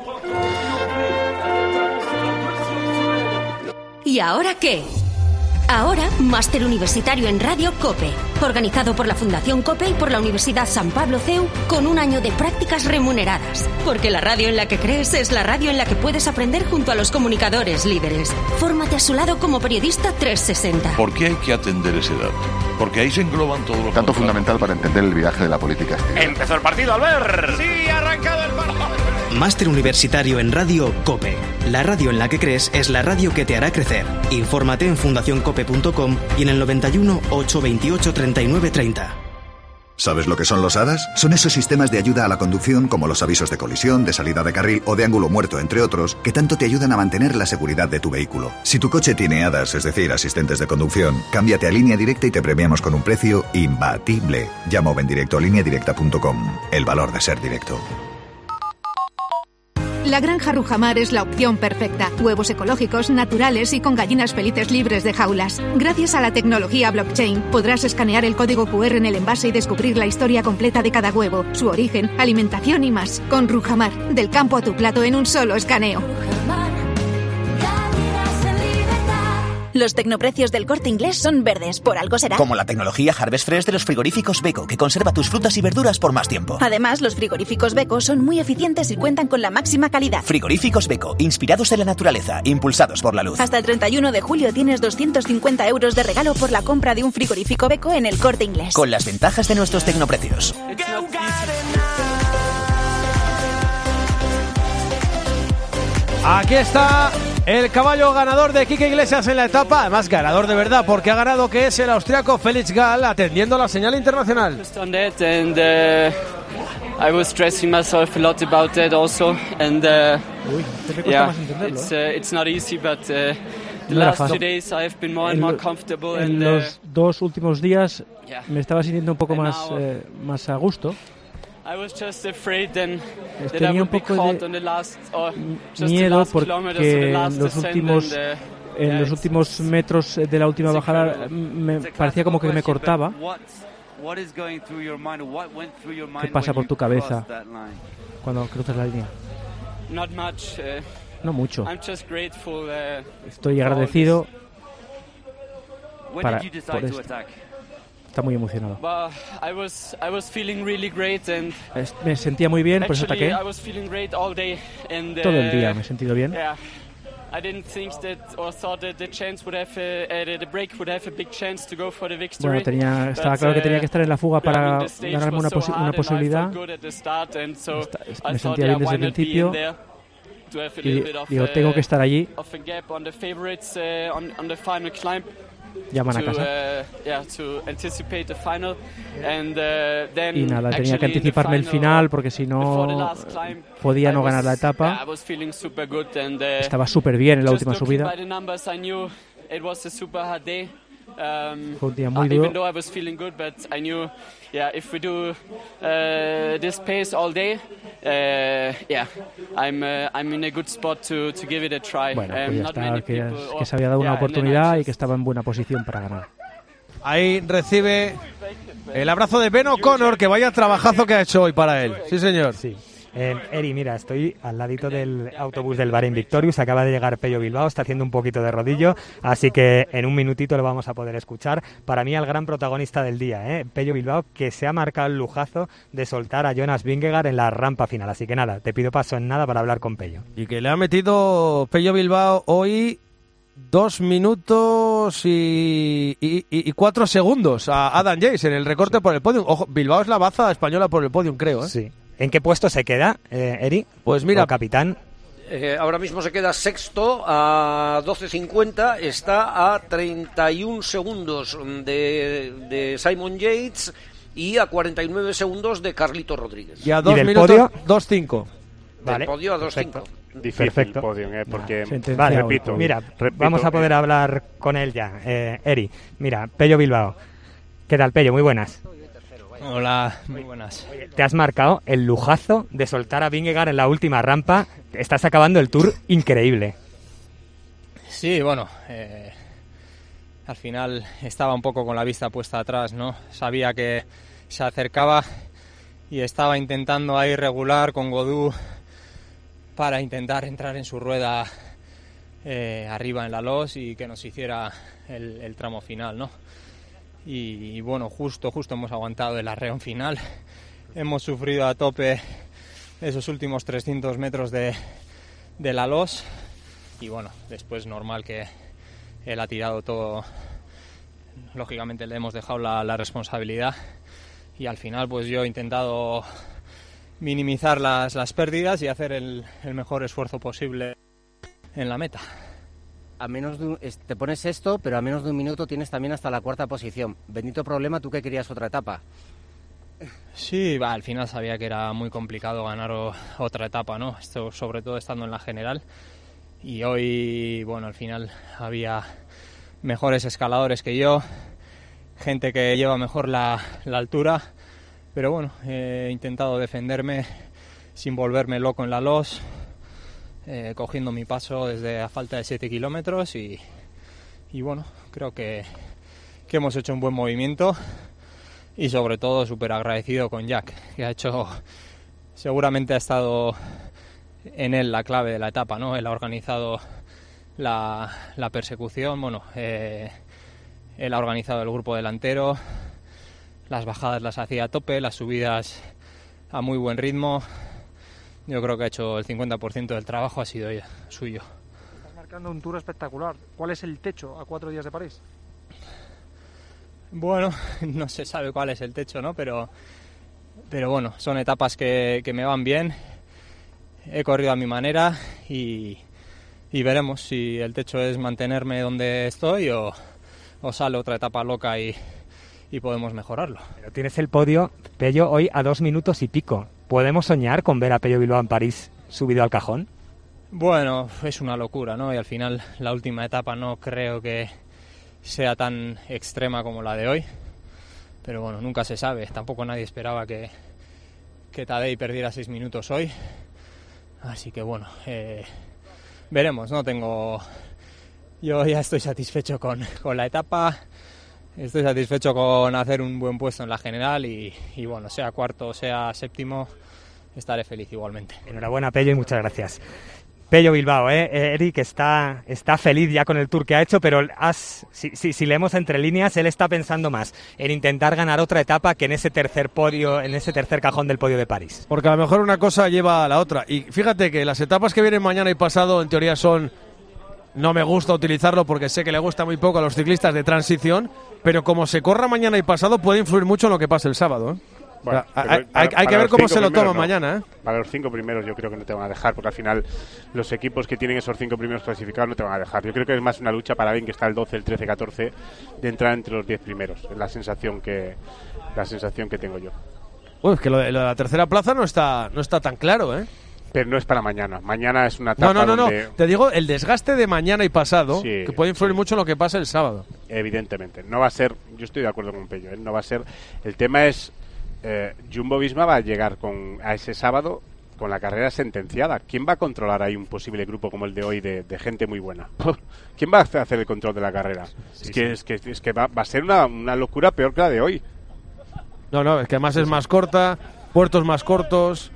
¿Y ahora qué? Ahora, máster universitario en Radio COPE, organizado por la Fundación COPE y por la Universidad San Pablo CEU, con un año de prácticas remuneradas. Porque la radio en la que crees es la radio en la que puedes aprender junto a los comunicadores líderes. Fórmate a su lado como periodista 360. ¿Por qué hay que atender ese dato? Porque ahí se engloban todos los... Tanto fundamental para entender el viaje de la política. Empezó el partido, Albert. Sí, ha arrancado el partido. Máster universitario en Radio COPE. La radio en la que crees es la radio que te hará crecer. Infórmate en fundacioncope.com y en el 91 828 39 30. ¿Sabes lo que son los ADAS? Son esos sistemas de ayuda a la conducción, como los avisos de colisión, de salida de carril o de ángulo muerto, entre otros, que tanto te ayudan a mantener la seguridad de tu vehículo. Si tu coche tiene ADAS, es decir, asistentes de conducción, cámbiate a Línea Directa y te premiamos con un precio imbatible. Llama o ven directo a lineadirecta.com. El valor de ser directo. La granja Rujamar es la opción perfecta. Huevos ecológicos, naturales y con gallinas felices libres de jaulas. Gracias a la tecnología blockchain, podrás escanear el código QR en el envase y descubrir la historia completa de cada huevo, su origen, alimentación y más. Con Rujamar, del campo a tu plato en un solo escaneo. Los tecnoprecios del Corte Inglés son verdes, por algo será. Como la tecnología Harvest Fresh de los frigoríficos Beko, que conserva tus frutas y verduras por más tiempo. Además, los frigoríficos Beko son muy eficientes y cuentan con la máxima calidad. Frigoríficos Beko, inspirados en la naturaleza, impulsados por la luz. Hasta el 31 de julio tienes 250 euros de regalo por la compra de un frigorífico Beko en el Corte Inglés. Con las ventajas de nuestros tecnoprecios. Aquí está el caballo ganador de Quique Iglesias en la etapa, además ganador de verdad, porque ha ganado, que es el austriaco Felix Gall, atendiendo la señal internacional. I was stressing myself a lot about that also, and it's not easy, but the last 2 days I have been more and more comfortable. En los 2 últimos días me estaba sintiendo un poco más a gusto. Tenía un poco de miedo porque en los últimos metros de la última bajada me parecía como que me cortaba. ¿Qué pasa por tu cabeza cuando cruzas la línea? No mucho. Estoy agradecido por esto. Está muy emocionado. Me sentía muy bien, por eso ataqué. Todo el día me he sentido bien. Bueno, estaba claro que tenía que estar en la fuga para ganarme una posibilidad. Me sentía bien desde el principio. Y digo, tengo que estar allí. Llaman a casa. To anticipate the final. Y nada, tenía que anticiparme el final porque si no podía no ganar la etapa. Estaba súper bien en la última subida. Fue un día muy duro. Even though I was feeling good, but I knew, if we do this pace all day, I'm in a good spot to give it a try. Bueno, pues ya está, que se había dado una oportunidad y que estaba en buena posición para ganar. Ahí recibe el abrazo de Ben O'Connor, que vaya trabajazo que ha hecho hoy para él. Sí, señor. Sí. Eri, mira, estoy al ladito del autobús del Bahrein Victorious, acaba de llegar Pello Bilbao, está haciendo un poquito de rodillo, así que en un minutito lo vamos a poder escuchar. Para mí el gran protagonista del día, Pello Bilbao, que se ha marcado el lujazo de soltar a Jonas Vingegaard en la rampa final, así que nada, te pido paso en nada para hablar con Pello. Y que le ha metido Pello Bilbao hoy 2 minutos y 4 segundos a Adam Yates en el recorte por el podium. Ojo, Bilbao es la baza española por el podium, creo, ¿eh? Sí. ¿En qué puesto se queda, Eri? Pues mira, capitán. Ahora mismo se queda sexto a 12.50, está a 31 segundos de Simon Yates y a 49 segundos de Carlito Rodríguez. Y a 2 minutos 2.5. Vale, del podio a 2.5. Difícil Perfecto. podio, porque vale, repito, mira, vamos a poder hablar con él ya. Eri, mira, Pello Bilbao. ¿Qué tal, Pello? Muy buenas. Hola, muy buenas. Te has marcado el lujazo de soltar a Vingegaard en la última rampa. Estás acabando el Tour increíble. Sí, bueno, al final estaba un poco con la vista puesta atrás, ¿no? Sabía que se acercaba y estaba intentando ahí regular con Godú para intentar entrar en su rueda arriba en la Loos y que nos hiciera el tramo final, ¿no? Y bueno, justo hemos aguantado el arreón final. Hemos sufrido a tope esos últimos 300 metros de la Loos. Y bueno, después normal que él ha tirado todo. Lógicamente le hemos dejado la responsabilidad. Y al final pues yo he intentado minimizar las pérdidas y hacer el mejor esfuerzo posible en la meta. A menos te pones sexto, pero a menos de un minuto tienes también hasta la cuarta posición. Bendito problema, tú que querías otra etapa. Sí, al final sabía que era muy complicado ganar otra etapa, ¿no? Esto, sobre todo estando en la general. Y hoy, bueno, al final había mejores escaladores que yo, gente que lleva mejor la altura, pero bueno, he intentado defenderme sin volverme loco en la Loos. Cogiendo mi paso desde a falta de 7 kilómetros y bueno, creo que hemos hecho un buen movimiento y sobre todo súper agradecido con Jack, que ha hecho, seguramente ha estado en él la clave de la etapa, ¿no? Él ha organizado la persecución, bueno, él ha organizado el grupo delantero, las bajadas las hacía a tope, las subidas a muy buen ritmo. Yo creo que ha hecho el 50% del trabajo, ha sido suyo. Estás marcando un Tour espectacular. ¿Cuál es el techo a 4 días de París? Bueno, no se sabe cuál es el techo, ¿no? Pero bueno, son etapas que me van bien. He corrido a mi manera y veremos si el techo es mantenerme donde estoy o sale otra etapa loca y podemos mejorarlo. Pero tienes el podio, Pello, hoy a 2 minutos y pico. ¿Podemos soñar con ver a Pello Bilbao en París subido al cajón? Bueno, es una locura, ¿no? Y al final la última etapa no creo que sea tan extrema como la de hoy. Pero bueno, nunca se sabe. Tampoco nadie esperaba que Tadej perdiera 6 minutos hoy. Así que bueno, veremos, ¿no? Yo ya estoy satisfecho con la etapa. Estoy satisfecho con hacer un buen puesto en la general y bueno, sea cuarto o sea séptimo, estaré feliz igualmente. Enhorabuena, Pello, y muchas gracias. Pello Bilbao, Eric está feliz ya con el Tour que ha hecho, pero si leemos entre líneas, él está pensando más en intentar ganar otra etapa que en ese tercer podio, en ese tercer cajón del podio de París. Porque a lo mejor una cosa lleva a la otra. Y fíjate que las etapas que vienen mañana y pasado, en teoría son... No me gusta utilizarlo porque sé que le gusta muy poco a los ciclistas de transición, pero como se corra mañana y pasado puede influir mucho en lo que pase el sábado, ¿eh? Bueno, hay que ver cómo se lo toma mañana, ¿eh? Para los 5 primeros yo creo que no te van a dejar, porque al final los equipos que tienen esos 5 primeros clasificados no te van a dejar. Yo creo que es más una lucha para alguien que está el 12, el 13, 14 de entrar entre los 10 primeros. Es la sensación que tengo yo. Bueno, es que lo de la tercera plaza no está tan claro, ¿eh? Pero no es para mañana. Mañana es una etapa donde... No. Te digo, el desgaste de mañana y pasado, sí, que puede influir mucho en lo que pasa el sábado. Evidentemente. No va a ser... Yo estoy de acuerdo con Pello, ¿eh? No va a ser... El tema es... Jumbo-Visma va a llegar a ese sábado con la carrera sentenciada. ¿Quién va a controlar ahí un posible grupo como el de hoy de gente muy buena? ¿Quién va a hacer el control de la carrera? Es que va a ser una locura peor que la de hoy. No, es que además es más corta, puertos más cortos,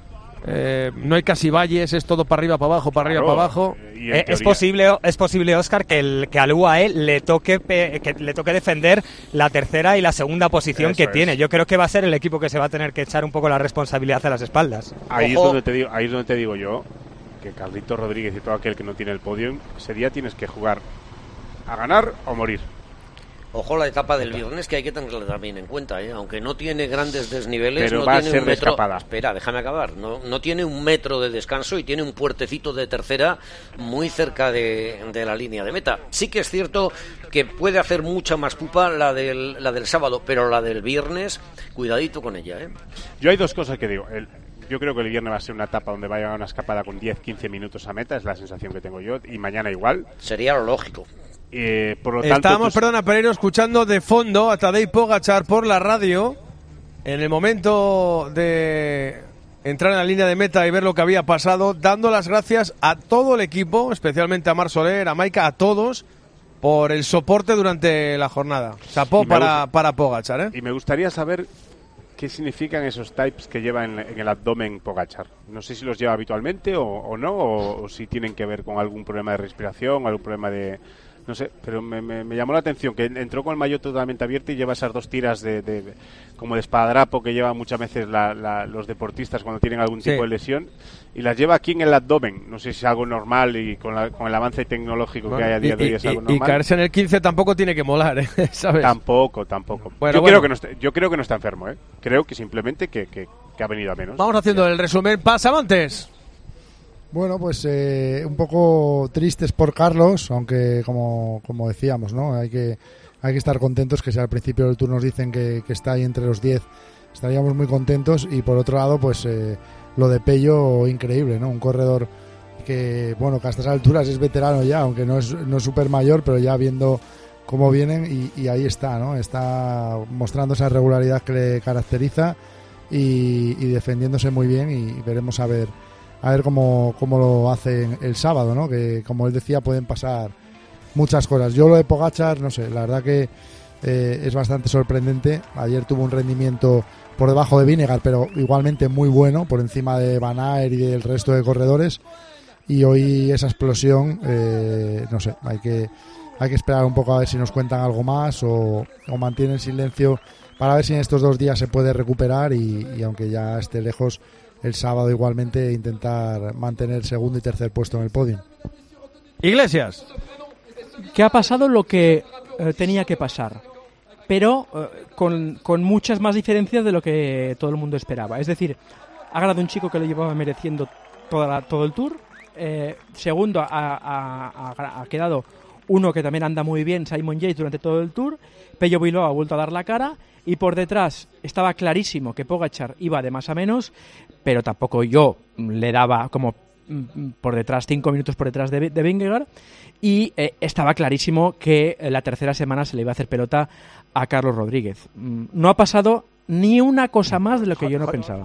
no hay casi valles, es todo para arriba, para abajo, para arriba, para abajo. Es posible, Óscar, que al UAE le toque defender la tercera y la segunda posición que tiene. Yo creo que va a ser el equipo que se va a tener que echar un poco la responsabilidad a las espaldas. Ahí es donde te digo yo que Carlitos Rodríguez y todo aquel que no tiene el podio, ese día tienes que jugar a ganar o morir. Ojo la etapa del viernes, que hay que tenerla también en cuenta, ¿eh? Aunque no tiene grandes desniveles, pero no va tiene a ser un metro. Escapada. Espera, déjame acabar. No tiene un metro de descanso y tiene un puertecito de tercera muy cerca de la línea de meta. Sí que es cierto que puede hacer mucha más pupa la del sábado, pero la del viernes, cuidadito con ella, ¿eh? Yo hay dos cosas que digo. Yo creo que el viernes va a ser una etapa donde va a llegar una escapada con 10-15 minutos a meta, es la sensación que tengo yo, y mañana igual. Sería lo lógico. Por lo tanto, estábamos, Pereiro, escuchando de fondo a Tadej Pogačar por la radio en el momento de entrar en la línea de meta y ver lo que había pasado, dando las gracias a todo el equipo, especialmente a Marc Soler, a Maika, a todos, por el soporte durante la jornada. Chapó para Pogačar, ¿eh? Y me gustaría saber qué significan esos types que lleva en el abdomen Pogačar. No sé si los lleva habitualmente o no, o si tienen que ver con algún problema de respiración, algún problema de... No sé, pero me llamó la atención que entró con el maillot totalmente abierto y lleva esas dos tiras como de espadadrapo que llevan muchas veces los deportistas cuando tienen algún tipo de lesión, y las lleva aquí en el abdomen. No sé si es algo normal y con el avance tecnológico que hay a día de hoy es algo normal. Y caerse en el 15 tampoco tiene que molar, ¿sabes? Tampoco. Yo creo que no está enfermo, ¿eh? Creo que simplemente que ha venido a menos. Vamos haciendo el resumen. Pasamontes. Bueno, pues un poco tristes por Carlos, aunque como decíamos, ¿no? Hay que estar contentos, que si al principio del tour nos dicen que está ahí entre los 10, estaríamos muy contentos. Y por otro lado, pues lo de Pello, increíble, ¿no? Un corredor que, bueno, que a estas alturas es veterano ya, aunque no es súper mayor, pero ya viendo cómo vienen y ahí está, ¿no? Está mostrando esa regularidad que le caracteriza y defendiéndose muy bien, y veremos a ver cómo lo hace el sábado, ¿no? Que, como él decía, pueden pasar muchas cosas. Yo lo de Pogačar, no sé, la verdad que es bastante sorprendente. Ayer tuvo un rendimiento por debajo de Vingegaard, pero igualmente muy bueno, por encima de Van Aert y del resto de corredores. Y hoy esa explosión, no sé, hay que esperar un poco a ver si nos cuentan algo más o mantienen silencio para ver si en estos 2 días se puede recuperar y aunque ya esté lejos, el sábado igualmente intentar mantener segundo y tercer puesto en el podio. Iglesias. Que ha pasado lo que tenía que pasar, pero con muchas más diferencias de lo que todo el mundo esperaba. Es decir, ha ganado un chico que lo llevaba mereciendo todo el Tour. Segundo ha quedado uno que también anda muy bien, Simon Yates, durante todo el Tour. Pello Bilbao ha vuelto a dar la cara, y por detrás estaba clarísimo que Pogačar iba de más a menos, pero tampoco yo le daba como por detrás, 5 minutos por detrás de Vingegaard, y estaba clarísimo que la tercera semana se le iba a hacer pelota a Carlos Rodríguez. No ha pasado ni una cosa más de lo que yo no pensaba.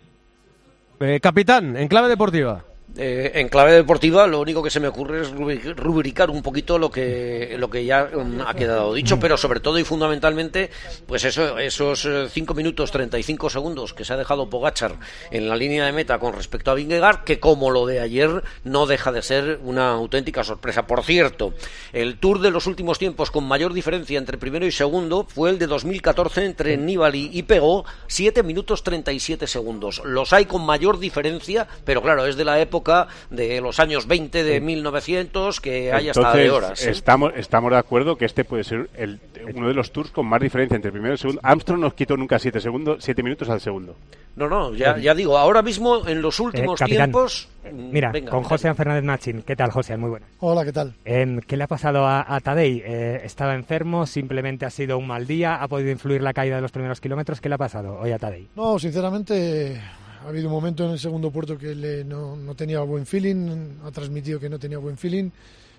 Capitán, en clave deportiva. En clave deportiva, lo único que se me ocurre es rubricar un poquito lo que ya ha quedado dicho, pero sobre todo y fundamentalmente, pues esos 5 minutos 35 segundos que se ha dejado Pogačar en la línea de meta con respecto a Vingegaard, que como lo de ayer no deja de ser una auténtica sorpresa. Por cierto, el Tour de los últimos tiempos con mayor diferencia entre primero y segundo fue el de 2014 entre Nibali y Pegó, 7 minutos 37 segundos. Los hay con mayor diferencia, pero claro, es de la época época de los años 20 de 1900, que hay hasta Entonces, de horas. Estamos de acuerdo que este puede ser uno de los tours con más diferencia entre el primero y el segundo. Armstrong nos quitó nunca 7 minutos al segundo. No, ya digo, ahora mismo en los últimos tiempos... Venga, con José Fernández Machín. ¿Qué tal, José? Muy buenas. Hola, ¿qué tal? ¿Qué le ha pasado a Tadej? ¿Estaba enfermo? ¿Simplemente ha sido un mal día? ¿Ha podido influir la caída de los primeros kilómetros? ¿Qué le ha pasado hoy a Tadej? No, sinceramente, ha habido un momento en el segundo puerto que no tenía buen feeling, ha transmitido que no tenía buen feeling.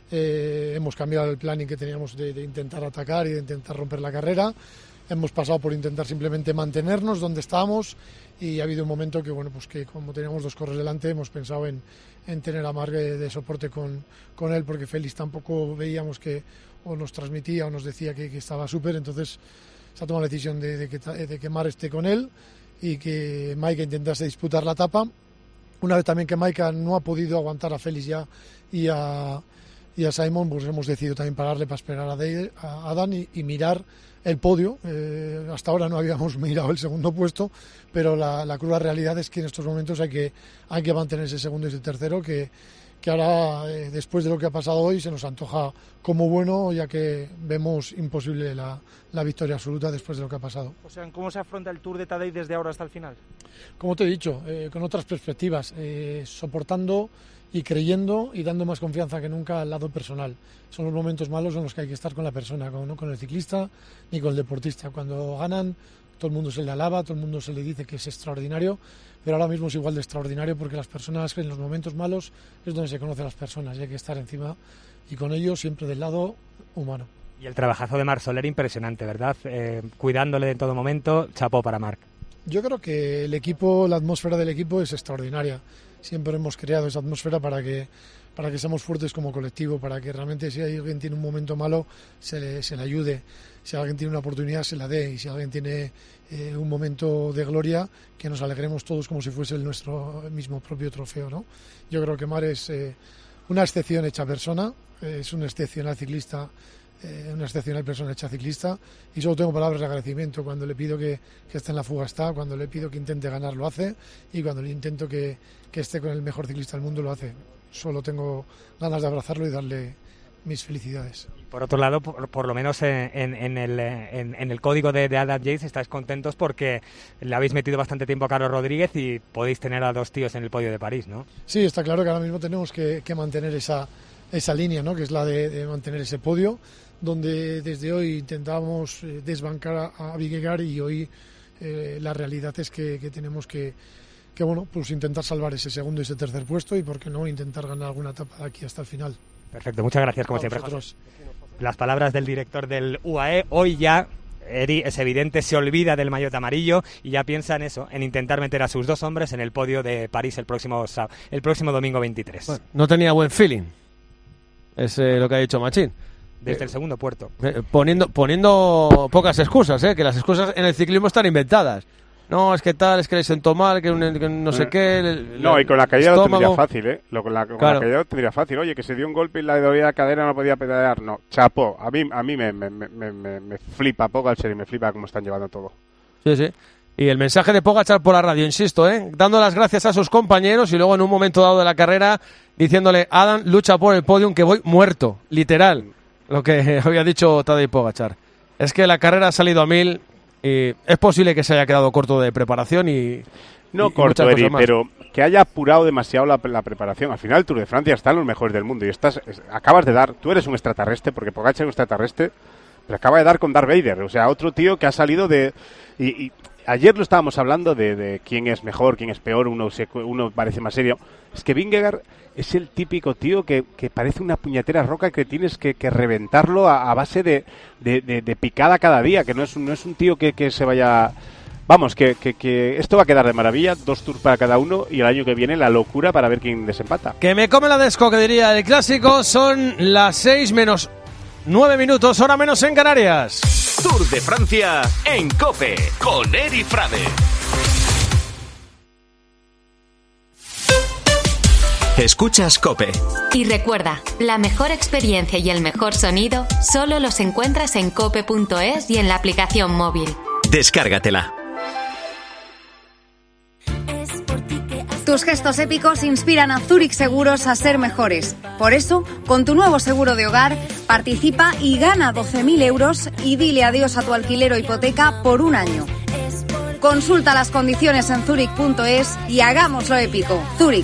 Hemos cambiado el planning que teníamos de intentar atacar y de intentar romper la carrera. Hemos pasado por intentar simplemente mantenernos donde estábamos, y ha habido un momento que, pues que como teníamos dos corredores delante, hemos pensado en tener a Marc de soporte con él, porque Félix tampoco veíamos que o nos transmitía o nos decía que estaba súper. Entonces se ha tomado la decisión de que Marc esté con él y que Maika intentase disputar la etapa. Una vez también que Maika no ha podido aguantar a Félix ya y a Simon, pues hemos decidido también pararle para esperar a Adam y mirar el podio. Hasta ahora no habíamos mirado el segundo puesto, pero la cruda realidad es que en estos momentos hay que mantener ese segundo y ese tercero, que ahora, después de lo que ha pasado hoy, se nos antoja como bueno, ya que vemos imposible la victoria absoluta después de lo que ha pasado. O sea, ¿cómo se afronta el Tour de Tadej desde ahora hasta el final? Como te he dicho, con otras perspectivas, soportando y creyendo y dando más confianza que nunca al lado personal. Son los momentos malos en los que hay que estar con la persona, no con el ciclista ni con el deportista. Cuando ganan, todo el mundo se le alaba, todo el mundo se le dice que es extraordinario, pero ahora mismo es igual de extraordinario, porque las personas, en los momentos malos es donde se conocen las personas, y hay que estar encima y con ellos siempre del lado humano. Y el trabajazo de Marc Soler impresionante, ¿verdad? Cuidándole en todo momento, chapó para Marc. Yo creo que el equipo, la atmósfera del equipo es extraordinaria. Siempre hemos creado esa atmósfera para que seamos fuertes como colectivo, para que realmente, si alguien tiene un momento malo, se le ayude, si alguien tiene una oportunidad, se la dé, y si alguien tiene un momento de gloria, que nos alegremos todos como si fuese nuestro mismo propio trofeo, ¿no? Yo creo que Mar es una excepción hecha persona, es un excepcional ciclista, una excepcional persona hecha ciclista, y solo tengo palabras de agradecimiento. Cuando le pido que esté en la fuga está, cuando le pido que intente ganar lo hace, y cuando le intento que esté con el mejor ciclista del mundo lo hace. Solo tengo ganas de abrazarlo y darle mis felicidades. Por otro lado, por lo menos en el código de Adam Yates estáis contentos porque le habéis metido bastante tiempo a Carlos Rodríguez y podéis tener a dos tíos en el podio de París, ¿no? Sí, está claro que ahora mismo tenemos que mantener esa línea, ¿no? Que es la de mantener ese podio, donde desde hoy intentamos desbancar a Vingegaard, y hoy la realidad es que tenemos que pues intentar salvar ese segundo y ese tercer puesto, y por qué no intentar ganar alguna etapa de aquí hasta el final. Perfecto, muchas gracias como siempre, José. Las palabras del director del UAE. Hoy ya Eri, es evidente, se olvida del maillot amarillo y ya piensa en eso, en intentar meter a sus dos hombres en el podio de París el próximo domingo 23. Bueno, no tenía buen feeling, es lo que ha dicho Machín. Desde el segundo puerto. Poniendo pocas excusas, que las excusas en el ciclismo están inventadas. No, es que tal, es que le sentó mal, que no sé qué. No, y con la caída estómago. lo tendría fácil, Con la caída lo tendría fácil. Oye, que se dio un golpe y la dolía la cadera, no podía pedalear. No, chapó. A mí me flipa Pogačar y me flipa cómo están llevando todo. Sí, sí. Y el mensaje de Pogačar por la radio, insisto, dando las gracias a sus compañeros, y luego en un momento dado de la carrera diciéndole: Adam, lucha por el podium, que voy muerto. Literal, lo que había dicho Tadej Pogačar. Es que la carrera ha salido a 1000. Y es posible que se haya quedado corto de preparación corto, Eri, pero que haya apurado demasiado la preparación. Al final el Tour de Francia están los mejores del mundo y acabas de dar, tú eres un extraterrestre, porque Pogačar es un extraterrestre, pero acaba de dar con Darth Vader, o sea, otro tío que ha salido de... Y ayer lo estábamos hablando de quién es mejor, quién es peor, uno parece más serio. Es que Vingegaard es el típico tío que parece una puñetera roca que tienes que reventarlo a base de picada cada día, que no es un tío que se vaya... Vamos, que esto va a quedar de maravilla, 2 tours para cada uno, y el año que viene la locura para ver quién desempata. Que me come la desco, que diría el clásico. Son las 6 menos 9 minutos, hora menos en Canarias. Tour de Francia en COPE con Eri Frade. Escuchas COPE. Y recuerda, la mejor experiencia y el mejor sonido solo los encuentras en cope.es y en la aplicación móvil. Descárgatela. Tus gestos épicos inspiran a Zurich Seguros a ser mejores. Por eso, con tu nuevo seguro de hogar, participa y gana 12.000 euros y dile adiós a tu alquiler o hipoteca por un año. Consulta las condiciones en Zurich.es y hagámoslo épico. Zurich.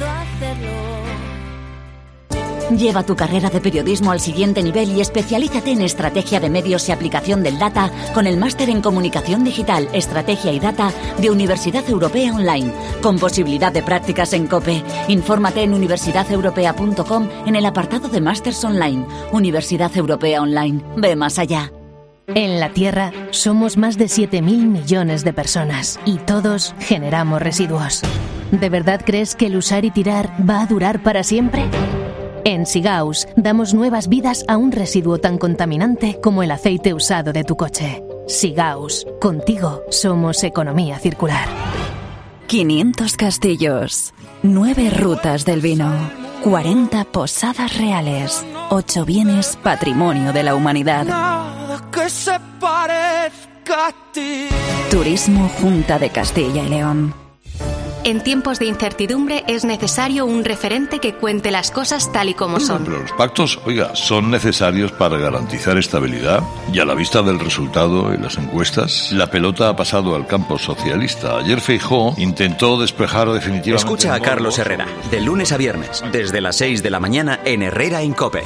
Lleva tu carrera de periodismo al siguiente nivel y especialízate en estrategia de medios y aplicación del data con el máster en comunicación digital, estrategia y data de Universidad Europea Online, con posibilidad de prácticas en COPE. Infórmate en universidadeuropea.com en el apartado de másters online. Universidad Europea Online. Ve más allá. En la Tierra somos más de 7.000 millones de personas y todos generamos residuos. ¿De verdad crees que el usar y tirar va a durar para siempre? En Sigaus damos nuevas vidas a un residuo tan contaminante como el aceite usado de tu coche. Sigaus, contigo somos economía circular. 500 castillos, 9 rutas del vino, 40 posadas reales, 8 bienes patrimonio de la humanidad. Nada que se parezca a ti. Turismo Junta de Castilla y León. En tiempos de incertidumbre es necesario un referente que cuente las cosas tal y como son. Pero los pactos, son necesarios para garantizar estabilidad y a la vista del resultado en las encuestas, la pelota ha pasado al campo socialista. Ayer Feijóo intentó despejar definitivamente... Escucha a Carlos Herrera, de lunes a viernes, desde las 6 de la mañana en Herrera en COPE.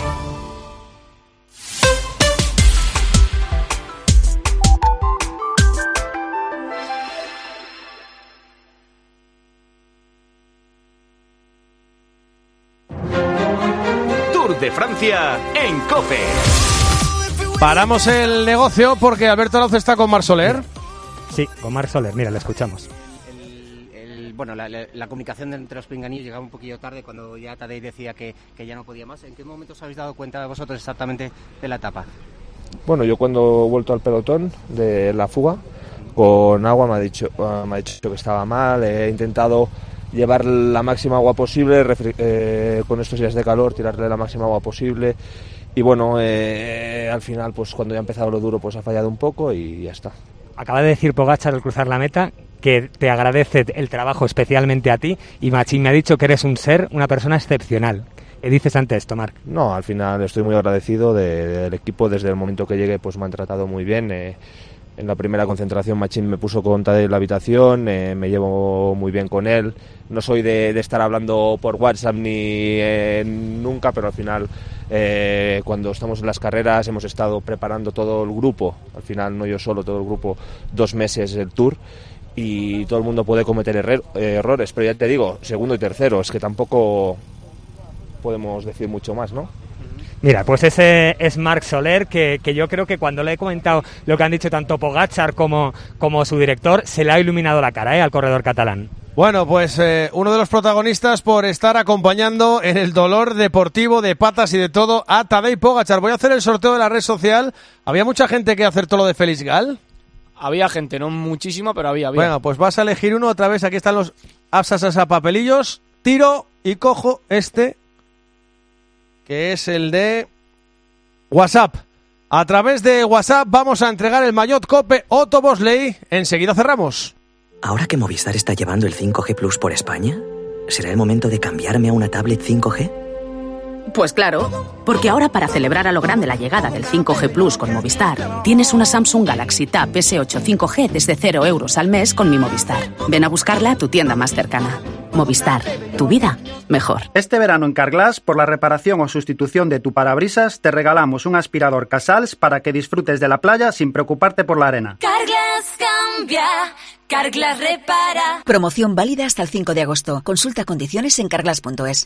De Francia en COPE. Paramos el negocio porque Alberto Arauz está con Marc Soler. Sí, con Marc Soler, mira, le escuchamos. La comunicación entre los pinganillos llegaba un poquillo tarde cuando ya Tadej decía que ya no podía más. ¿En qué momento os habéis dado cuenta vosotros exactamente de la etapa? Bueno, yo cuando he vuelto al pelotón de la fuga, con agua me ha dicho que estaba mal, he intentado llevar la máxima agua posible, con estos días de calor, tirarle la máxima agua posible y bueno, al final pues cuando ya ha empezado lo duro pues ha fallado un poco y ya está. Acaba de decir Pogačar al cruzar la meta que te agradece el trabajo especialmente a ti y Machín me ha dicho que eres una persona excepcional. ¿Qué dices ante esto, Marc? No, al final estoy muy agradecido del equipo, desde el momento que llegué pues me han tratado muy bien. En la primera concentración Machín me puso con Tadej en la habitación, me llevo muy bien con él. No soy de estar hablando por WhatsApp ni nunca, pero al final cuando estamos en las carreras hemos estado preparando todo el grupo, al final no yo solo, todo el grupo, 2 meses el Tour y todo el mundo puede cometer errores, pero ya te digo, segundo y tercero, es que tampoco podemos decir mucho más, ¿no? Mira, pues ese es Marc Soler, que yo creo que cuando le he comentado lo que han dicho tanto Pogačar como su director, se le ha iluminado la cara al corredor catalán. Bueno, pues uno de los protagonistas por estar acompañando en el dolor deportivo de patas y de todo a Tadej Pogačar. Voy a hacer el sorteo de la red social. ¿Había mucha gente que acertó lo de Félix Gal? Había gente, no muchísimo, pero había. Bueno, pues vas a elegir uno otra vez. Aquí están los a papelillos. Tiro y cojo este, que es el de WhatsApp. A través de WhatsApp vamos a entregar el maillot COPE Otto Bosley. Enseguida cerramos. Ahora que Movistar está llevando el 5G Plus por España, ¿será el momento de cambiarme a una tablet 5G? Pues claro, porque ahora para celebrar a lo grande la llegada del 5G Plus con Movistar, tienes una Samsung Galaxy Tab S8 5G desde 0 euros al mes con mi Movistar. Ven a buscarla a tu tienda más cercana. Movistar, tu vida mejor. Este verano en Carglass, por la reparación o sustitución de tu parabrisas, te regalamos un aspirador Casals para que disfrutes de la playa sin preocuparte por la arena. Carglass cambia, Carglass repara. Promoción válida hasta el 5 de agosto. Consulta condiciones en carglass.es.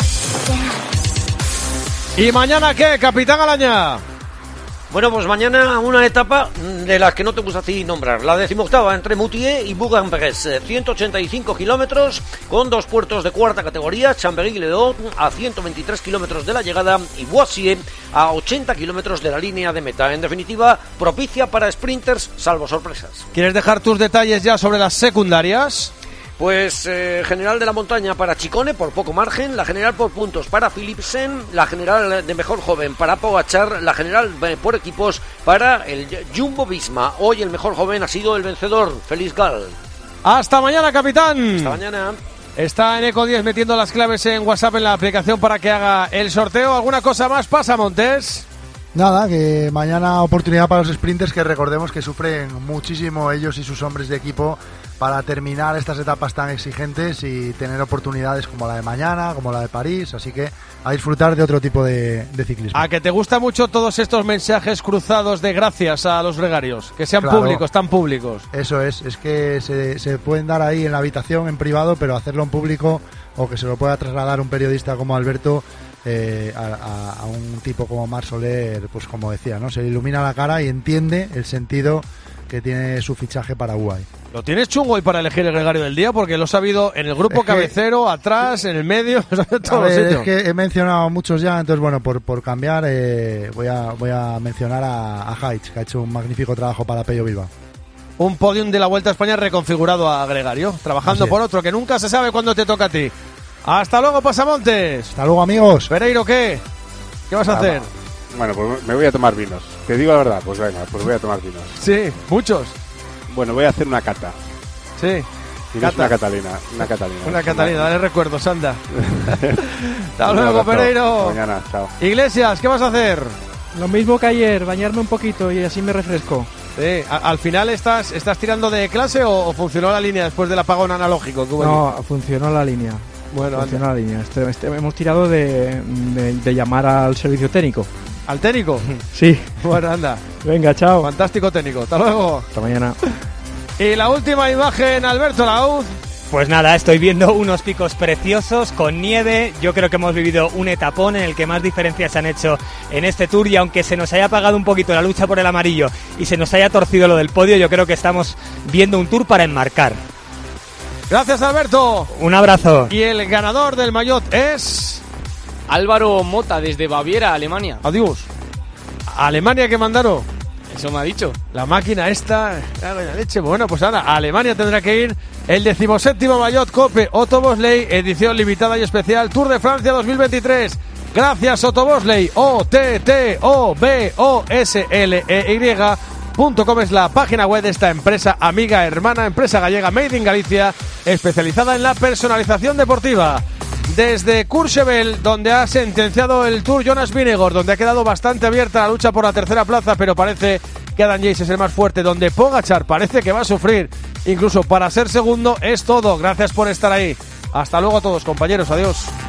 ¿Y mañana qué, Capitán Alaña? Bueno, pues mañana una etapa de las que no te gusta a ti nombrar, la 18ª entre Moutier y Bourg-en-Bresse, 185 kilómetros con 2 puertos de cuarta categoría, Chambéry-le-Haut a 123 kilómetros de la llegada y Boissier a 80 kilómetros de la línea de meta. En definitiva, propicia para sprinters, salvo sorpresas. ¿Quieres dejar tus detalles ya sobre las secundarias? Pues general de la montaña para Chicone por poco margen, la general por puntos para Philipsen, la general de mejor joven para Pogačar, la general por equipos para el Jumbo-Visma. Hoy el mejor joven ha sido el vencedor, Félix Gal. ¡Hasta mañana, capitán! Hasta mañana. Está en Eco 10 metiendo las claves en WhatsApp en la aplicación para que haga el sorteo. ¿Alguna cosa más pasa, Montes? Nada, que mañana oportunidad para los sprinters, que recordemos que sufren muchísimo ellos y sus hombres de equipo para terminar estas etapas tan exigentes y tener oportunidades como la de mañana, como la de París, así que a disfrutar de otro tipo de ciclismo. A que te gustan mucho todos estos mensajes cruzados de gracias a los gregarios, que sean Claro. públicos, tan públicos. Eso es que se pueden dar ahí en la habitación, en privado, pero hacerlo en público o que se lo pueda trasladar un periodista como Alberto a un tipo como Marc Soler, pues como decía, ¿no? Se le ilumina la cara y entiende el sentido que tiene su fichaje para UAE. Lo tienes chungo hoy para elegir el gregario del día, porque lo he sabido en el grupo cabecero, atrás, en el medio, en todos los sitios. Es que he mencionado muchos ya, entonces bueno, por cambiar voy a mencionar a Haitz, que ha hecho un magnífico trabajo para Pello Bilbao. Un podium de la Vuelta a España reconfigurado a gregario, trabajando por otro, que nunca se sabe cuándo te toca a ti. Hasta luego, Pasamontes. Hasta luego, amigos. Pereiro, ¿qué? ¿Qué vas a hacer? Bueno, pues me voy a tomar vinos. Te digo la verdad, pues venga, pues voy a tomar vinos. Sí, muchos. Bueno, voy a hacer una cata. Sí. Y no es una Catalina, una Catalina. Una Catalina, dale recuerdos, anda. Hasta Un luego, abrazo. Pereiro. Hasta mañana, chao. Iglesias, ¿qué vas a hacer? Lo mismo que ayer, bañarme un poquito y así me refresco. Sí, al final estás tirando de clase o funcionó la línea después del apagón analógico que hubo No, allí? funcionó la línea. Bueno, funcionó la línea. Hemos tirado de llamar al servicio técnico. ¿Al técnico? Sí. Bueno, anda. Venga, chao. Fantástico técnico. Hasta luego. Hasta mañana. Y la última imagen, Alberto Lauz. Pues nada, estoy viendo unos picos preciosos con nieve. Yo creo que hemos vivido un etapón en el que más diferencias se han hecho en este Tour, y aunque se nos haya apagado un poquito la lucha por el amarillo y se nos haya torcido lo del podio, yo creo que estamos viendo un Tour para enmarcar. Gracias, Alberto. Un abrazo. Y el ganador del maillot es Álvaro Mota, desde Baviera, Alemania. Adiós. ¿Alemania qué mandaron? Eso me ha dicho. La máquina esta, cago en la leche. Bueno, pues ahora a Alemania tendrá que ir el 17º maillot Cope Otto Bosley, edición limitada y especial Tour de Francia 2023. Gracias, Otto Bosley. OTTOBOSLEY.com es la página web de esta empresa amiga, hermana, empresa gallega Made in Galicia, especializada en la personalización deportiva. Desde Courchevel, donde ha sentenciado el Tour Jonas Vingegaard, donde ha quedado bastante abierta la lucha por la tercera plaza, pero parece que Adam Yates es el más fuerte, donde Pogačar parece que va a sufrir incluso para ser segundo. Es todo. Gracias por estar ahí. Hasta luego a todos, compañeros. Adiós.